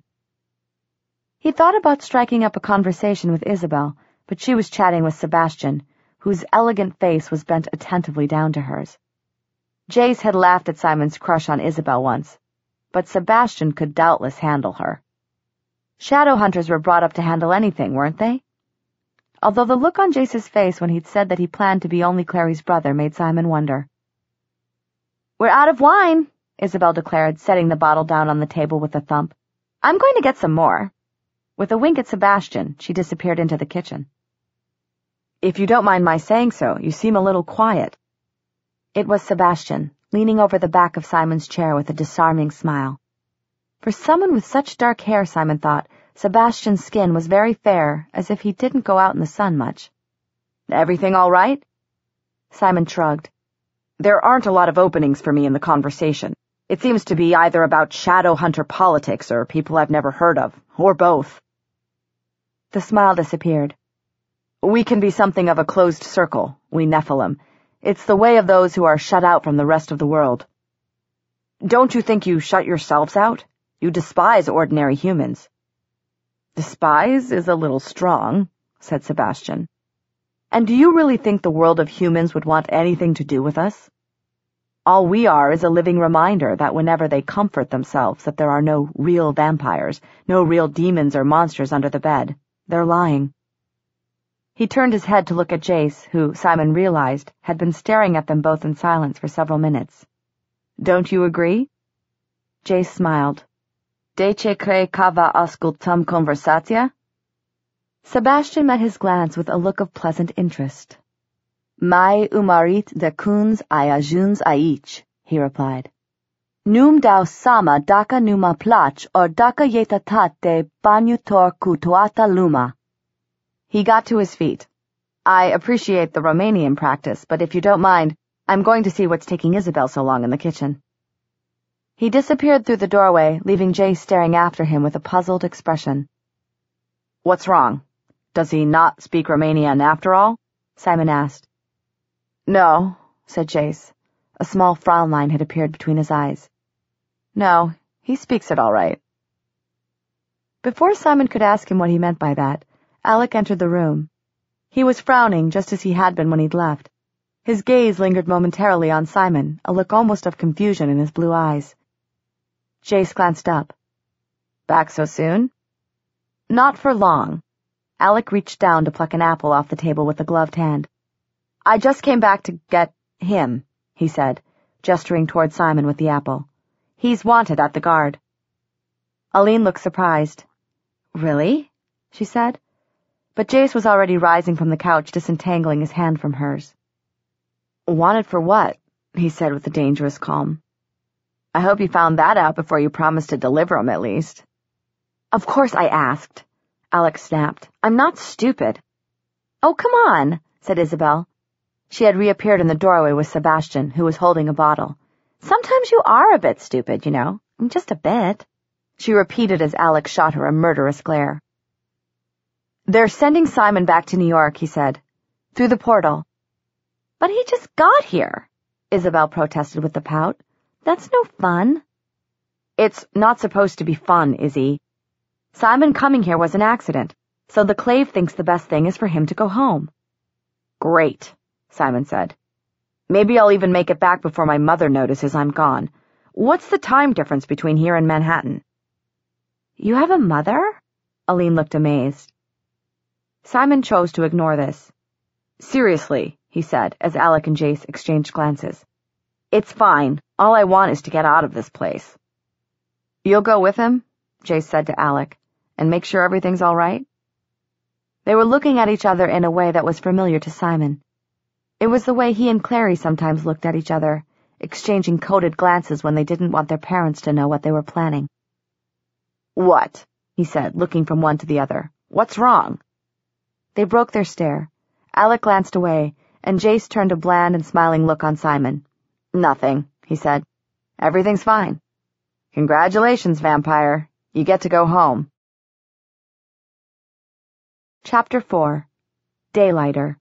He thought about striking up a conversation with Isabel, but she was chatting with Sebastian, whose elegant face was bent attentively down to hers. Jace had laughed at Simon's crush on Isabel once, but Sebastian could doubtless handle her. Shadow hunters were brought up to handle anything, weren't they? Although the look on Jace's face when he'd said that he planned to be only Clary's brother made Simon wonder. "We're out of wine," Isabel declared, setting the bottle down on the table with a thump. "I'm going to get some more." With a wink at Sebastian, she disappeared into the kitchen. "If you don't mind my saying so, you seem a little quiet." It was Sebastian, leaning over the back of Simon's chair with a disarming smile. For someone with such dark hair, Simon thought, Sebastian's skin was very fair, as if he didn't go out in the sun much. "Everything all right?" Simon shrugged. "There aren't a lot of openings for me in the conversation. It seems to be either about shadow hunter politics or people I've never heard of, or both." The smile disappeared. We can be something of a closed circle, we Nephilim. It's the way of those who are shut out from the rest of the world. Don't you think you shut yourselves out? You despise ordinary humans. Despise is a little strong, said Sebastian. And do you really think the world of humans would want anything to do with us? All we are is a living reminder that whenever they comfort themselves that there are no real vampires, no real demons or monsters under the bed, they're lying. He turned his head to look at Jace, who, Simon realized, had been staring at them both in silence for several minutes. Don't you agree? Jace smiled. Dece cre cava ascultam conversatia? Sebastian met his glance with a look of pleasant interest. Mai umarit de kuns ajuns aici, he replied. Num dau sama daka numa plach or daka yetatate banyutor kutuata luma. He got to his feet. I appreciate the Romanian practice, but if you don't mind, I'm going to see what's taking Isabel so long in the kitchen. He disappeared through the doorway, leaving Jace staring after him with a puzzled expression. What's wrong? Does he not speak Romanian after all? Simon asked. No, said Jace. A small frown line had appeared between his eyes. No, he speaks it all right. Before Simon could ask him what he meant by that, Alec entered the room. He was frowning just as he had been when he'd left. His gaze lingered momentarily on Simon, a look almost of confusion in his blue eyes. Jace glanced up. Back so soon? Not for long. Alec reached down to pluck an apple off the table with a gloved hand. I just came back to get him, he said, gesturing toward Simon with the apple. He's wanted at the guard. Aline looked surprised. Really? She said. But Jace was already rising from the couch, disentangling his hand from hers. Wanted for what? He said with a dangerous calm. I hope you found that out before you promised to deliver him, at least. Of course I asked, Alex snapped. I'm not stupid. Oh, come on, said Isabel. She had reappeared in the doorway with Sebastian, who was holding a bottle. Sometimes you are a bit stupid, you know. Just a bit. She repeated as Alex shot her a murderous glare. They're sending Simon back to New York, he said. Through the portal. But he just got here, Isabel protested with a pout. That's no fun. It's not supposed to be fun, Izzy. Simon coming here was an accident, so the Clave thinks the best thing is for him to go home. Great, Simon said. Maybe I'll even make it back before my mother notices I'm gone. What's the time difference between here and Manhattan? You have a mother? Aline looked amazed. Simon chose to ignore this. Seriously, he said, as Alec and Jace exchanged glances. It's fine. All I want is to get out of this place. You'll go with him? Jace said to Alec, and make sure everything's all right? They were looking at each other in a way that was familiar to Simon. It was the way he and Clary sometimes looked at each other, exchanging coded glances when they didn't want their parents to know what they were planning. What? He said, looking from one to the other. What's wrong? They broke their stare. Alec glanced away, and Jace turned a bland and smiling look on Simon. Nothing, he said. Everything's fine. Congratulations, vampire. You get to go home. Chapter 4. Daylighter.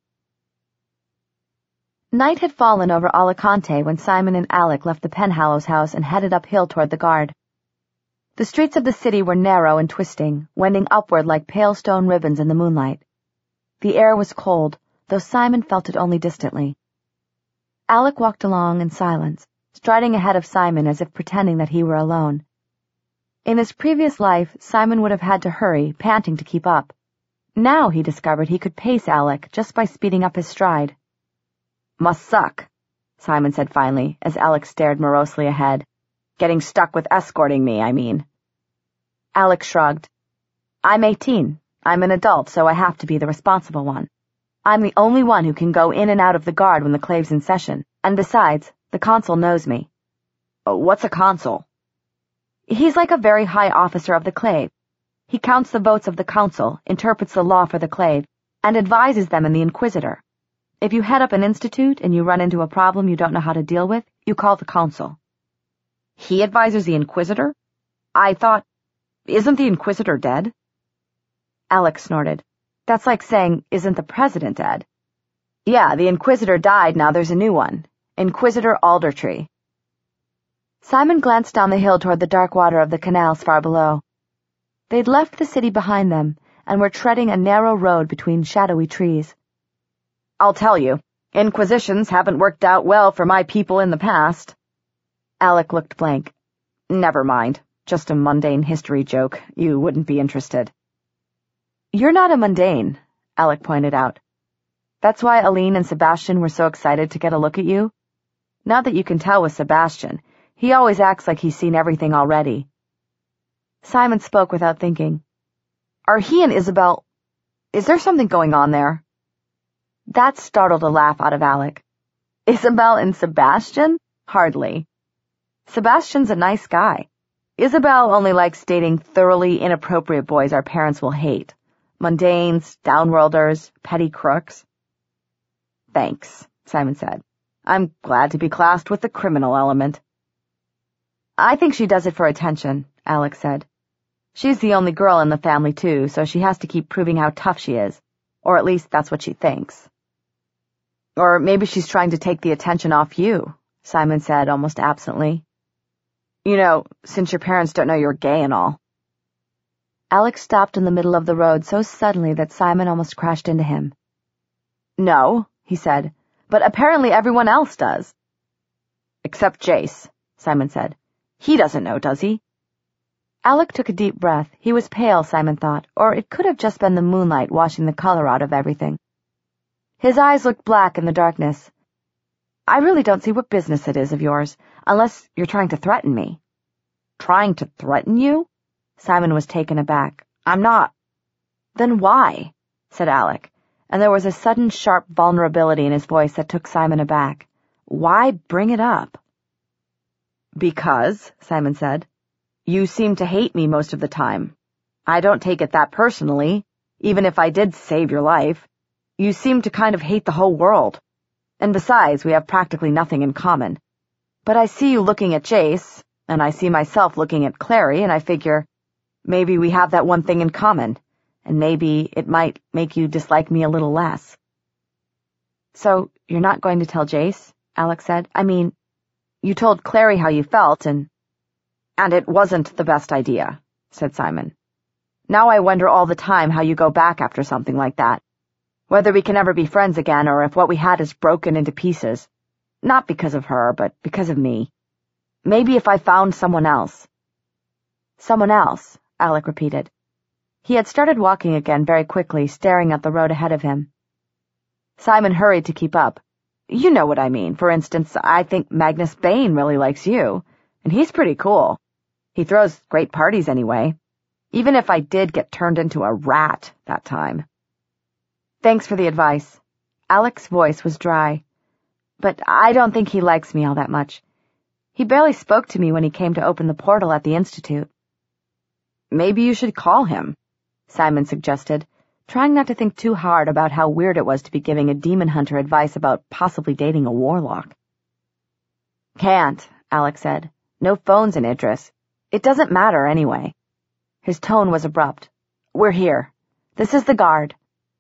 Night had fallen over Alicante when Simon and Alec left the Penhallows house and headed uphill toward the guard. The streets of the city were narrow and twisting, wending upward like pale stone ribbons in the moonlight. The air was cold, though Simon felt it only distantly. Alec walked along in silence, striding ahead of Simon as if pretending that he were alone. In his previous life, Simon would have had to hurry, panting to keep up. Now he discovered he could pace Alec just by speeding up his stride. Must suck, Simon said finally, as Alec stared morosely ahead. Getting stuck with escorting me, I mean. Alec shrugged. I'm 18. I'm an adult, so I have to be the responsible one. I'm the only one who can go in and out of the guard when the Clave's in session, and besides, the consul knows me. What's a consul? He's like a very high officer of the Clave. He counts the votes of the council, interprets the law for the Clave, and advises them in the Inquisitor. If you head up an institute and you run into a problem you don't know how to deal with, you call the consul. He advises the Inquisitor? I thought, isn't the Inquisitor dead? Alex snorted. That's like saying, isn't the president dead? Yeah, the Inquisitor died, now there's a new one. Inquisitor Aldertree. Simon glanced down the hill toward the dark water of the canals far below. They'd left the city behind them and were treading a narrow road between shadowy trees. I'll tell you, Inquisitions haven't worked out well for my people in the past. Alec looked blank. Never mind. Just a mundane history joke. You wouldn't be interested. You're not a mundane, Alec pointed out. That's why Aline and Sebastian were so excited to get a look at you. Not that you can tell with Sebastian. He always acts like he's seen everything already. Simon spoke without thinking. Are he and Isabel... Is there something going on there? That startled a laugh out of Alec. Isabel and Sebastian? Hardly. Sebastian's a nice guy. Isabel only likes dating thoroughly inappropriate boys our parents will hate. Mundanes, downworlders, petty crooks. Thanks, Simon said. I'm glad to be classed with the criminal element. I think she does it for attention, Alex said. She's the only girl in the family, too, so she has to keep proving how tough she is. Or at least that's what she thinks. Or maybe she's trying to take the attention off you, Simon said almost absently. You know, since your parents don't know you're gay and all. Alex stopped in the middle of the road so suddenly that Simon almost crashed into him. No, he said, but apparently everyone else does. Except Jace, Simon said. He doesn't know, does he? Alec took a deep breath. He was pale, Simon thought, or it could have just been the moonlight washing the color out of everything. His eyes looked black in the darkness. I really don't see what business it is of yours, unless you're trying to threaten me. Trying to threaten you? Simon was taken aback. I'm not. Then why? Said Alec, and there was a sudden sharp vulnerability in his voice that took Simon aback. Why bring it up? Because, Simon said, you seem to hate me most of the time. I don't take it that personally, even if I did save your life. You seem to kind of hate the whole world. And besides, we have practically nothing in common. But I see you looking at Jace, and I see myself looking at Clary, and I figure, maybe we have that one thing in common, and maybe it might make you dislike me a little less. So, you're not going to tell Jace? Alex said. I mean, you told Clary how you felt, and it wasn't the best idea, said Simon. Now I wonder all the time how you go back after something like that. Whether we can ever be friends again, or if what we had is broken into pieces. Not because of her, but because of me. Maybe if I found someone else. Someone else, Alec repeated. He had started walking again very quickly, staring at the road ahead of him. Simon hurried to keep up. You know what I mean. For instance, I think Magnus Bane really likes you, and he's pretty cool. He throws great parties anyway, even if I did get turned into a rat that time. Thanks for the advice. Alec's voice was dry. But I don't think he likes me all that much. He barely spoke to me when he came to open the portal at the Institute. Maybe you should call him, Simon suggested, trying not to think too hard about how weird it was to be giving a demon hunter advice about possibly dating a warlock. Can't, Alec said. No phones in Idris. It doesn't matter anyway. His tone was abrupt. We're here. This is the guard.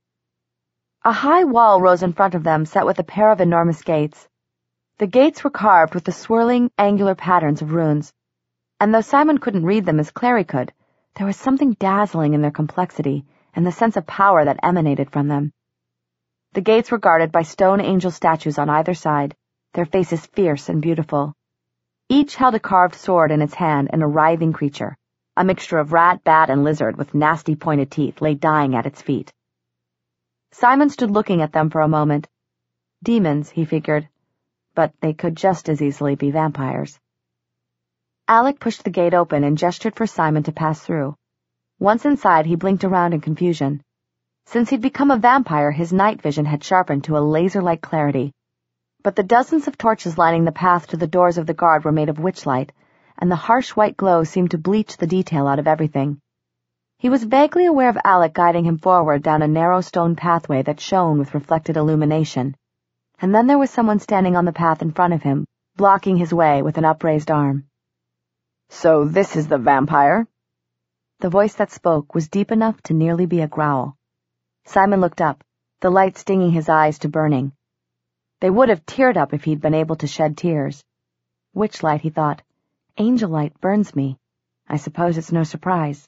A high wall rose in front of them, set with a pair of enormous gates. The gates were carved with the swirling, angular patterns of runes, and though Simon couldn't read them as Clary could, there was something dazzling in their complexity and the sense of power that emanated from them. The gates were guarded by stone angel statues on either side, their faces fierce and beautiful. Each held a carved sword in its hand, and a writhing creature, a mixture of rat, bat, and lizard with nasty pointed teeth, lay dying at its feet. Simon stood looking at them for a moment. Demons, he figured, but they could just as easily be vampires. Alec pushed the gate open and gestured for Simon to pass through. Once inside, he blinked around in confusion. Since he'd become a vampire, his night vision had sharpened to a laser-like clarity. But the dozens of torches lining the path to the doors of the guard were made of witchlight, and the harsh white glow seemed to bleach the detail out of everything. He was vaguely aware of Alec guiding him forward down a narrow stone pathway that shone with reflected illumination. And then there was someone standing on the path in front of him, blocking his way with an upraised arm. So this is the vampire? The voice that spoke was deep enough to nearly be a growl. Simon looked up, the light stinging his eyes to burning. They would have teared up if he'd been able to shed tears. Witchlight, he thought. Angel light burns me. I suppose it's no surprise.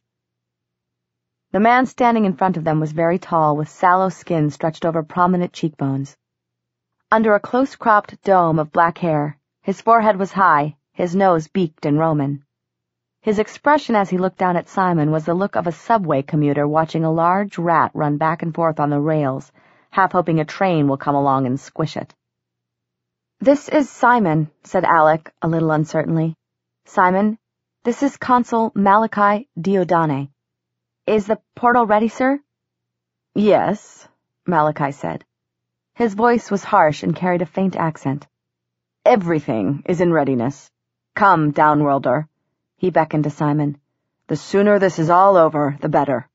The man standing in front of them was very tall, with sallow skin stretched over prominent cheekbones. Under a close-cropped dome of black hair, his forehead was high, his nose beaked and Roman. His expression as he looked down at Simon was the look of a subway commuter watching a large rat run back and forth on the rails, half hoping a train will come along and squish it. "This is Simon," said Alec, a little uncertainly. "Simon, this is Consul Malachi Diodane. Is the portal ready, sir?" "Yes," Malachi said. His voice was harsh and carried a faint accent. "Everything is in readiness. Come, Downworlder." He beckoned to Simon. "The sooner this is all over, the better."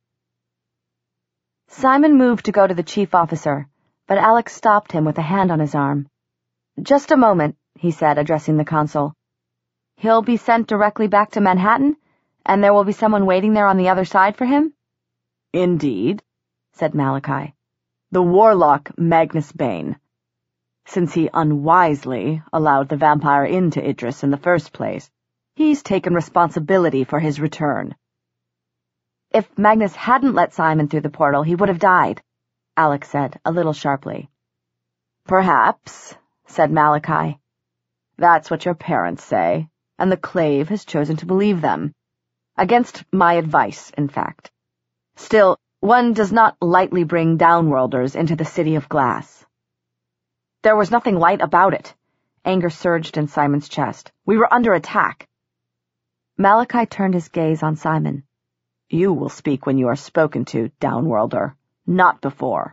Simon moved to go to the chief officer, but Alec stopped him with a hand on his arm. "Just a moment," he said, addressing the consul. "He'll be sent directly back to Manhattan, and there will be someone waiting there on the other side for him?" "Indeed," said Malachi. "The warlock Magnus Bane. Since he unwisely allowed the vampire into Idris in the first place, he's taken responsibility for his return." "If Magnus hadn't let Simon through the portal, he would have died," Alec said, a little sharply. "Perhaps," said Malachi. "That's what your parents say, and the Clave has chosen to believe them. Against my advice, in fact. Still, one does not lightly bring Downworlders into the City of Glass." "There was nothing light about it." Anger surged in Simon's chest. "We were under attack." Malachi turned his gaze on Simon. "You will speak when you are spoken to, Downworlder, not before."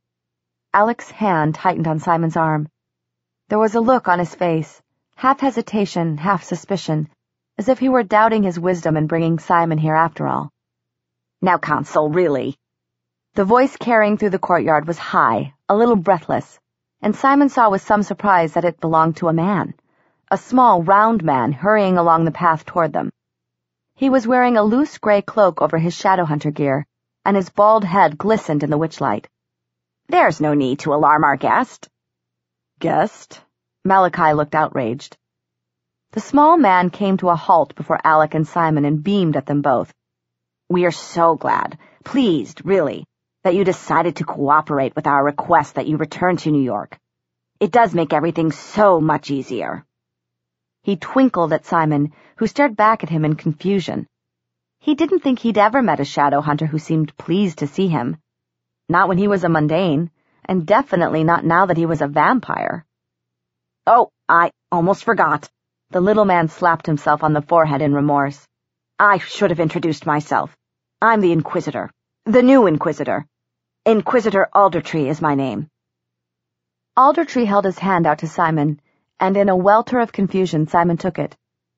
Alec's hand tightened on Simon's arm. There was a look on his face, half hesitation, half suspicion, as if he were doubting his wisdom in bringing Simon here after all. "Now, Consul, really." The voice carrying through the courtyard was high, a little breathless, and Simon saw with some surprise that it belonged to a man, a small, round man hurrying along the path toward them. He was wearing a loose gray cloak over his Shadowhunter gear, and his bald head glistened in the witchlight. "There's no need to alarm our guest." "Guest?" Malachi looked outraged. The small man came to a halt before Alec and Simon and beamed at them both. "We are so glad, pleased, really, that you decided to cooperate with our request that you return to New York. It does make everything so much easier." He twinkled at Simon, who stared back at him in confusion. He didn't think he'd ever met a Shadowhunter who seemed pleased to see him. Not when he was a mundane, and definitely not now that he was a vampire. "Oh, I almost forgot." The little man slapped himself on the forehead in remorse. "I should have introduced myself. I'm the Inquisitor. The new Inquisitor. Inquisitor Aldertree is my name." Aldertree held his hand out to Simon, and in a welter of confusion Simon took it.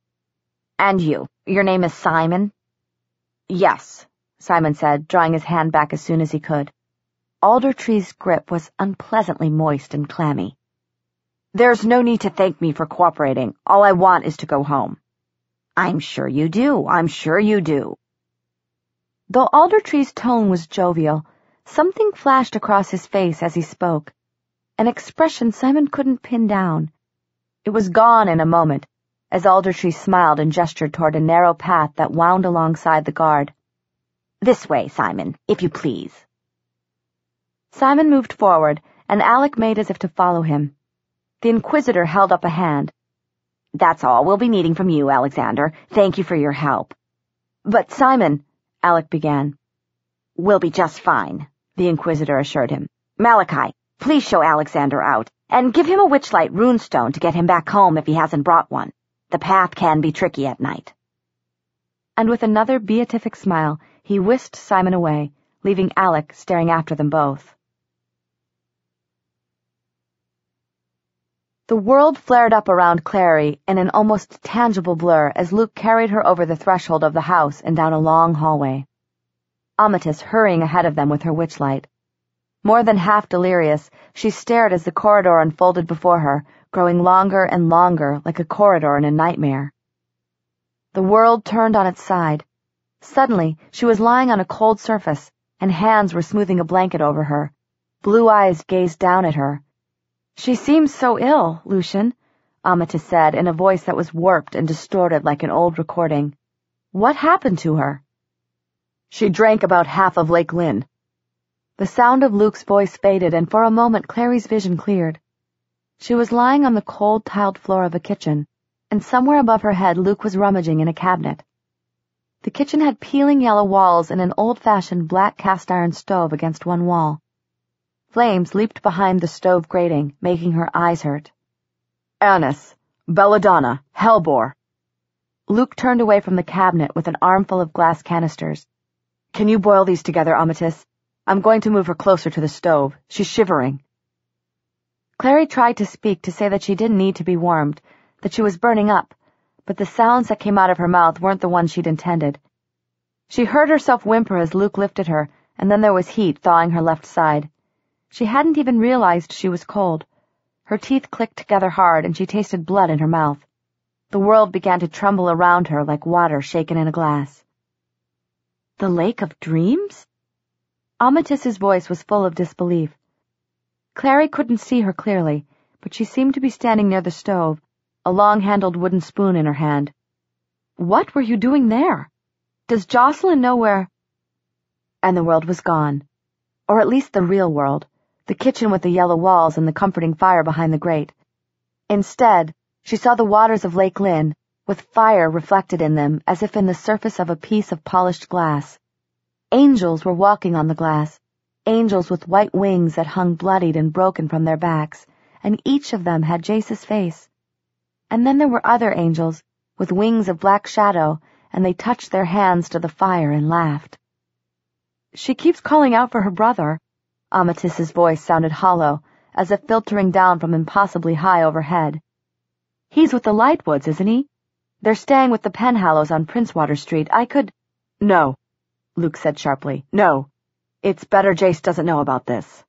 "And your name is Simon?" "Yes," Simon said, drawing his hand back as soon as he could. Aldertree's grip was unpleasantly moist and clammy. "There's no need to thank me for cooperating. All I want is to go home." "I'm sure you do. I'm sure you do." Though Aldertree's tone was jovial, something flashed across his face as he spoke, an expression Simon couldn't pin down. It was gone in a moment, as Aldertree smiled and gestured toward a narrow path that wound alongside the guard. "This way, Simon, if you please." Simon moved forward, and Alec made as if to follow him. The Inquisitor held up a hand. "That's all we'll be needing from you, Alexander. Thank you for your help." "But Simon," Alec began. "We'll be just fine," the Inquisitor assured him. "Malachi, please show Alexander out, and give him a witchlight runestone to get him back home if he hasn't brought one. The path can be tricky at night." And with another beatific smile, he whisked Simon away, leaving Alec staring after them both. The world flared up around Clary in an almost tangible blur as Luke carried her over the threshold of the house and down a long hallway. Amatis hurrying ahead of them with her witchlight. More than half delirious, she stared as the corridor unfolded before her, growing longer and longer like a corridor in a nightmare. The world turned on its side. Suddenly, she was lying on a cold surface, and hands were smoothing a blanket over her. Blue eyes gazed down at her. "She seems so ill, Lucian," Amethyst said in a voice that was warped and distorted like an old recording. "What happened to her?" "She drank about half of Lake Lynn." The sound of Luke's voice faded, and for a moment Clary's vision cleared. She was lying on the cold tiled floor of a kitchen, and somewhere above her head Luke was rummaging in a cabinet. The kitchen had peeling yellow walls and an old-fashioned black cast-iron stove against one wall. Flames leaped behind the stove grating, making her eyes hurt. "Anise, belladonna, hellebore." Luke turned away from the cabinet with an armful of glass canisters. "Can you boil these together, Amethyst? I'm going to move her closer to the stove. She's shivering." Clary tried to speak to say that she didn't need to be warmed, that she was burning up, but the sounds that came out of her mouth weren't the ones she'd intended. She heard herself whimper as Luke lifted her, and then there was heat thawing her left side. She hadn't even realized she was cold. Her teeth clicked together hard, and she tasted blood in her mouth. The world began to tremble around her like water shaken in a glass. "The Lake of Dreams?" Amethyst's voice was full of disbelief. Clary couldn't see her clearly, but she seemed to be standing near the stove, a long-handled wooden spoon in her hand. "What were you doing there? Does Jocelyn know where—" And the world was gone. Or at least the real world, the kitchen with the yellow walls and the comforting fire behind the grate. Instead, she saw the waters of Lake Lynn, with fire reflected in them as if in the surface of a piece of polished glass. Angels were walking on the glass, angels with white wings that hung bloodied and broken from their backs, and each of them had Jace's face. And then there were other angels, with wings of black shadow, and they touched their hands to the fire and laughed. "She keeps calling out for her brother." Amethyst's voice sounded hollow, as if filtering down from impossibly high overhead. "He's with the Lightwoods, isn't he? They're staying with the Penhallows on Princewater Street. I could—" "No," Luke said sharply. "No. It's better Jace doesn't know about this."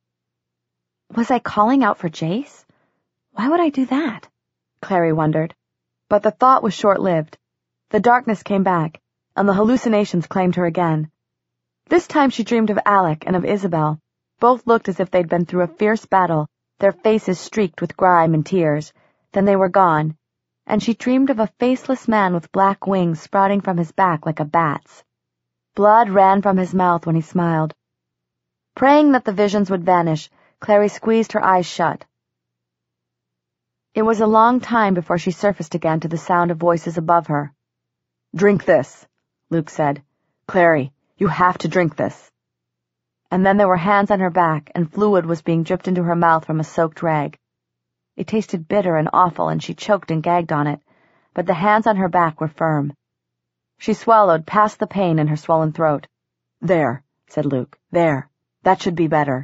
Was I calling out for Jace? Why would I do that? Clary wondered. But the thought was short-lived. The darkness came back, and the hallucinations claimed her again. This time she dreamed of Alec and of Isabel. Both looked as if they'd been through a fierce battle, their faces streaked with grime and tears. Then they were gone, and she dreamed of a faceless man with black wings sprouting from his back like a bat's. Blood ran from his mouth when he smiled. Praying that the visions would vanish, Clary squeezed her eyes shut. It was a long time before she surfaced again to the sound of voices above her. "Drink this," Luke said. "Clary, you have to drink this." And then there were hands on her back, and fluid was being dripped into her mouth from a soaked rag. It tasted bitter and awful, and she choked and gagged on it, but the hands on her back were firm. She swallowed past the pain in her swollen throat. "There," said Luke. "There. That should be better."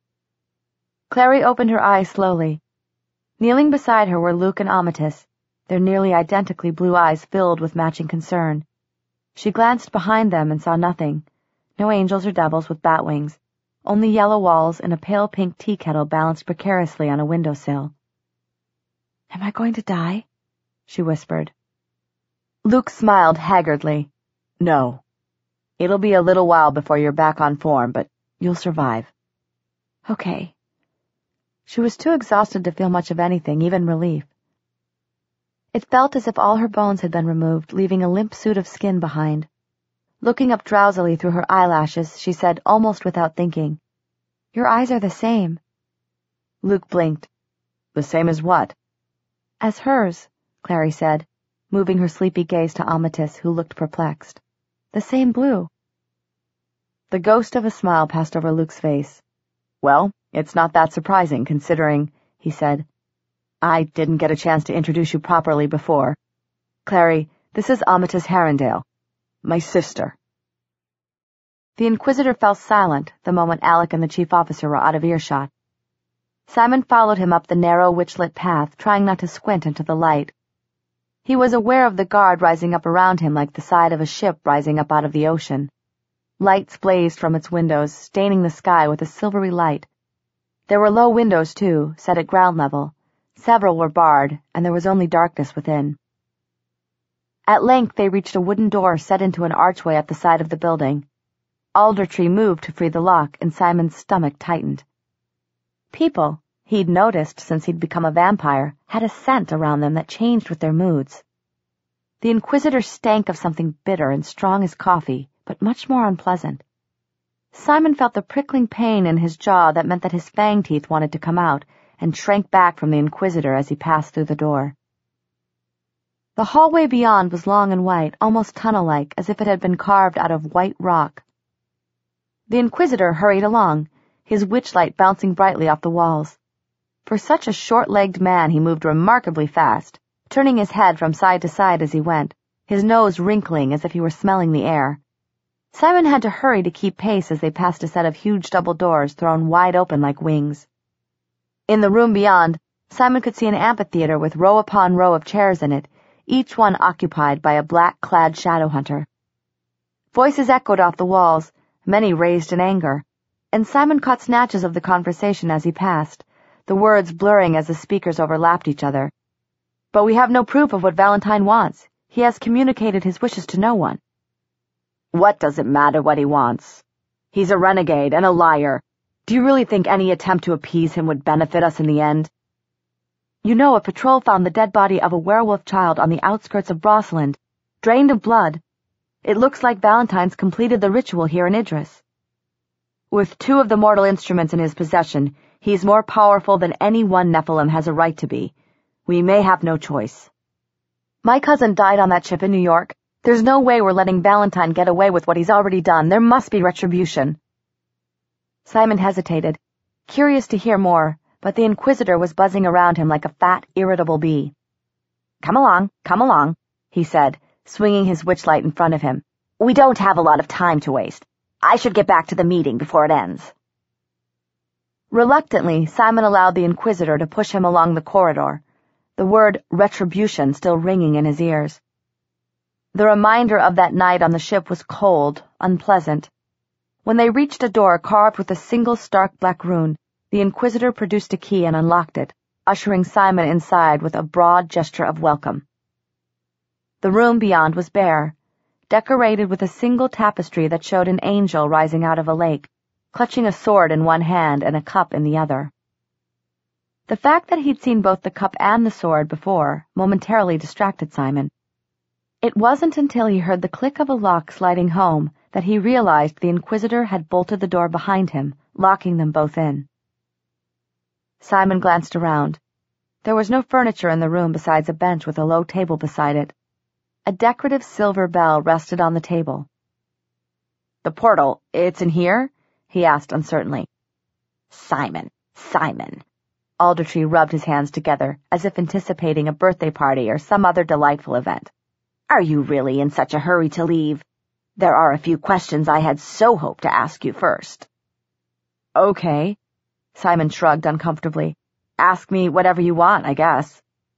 Clary opened her eyes slowly. Kneeling beside her were Luke and Amethyst, their nearly identically blue eyes filled with matching concern. She glanced behind them and saw nothing. No angels or devils with bat wings, only yellow walls and a pale pink tea kettle balanced precariously on a windowsill. "Am I going to die?" she whispered. Luke smiled haggardly. "No. It'll be a little while before you're back on form, but you'll survive." "Okay." She was too exhausted to feel much of anything, even relief. It felt as if all her bones had been removed, leaving a limp suit of skin behind. Looking up drowsily through her eyelashes, she said, almost without thinking, "Your eyes are the same." Luke blinked. "The same as what?" "As hers," Clary said, moving her sleepy gaze to Amethyst, who looked perplexed. "The same blue." The ghost of a smile passed over Luke's face. "Well, it's not that surprising, considering," he said. "I didn't get a chance to introduce you properly before. Clary, this is Amethyst Harrendale, my sister." The Inquisitor fell silent the moment Alec and the chief officer were out of earshot. Simon followed him up the narrow, witch-lit path, trying not to squint into the light. He was aware of the guard rising up around him like the side of a ship rising up out of the ocean. Lights blazed from its windows, staining the sky with a silvery light. There were low windows, too, set at ground level. Several were barred, and there was only darkness within. At length they reached a wooden door set into an archway at the side of the building. Aldertree moved to free the lock, and Simon's stomach tightened. People, he'd noticed since he'd become a vampire, had a scent around them that changed with their moods. The Inquisitor stank of something bitter and strong as coffee, but much more unpleasant. Simon felt the prickling pain in his jaw that meant that his fang teeth wanted to come out, and shrank back from the Inquisitor as he passed through the door. The hallway beyond was long and white, almost tunnel-like, as if it had been carved out of white rock. The Inquisitor hurried along, his witchlight bouncing brightly off the walls. For such a short-legged man he moved remarkably fast, turning his head from side to side as he went, his nose wrinkling as if he were smelling the air. Simon had to hurry to keep pace as they passed a set of huge double doors thrown wide open like wings. In the room beyond, Simon could see an amphitheater with row upon row of chairs in it, each one occupied by a black-clad shadow hunter. Voices echoed off the walls, many raised in anger, and Simon caught snatches of the conversation as he passed, the words blurring as the speakers overlapped each other. "But we have no proof of what Valentine wants. He has communicated his wishes to no one." "What does it matter what he wants? He's a renegade and a liar. Do you really think any attempt to appease him would benefit us in the end?" "You know, a patrol found the dead body of a werewolf child on the outskirts of Brosseland, drained of blood. It looks like Valentine's completed the ritual here in Idris. With 2 of the mortal instruments in his possession, he's more powerful than any one Nephilim has a right to be. We may have no choice. My cousin died on that ship in New York. There's no way we're letting Valentine get away with what he's already done. There must be retribution." Simon hesitated, curious to hear more, but the Inquisitor was buzzing around him like a fat, irritable bee. Come along, he said, swinging his witchlight in front of him. "We don't have a lot of time to waste. I should get back to the meeting before it ends." Reluctantly, Simon allowed the Inquisitor to push him along the corridor, the word retribution still ringing in his ears. The reminder of that night on the ship was cold, unpleasant. When they reached a door carved with a single stark black rune, the Inquisitor produced a key and unlocked it, ushering Simon inside with a broad gesture of welcome. The room beyond was bare, decorated with a single tapestry that showed an angel rising out of a lake, clutching a sword in one hand and a cup in the other. The fact that he'd seen both the cup and the sword before momentarily distracted Simon. It wasn't until he heard the click of a lock sliding home that he realized the Inquisitor had bolted the door behind him, locking them both in. Simon glanced around. There was no furniture in the room besides a bench with a low table beside it. A decorative silver bell rested on the table. "The portal, it's in here?" he asked uncertainly. Simon. Aldertree rubbed his hands together, as if anticipating a birthday party or some other delightful event. "Are you really in such a hurry to leave? There are a few questions I had so hoped to ask you first." "Okay." Simon shrugged uncomfortably. "Ask me whatever you want, I guess."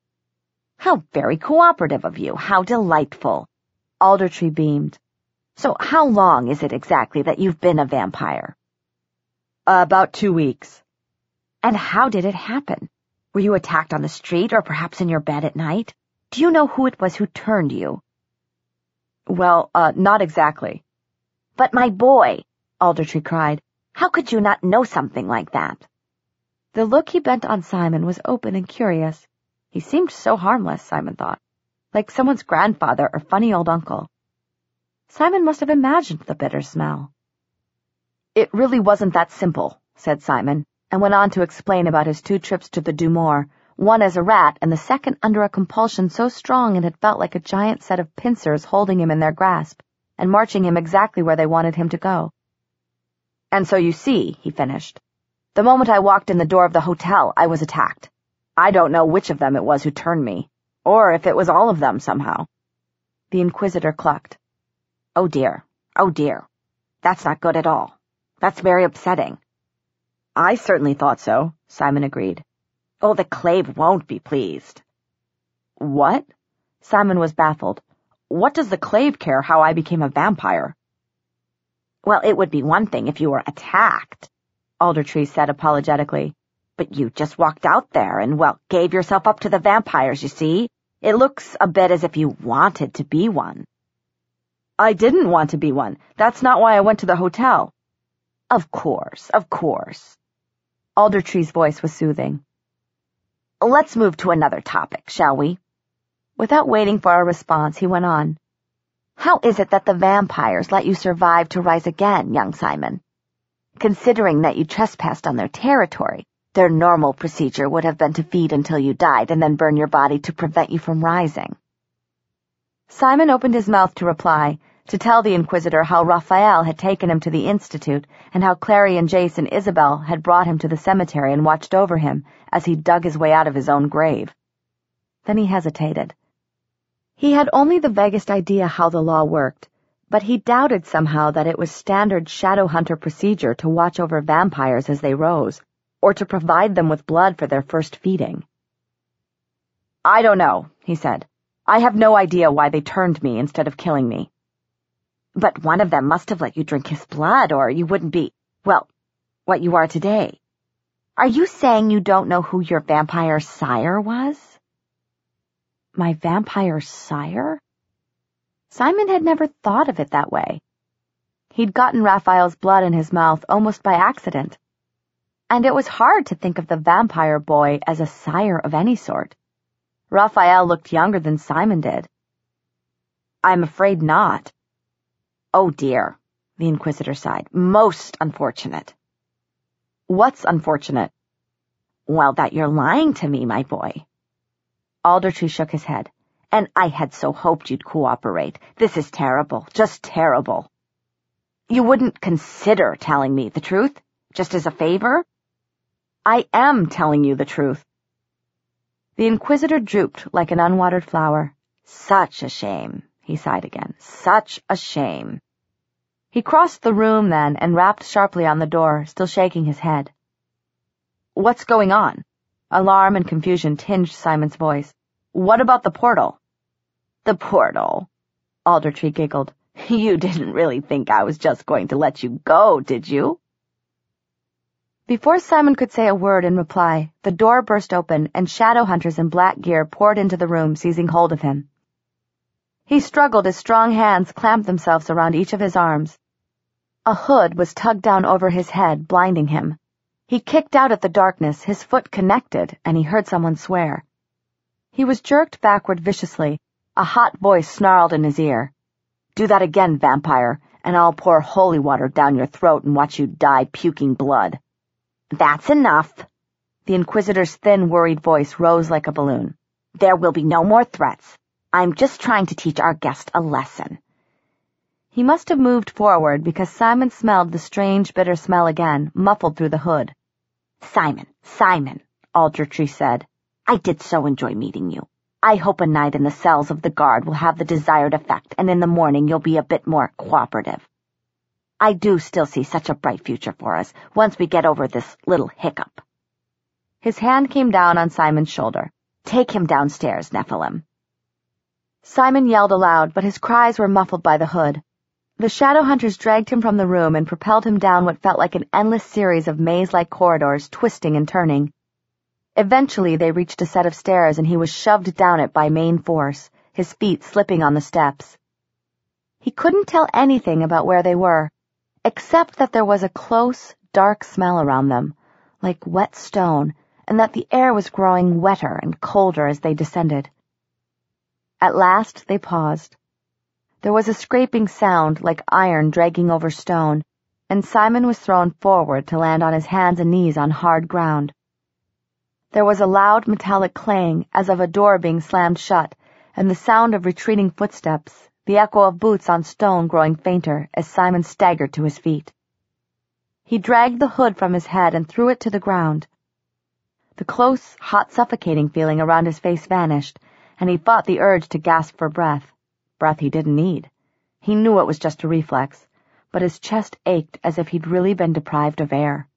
"How very cooperative of you. How delightful." Aldertree beamed. "So how long is it exactly that you've been a vampire?" About 2 weeks. "And how did it happen? Were you attacked on the street or perhaps in your bed at night? Do you know who it was who turned you?" "Well, not exactly." "But my boy," Aldertree cried, "how could you not know something like that?" The look he bent on Simon was open and curious. He seemed so harmless, Simon thought, like someone's grandfather or funny old uncle. Simon must have imagined the bitter smell. "It really wasn't that simple," said Simon, and went on to explain about his 2 trips to the Dumore, one as a rat and the second under a compulsion so strong it had felt like a giant set of pincers holding him in their grasp and marching him exactly where they wanted him to go. "And so you see," he finished, "the moment I walked in the door of the hotel, I was attacked. I don't know which of them it was who turned me, or if it was all of them somehow." The Inquisitor clucked. Oh dear. That's not good at all. That's very upsetting." "I certainly thought so," Simon agreed. "Oh, the Clave won't be pleased." "What?" Simon was baffled. "What does the Clave care how I became a vampire?" "Well, it would be one thing if you were attacked," Aldertree said apologetically. "But you just walked out there and, well, gave yourself up to the vampires, you see. It looks a bit as if you wanted to be one. I didn't want to be one. That's not why I went to the hotel. Of course. Aldertree's voice was soothing. Let's move to another topic, shall we? Without waiting for a response, he went on. How is it that the vampires let you survive to rise again, young Simon? Considering that you trespassed on their territory, their normal procedure would have been to feed until you died and then burn your body to prevent you from rising. Simon opened his mouth to reply, to tell the Inquisitor how Raphael had taken him to the Institute and how Clary and Jace and Isabel had brought him to the cemetery and watched over him as he dug his way out of his own grave. Then he hesitated. He had only the vaguest idea how the law worked, but he doubted somehow that it was standard shadow hunter procedure to watch over vampires as they rose, or to provide them with blood for their first feeding. I don't know, he said. I have no idea why they turned me instead of killing me. But one of them must have let you drink his blood, or you wouldn't be, well, what you are today. Are you saying you don't know who your vampire sire was? My vampire sire? Simon had never thought of it that way. He'd gotten Raphael's blood in his mouth almost by accident, and it was hard to think of the vampire boy as a sire of any sort. Raphael looked younger than Simon did. I'm afraid not. Oh dear, the Inquisitor sighed. Most unfortunate. What's unfortunate? Well, that you're lying to me, my boy. Aldertree shook his head. And I had so hoped you'd cooperate. This is terrible, just terrible. You wouldn't consider telling me the truth, just as a favor? I am telling you the truth. The Inquisitor drooped like an unwatered flower. Such a shame, he sighed again. Such a shame. He crossed the room then and rapped sharply on the door, still shaking his head. What's going on? Alarm and confusion tinged Simon's voice. What about the portal? The portal? Aldertree giggled. You didn't really think I was just going to let you go, did you? Before Simon could say a word in reply, the door burst open and shadow hunters in black gear poured into the room, seizing hold of him. He struggled as strong hands clamped themselves around each of his arms. A hood was tugged down over his head, blinding him. He kicked out at the darkness, his foot connected, and he heard someone swear. He was jerked backward viciously. A hot voice snarled in his ear. Do that again, vampire, and I'll pour holy water down your throat and watch you die puking blood. That's enough. The Inquisitor's thin, worried voice rose like a balloon. There will be no more threats. I'm just trying to teach our guest a lesson. He must have moved forward because Simon smelled the strange, bitter smell again, muffled through the hood. Simon, Aldertree said, I did so enjoy meeting you. I hope a night in the cells of the guard will have the desired effect, and in the morning you'll be a bit more cooperative. I do still see such a bright future for us, once we get over this little hiccup. His hand came down on Simon's shoulder. Take him downstairs, Nephilim. Simon yelled aloud, but his cries were muffled by the hood. The shadow hunters dragged him from the room and propelled him down what felt like an endless series of maze-like corridors, twisting and turning. Eventually they reached a set of stairs and he was shoved down it by main force, his feet slipping on the steps. He couldn't tell anything about where they were, except that there was a close, dark smell around them, like wet stone, and that the air was growing wetter and colder as they descended. At last they paused. There was a scraping sound like iron dragging over stone, and Simon was thrown forward to land on his hands and knees on hard ground. There was a loud metallic clang as of a door being slammed shut, and the sound of retreating footsteps, the echo of boots on stone growing fainter as Simon staggered to his feet. He dragged the hood from his head and threw it to the ground. The close, hot, suffocating feeling around his face vanished, and he fought the urge to gasp for breath he didn't need. He knew it was just a reflex, but his chest ached as if he'd really been deprived of air.